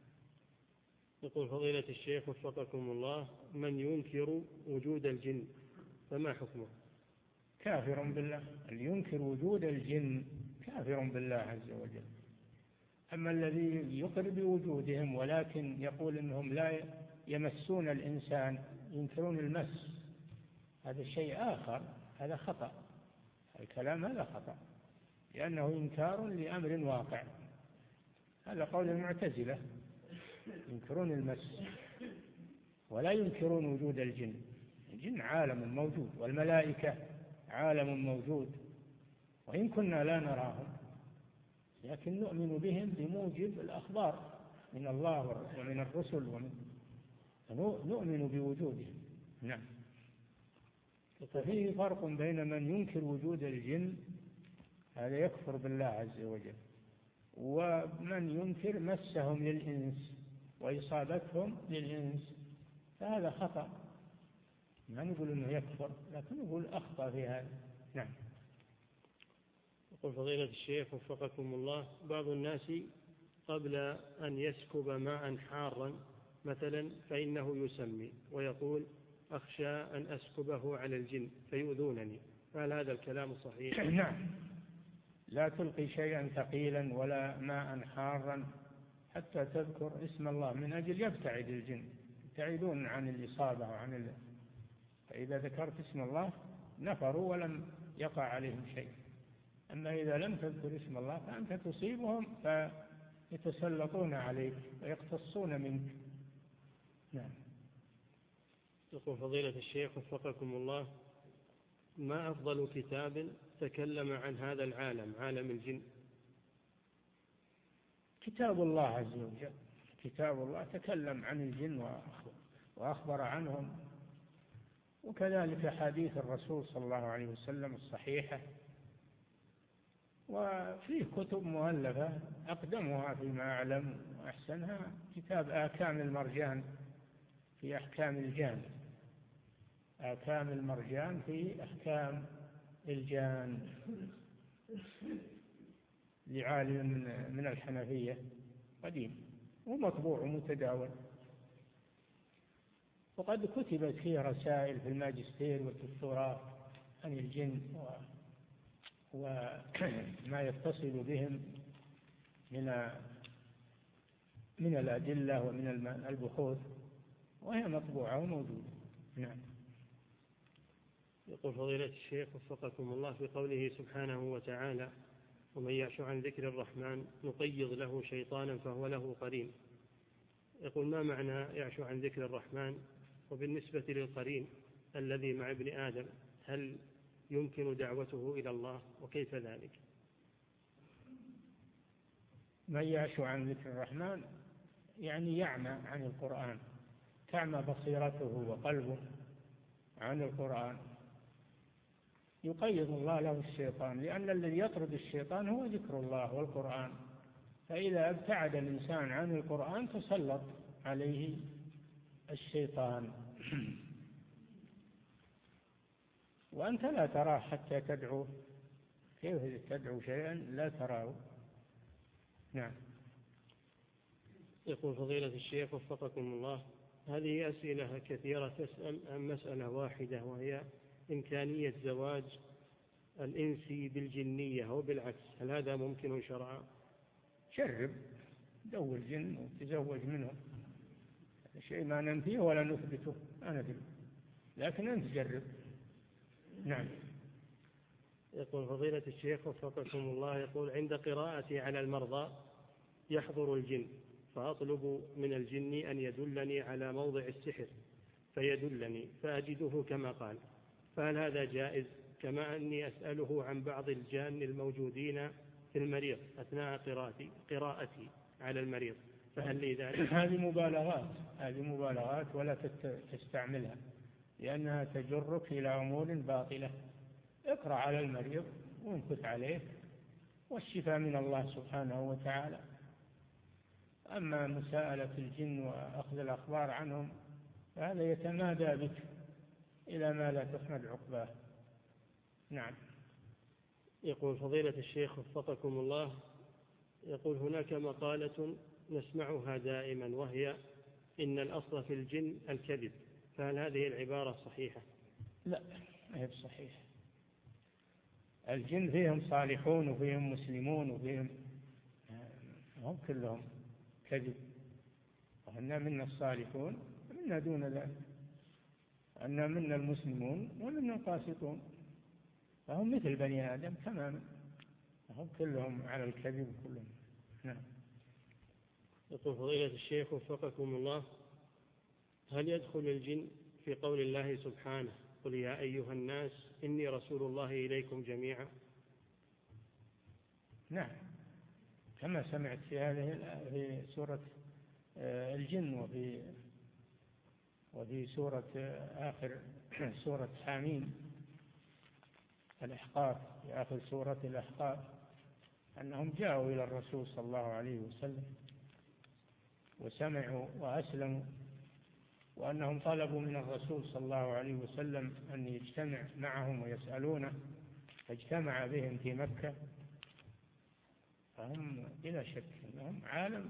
يقول فضيلة الشيخ وفقكم الله من ينكر وجود الجن فما حكمه؟ كافر بالله، اللي ينكر وجود الجن كافر بالله عز وجل. أما الذي يقر بوجودهم ولكن يقول إنهم لا يمسون الإنسان، ينكرون المس، هذا شيء آخر، هذا خطأ، الكلام هذا خطأ، لأنه إنكار لأمر واقع، هذا قول المعتزلة، ينكرون المس ولا ينكرون وجود الجن. الجن عالم موجود، والملائكة عالم موجود، وإن كنا لا نراهم لكن نؤمن بهم بموجب الأخبار من الله ومن الرسل، نؤمن بوجودهم. نعم. ففيه فرق بين من ينكر وجود الجن، هذا يكفر بالله عز وجل، ومن ينكر مسهم للإنس وإصابتهم للإنس، فهذا خطأ، ما نقول إنه يكفر لكن نقول أخطأ في هذا. نعم. يقول فضيلة الشيخ وفقكم الله بعض الناس قبل أن يسكب ماء حارا مثلا فإنه يسمي ويقول أخشى أن أسكبه على الجن فيؤذونني، فهل هذا الكلام صحيح؟ نعم، لا تلقي شيئا ثقيلا ولا ماء حارا حتى تذكر اسم الله، من أجل يبتعد الجن، يبتعدون عن الإصابة فإذا ذكرت اسم الله نفروا ولم يقع عليهم شيء. أما إذا لم تذكر اسم الله فأنت تصيبهم فيتسلطون عليك ويقتصون منك. نعم. يقول فضيلة الشيخ وفقكم الله ما أفضل كتاب تكلم عن هذا العالم، عالم الجن؟ كتاب الله عز وجل، كتاب الله تكلم عن الجن وأخبر عنهم، وكذلك حديث الرسول صلى الله عليه وسلم الصحيحة، وفيه كتب مؤلفة أقدمها فيما أعلم وأحسنها كتاب آكام المرجان في أحكام الجان، آكام المرجان في أحكام الجان لعالم من الحنفية قديم ومطبوع ومتداول، وقد كتبت فيه رسائل في الماجستير والدكتوراه عن الجن وما يتصل بهم من الأدلة ومن البحوث، وهي مطبوعة وموجودة. نعم. يقول فضيلة الشيخ وفقكم الله في قوله سبحانه وتعالى ومن يعش عن ذكر الرحمن نقيض له شيطانا فهو له قرين، يقول ما معنى يعش عن ذكر الرحمن؟ وبالنسبة للقرين الذي مع ابن آدم هل يمكن دعوته إلى الله وكيف ذلك؟ من يعش عن ذكر الرحمن يعني يعمى عن القرآن، تعمى بصيرته وقلبه عن القرآن، يقيض الله له الشيطان، لأن الذي يطرد الشيطان هو ذكر الله والقرآن، فإذا ابتعد الإنسان عن القرآن تسلط عليه الشيطان. وأنت لا تراه حتى تدعو، كيف تدعو شيئا لا تراه؟ نعم. يقول فضيلة الشيخ وفقكم الله، هذه أسئلة كثيرة تسأل عن مسألة واحدة، وهي إمكانية زواج الإنسي بالجنية أو بالعكس، هل هذا ممكن شرعا؟ جرب، دور جن وتزوج منه، شيء ما ننفيه ولا نثبته، أنا ندري، لكن أنت جرب. نعم. يقول فضيلة الشيخ وفقكم الله، يقول عند قراءتي على المرضى يحضر الجن، فأطلب من الجن أن يدلني على موضع السحر فيدلني فأجده كما قال، فهل هذا جائز؟ كما أني أسأله عن بعض الجان الموجودين في المريض أثناء قراءتي على المريض، فهل لي ذلك؟ هذه مبالغات ولا تستعملها، لأنها تجرك إلى أمور باطلة. اقرأ على المريض وانكت عليه، والشفاء من الله سبحانه وتعالى. أما مساءلة الجن وأخذ الأخبار عنهم فهذا يتمادى بك إلى ما لا تحمد عقباه. نعم. يقول فضيلة الشيخ وفقكم الله، يقول هناك مقالة نسمعها دائما، وهي إن الأصل في الجن الكذب، فهل هذه العبارة صحيحة؟ لا، ما هي صحيحة. الجن فيهم صالحون وفيهم مسلمون وفيهم، هم كلهم كذب، وأن منا الصالحون ومنا دون ذلك، أن منا المسلمون ومنا القاسطون، فهم مثل بني آدم تماما، هم كلهم على الكذب كلهم. نعم. يقول فضيلة الشيخ وفقكم الله، هل يدخل الجن في قول الله سبحانه قل يا أيها الناس إني رسول الله إليكم جميعا؟ نعم، كما سمعت في هذه في سورة الجن، وفي سورة آخر سورة حاميم الأحقاف، في آخر سورة الأحقاف، أنهم جاءوا إلى الرسول صلى الله عليه وسلم وسمعوا وأسلموا، وأنهم طلبوا من الرسول صلى الله عليه وسلم أن يجتمع معهم ويسألونه، فاجتمع بهم في مكة. فهم بلا شك أنهم عالم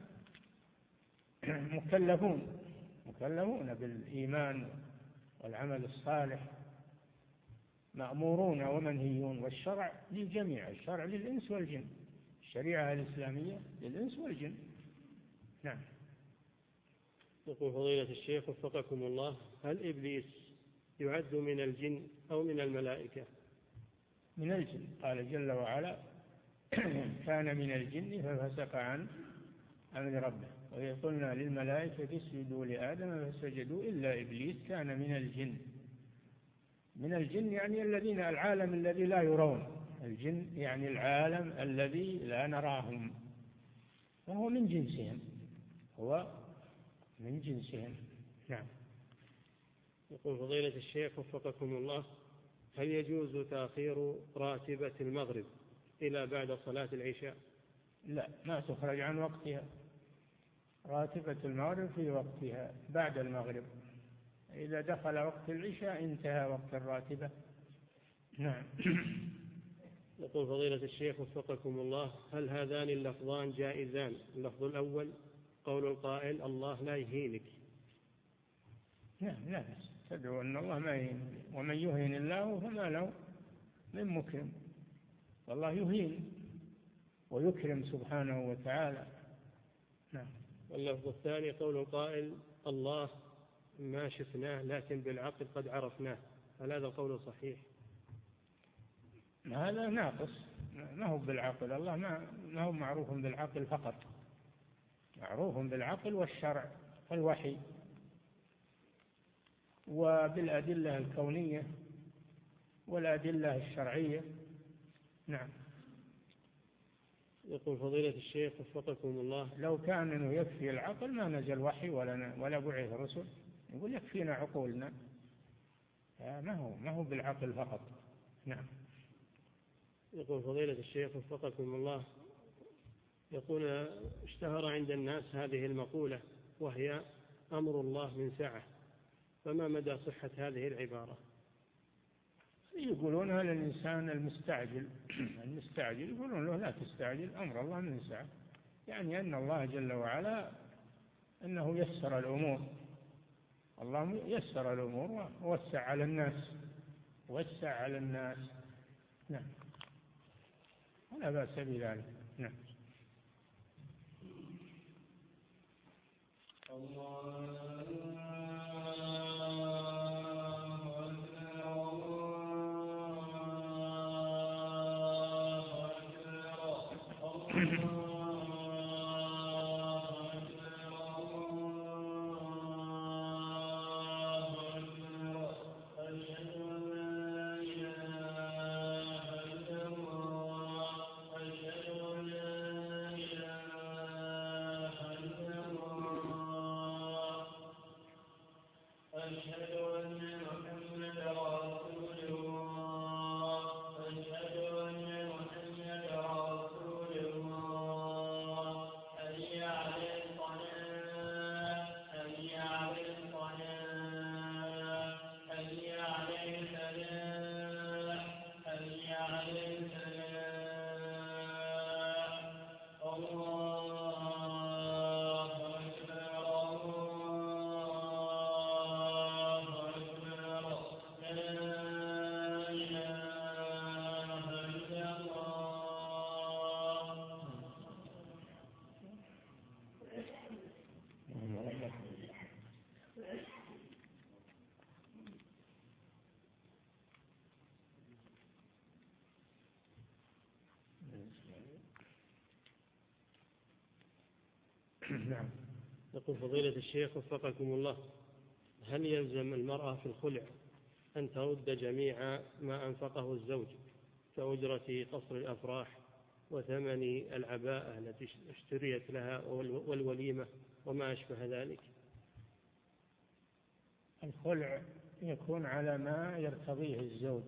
مكلفون بالإيمان والعمل الصالح، مأمورون ومنهيون، والشرع للجميع، الشرع للإنس والجن، الشريعة الإسلامية للإنس والجن. نعم. يقول فضيلة الشيخ وفقكم الله، هل إبليس يعد من الجن أو من الملائكة؟ من الجن، قال جل وعلا كان من الجن ففسق عن أمر ربه، وإذ قلنا للملائكة اسجدوا لآدم فسجدوا إلا إبليس كان من الجن. من الجن يعني العالم الذي لا يرون، الجن يعني العالم الذي لا نراهم، وهو من جنسهم، هو من جنسهم. نعم. يقول فضيلة الشيخ وفقكم الله، هل يجوز تأخير راتبة المغرب إلى بعد صلاة العشاء؟ لا، ما تخرج عن وقتها، راتبة المغرب في وقتها بعد المغرب، إذا دخل وقت العشاء انتهى وقت الراتبة. نعم. يقول فضيلة الشيخ وفقكم الله، هل هذان اللفظان جائزان؟ اللفظ الأول قول القائل الله لا يهينك. نعم، لا بأس، تدعو أن الله ما يهين، ومن يهين الله فما له من مكرم، والله يهين ويكرم سبحانه وتعالى. نعم. واللفظ الثاني قول القائل الله ما شفناه لكن بالعقل قد عرفناه، هل هذا القول صحيح؟ هذا ناقص، ما هو بالعقل، الله ما هو معروف بالعقل فقط، معروف بالعقل والشرع والوحي وبالأدلة الكونية والأدلة الشرعية. نعم. يقول فضيلة الشيخ وفقكم الله، لو كان أنه يكفي العقل ما نزل وحي ولا بعث رسل، يقول يكفينا عقولنا، ما هو بالعقل فقط. نعم. يقول فضيلة الشيخ وفقكم الله، يقول: اشتهر عند الناس هذه المقولة وهي: أمر الله من سعة، فما مدى صحة هذه العبارة؟ يقولونها للإنسان المستعجل يقولون له: لا تستعجل، أمر الله من سعة، يعني أن الله جل وعلا أنه يسر الأمور، الله يسر الأمور ووسع على الناس. نعم، ولا بأس بذلك. نعم. نعم. يقول: فضيلة الشيخ وفقكم الله، هل يلزم المرأة في الخلع أن ترد جميع ما أنفقه الزوج كأجرة قصر الأفراح وثمن العباءة التي اشتريت لها والوليمة وما أشبه ذلك؟ الخلع يكون على ما يرتضيه الزوج،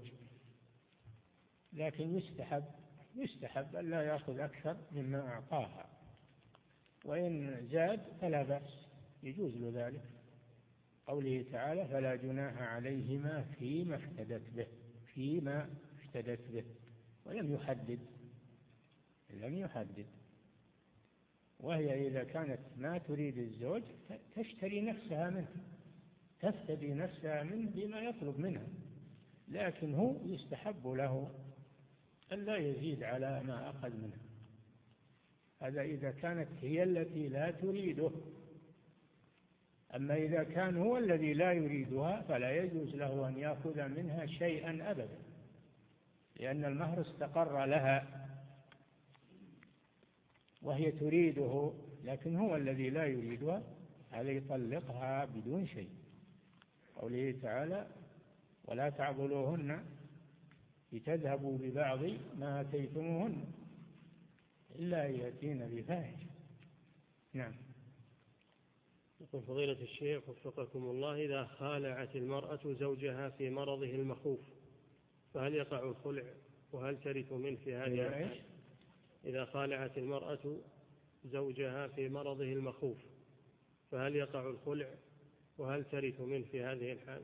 لكن يستحب أن لا يأخذ أكثر مما أعطاها، وإن زاد فلا بأس، يجوز له ذلك. قوله تعالى: فلا جناح عليهما فيما افتدت به، ولم يحدد. وهي إذا كانت ما تريد الزوج تفتدي نفسها منه بما يطلب منها، لكن هو يستحب له أن لا يزيد على ما أخذ منها. هذا إذا كانت هي التي لا تريده. أما إذا كان هو الذي لا يريدها فلا يجوز له أن يأخذ منها شيئا أبدا، لأن المهر استقر لها وهي تريده، لكن هو الذي لا يريدها، هذا يطلقها بدون شيء. قوله تعالى: ولا تعضلوهن لتذهبوا ببعض ما آتيتموهن إلا أن يأتين بفاحشة. نعم. يقول: فضيلة الشيخ وفقكم الله، إذا خالعت المرأة زوجها في مرضه المخوف فهل يقع الخلع وهل ترث منه في هذه الحال؟ إذا خالعت المرأة زوجها في مرضه المخوف فهل يقع الخلع وهل ترث منه في هذه الحال؟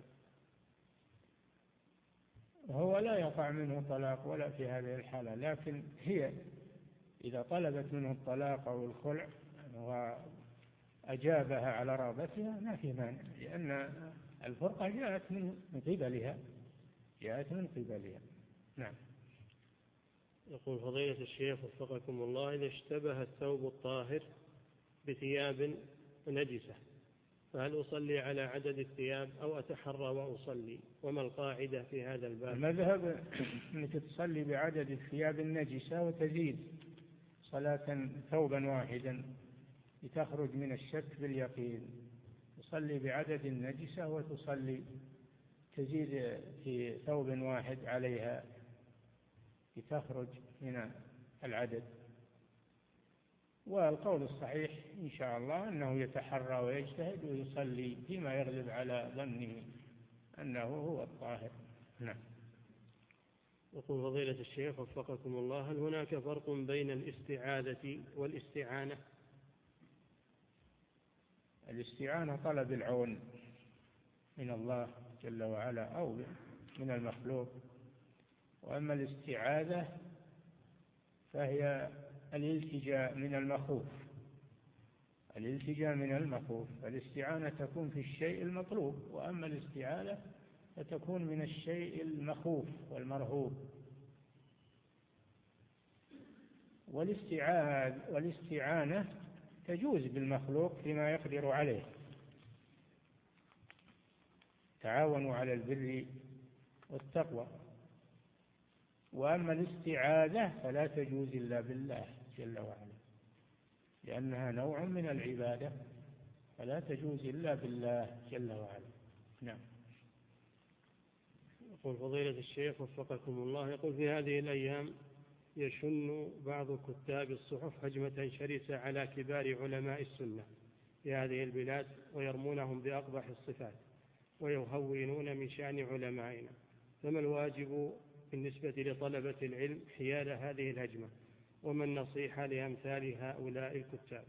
هو لا يقع منه طلاق ولا في هذه الحالة، لكن هي إذا طلبت منه الطلاق أو الخلع وأجابها على رغبتها ما في مانع، لأن الفرقة جاءت من قبلها. نعم. يقول: فضيلة الشيخ وفقكم الله، إذا اشتبه الثوب الطاهر بثياب نجسة فهل أصلي على عدد الثياب أو أتحرى وأصلي؟ وما القاعدة في هذا الباب؟ المذهب أنك تصلي بعدد الثياب النجسة وتزيد صلاة ثوبا واحدا لتخرج من الشك باليقين. تصلي بعدد النجسة وتصلي تزيد في ثوب واحد عليها لتخرج من العدد. والقول الصحيح إن شاء الله أنه يتحرى ويجتهد ويصلي فيما يغلب على ظنه أنه هو الطاهر. نعم. يقول فضيلة الشيخ وفقكم الله: هل هناك فرق بين الاستعاذة والاستعانة؟ الاستعانة طلب العون من الله جل وعلا أو من المخلوق، وأما الاستعاذة فهي الالتجاء من المخوف. الالتجاء من المخوف، فالاستعانة تكون في الشيء المطلوب، وأما الاستعاذة فتكون من الشيء المخوف والمرهوب. والاستعانة تجوز بالمخلوق فيما يقدر عليه، تعاونوا على البر والتقوى. وأما الاستعاذة فلا تجوز إلا بالله جل وعلا، لأنها نوع من العبادة، فلا تجوز إلا بالله جل وعلا. نعم. يقول فضيلة الشيخ وفقكم الله: يقول في هذه الأيام يشن بعض كتاب الصحف هجمة شرسة على كبار علماء السنة في هذه البلاد، ويرمونهم بأقبح الصفات ويهونون من شأن علمائنا، فما الواجب بالنسبة لطلبة العلم حيال هذه الهجمة، وما النصيحة لأمثال هؤلاء الكتاب؟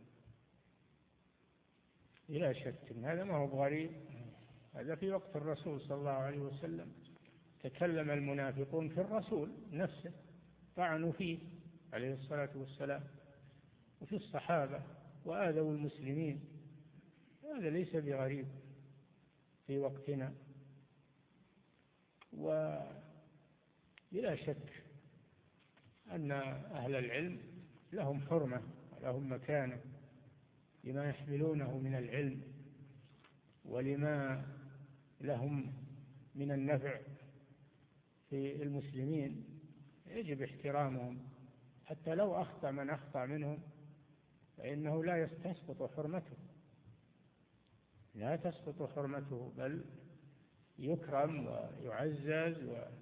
لا شك إن هذا ما هو غريب، هذا في وقت الرسول صلى الله عليه وسلم تكلم المنافقون في الرسول نفسه، طعنوا فيه عليه الصلاة والسلام وفي الصحابة وآذوا المسلمين. هذا ليس بغريب في وقتنا، وبلا شك أن أهل العلم لهم حرمة ولهم مكانة لما يحملونه من العلم ولما لهم من النفع في المسلمين، يجب احترامهم، حتى لو أخطأ من أخطأ منهم فإنه لا تسقط حرمته، لا تسقط حرمته، بل يكرم ويعزز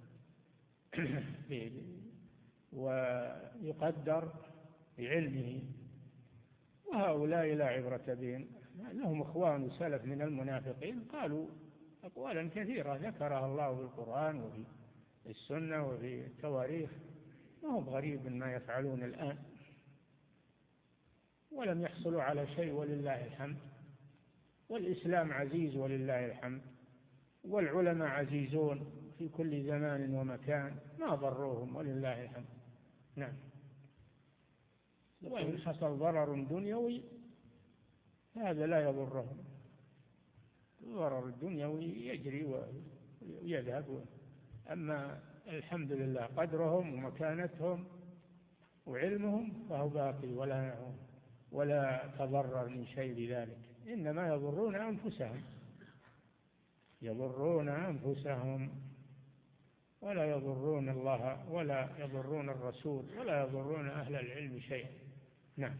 ويقدر بعلمه. وهؤلاء لا عبرة بهم، لهم إخوان وسلف من المنافقين قالوا أقوالا كثيرة ذكرها الله في القرآن وفي السنة وفي التواريخ، ما هو غريب ما يفعلون الآن، ولم يحصلوا على شيء ولله الحمد، والإسلام عزيز ولله الحمد، والعلماء عزيزون في كل زمان ومكان، ما ضروهم ولله الحمد. نعم. وإن حصل ضرر دنيوي هذا لا يضرهم، الضرر الدنيوي يجري ويذهب، أما الحمد لله قدرهم ومكانتهم وعلمهم فهو باقي ولا تضرر من شيء لذلك، إنما يضرون أنفسهم ولا يضرون الله ولا يضرون الرسول ولا يضرون أهل العلم شيئا. نعم.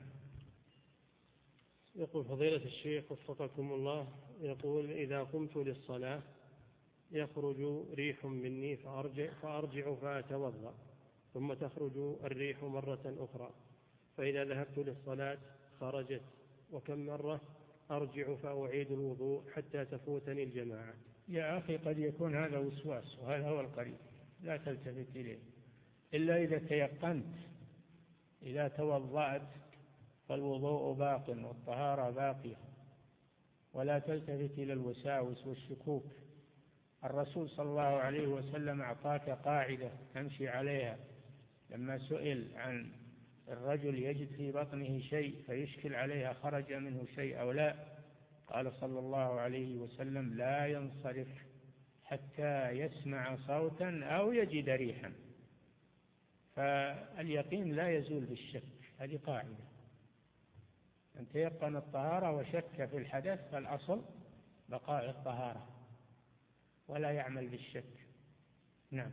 يقول فضيلة الشيخ وفقكم الله: يقول إذا قمت للصلاة يخرج ريح مني فأرجع فأتوضأ، ثم تخرج الريح مرة أخرى، فإذا ذهبت للصلاة خرجت، وكم مرة أرجع فأعيد الوضوء حتى تفوتني الجماعة؟ يا أخي قد يكون هذا وسواس، وهذا هو القريب، لا تلتفت إليه إلا إذا تيقنت. إذا توضأت فالوضوء باق والطهارة باقية، ولا تلتفت إلى الوساوس والشكوك. الرسول صلى الله عليه وسلم أعطاك قاعدة تمشي عليها لما سئل عن الرجل يجد في بطنه شيء فيشكل عليها خرج منه شيء أو لا، قال صلى الله عليه وسلم: لا ينصرف حتى يسمع صوتا أو يجد ريحا. فاليقين لا يزول بالشك، هذه قاعدة. أن تيقن الطهارة وشك في الحدث فالأصل بقاء الطهارة ولا يعمل بالشك. نعم.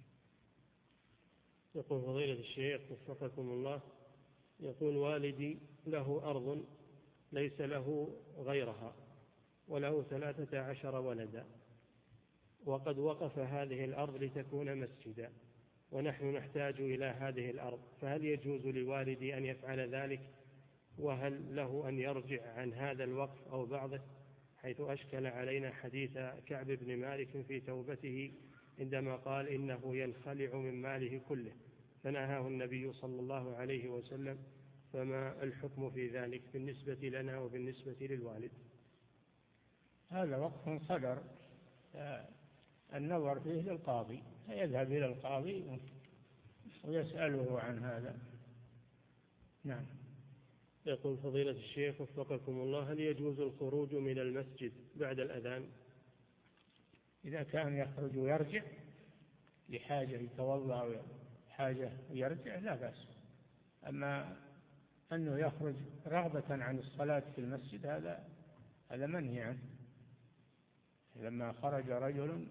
يقول فضيلة الشيخ وفقكم الله: يقول والدي له أرض ليس له غيرها وله 13 ولدا، وقد وقف هذه الأرض لتكون مسجدا، ونحن نحتاج إلى هذه الأرض، فهل يجوز لوالدي أن يفعل ذلك؟ وهل له أن يرجع عن هذا الوقف أو بعضه، حيث أشكل علينا حديث كعب بن مالك في توبته عندما قال إنه ينخلع من ماله كله، فنهاه النبي صلى الله عليه وسلم، فما الحكم في ذلك بالنسبة لنا وبالنسبة للوالد؟ هذا وقف صدر النظر فيه للقاضي، فيذهب إلى القاضي ويسأله عن هذا. نعم. يقول فضيلة الشيخ وفقكم الله: هل يجوز الخروج من المسجد بعد الأذان؟ إذا كان يخرج ويرجع لحاجة، يتوضأ أو حاجة ويرجع لا بأس. أما أنه يخرج رغبة عن الصلاة في المسجد هذا منهي عنه. لما خرج رجل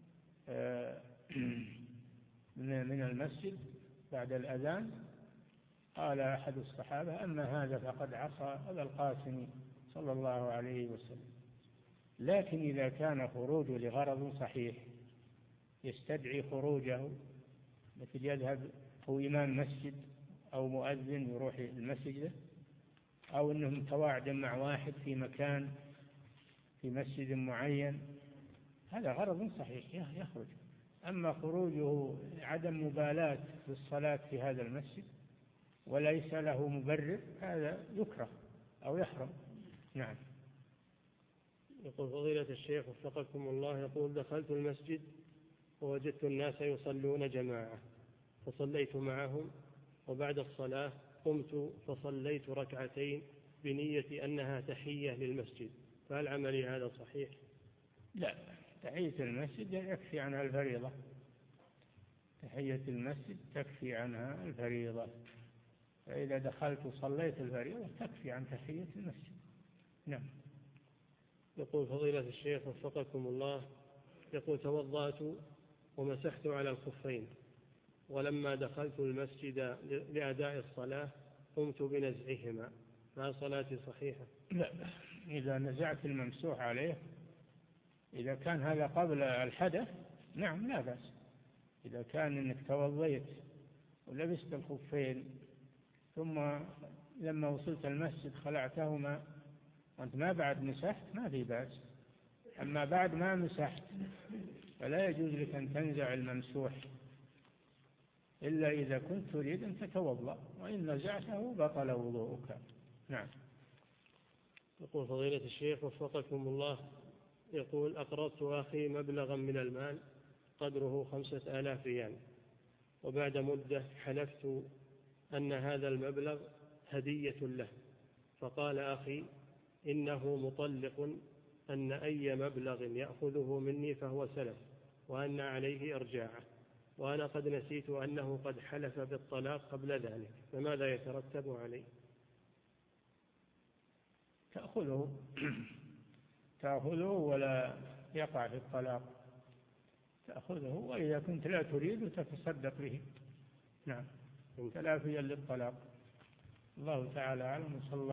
من المسجد بعد الأذان قال أحد الصحابة: أما هذا فقد عصى أبا القاسم صلى الله عليه وسلم. لكن إذا كان خروجه لغرض صحيح يستدعي خروجه، مثل يذهب هو إمام مسجد أو مؤذن يروح المسجد، أو أنه متواعد مع واحد في مكان في مسجد معين، هذا غرض صحيح يخرج. أما خروجه عدم مبالاة بالصلاة في هذا المسجد وليس له مبرر، هذا يكره أو يحرم. نعم. يقول فضيلة الشيخ وفقكم الله: يقول دخلت المسجد ووجدت الناس يصلون جماعة فصليت معهم، وبعد الصلاة قمت فصليت ركعتين بنية أنها تحية للمسجد، فهل عملي هذا صحيح؟ لا، تحية المسجد يكفي عنها الفريضة. تحية المسجد تكفي عنها الفريضة، فإذا دخلت وصليت الفريضة تكفي عن تحية المسجد. نعم. يقول فضيلة الشيخ وفقكم الله: يقول توضأت ومسحت على الخفين، ولما دخلت المسجد لأداء الصلاة قمت بنزعهما، فهل صلاتي صحيحة؟ لا، إذا نزعت الممسوح عليه، إذا كان هذا قبل الحدث نعم لا بأس. إذا كان إنك توضيت ولبست الخفين ثم لما وصلت المسجد خلعتهما وأنت ما بعد مسحت ما في بأس. أما بعد ما مسحت فلا يجوز لك أن تنزع الممسوح إلا إذا كنت تريد أن تتوضأ، وإن نزعته بطل وضوءك. نعم. يقول فضيلة الشيخ وفقكم الله: يقول أقرضت أخي مبلغا من المال قدره 5000 ريال، وبعد مدة حلفت أن هذا المبلغ هدية له، فقال أخي إنه مطلق، أن أي مبلغ يأخذه مني فهو سلف، وأن عليه إرجاعه، وأنا قد نسيت أنه قد حلف بالطلاق قبل ذلك، فماذا يترتب عليه؟ تأخذه ولا يقع في الطلاق، تأخذه، وإذا كنت لا تريد تتصدق به. نعم، تلافيا للطلاق. الله تعالى أعلم. صلى الله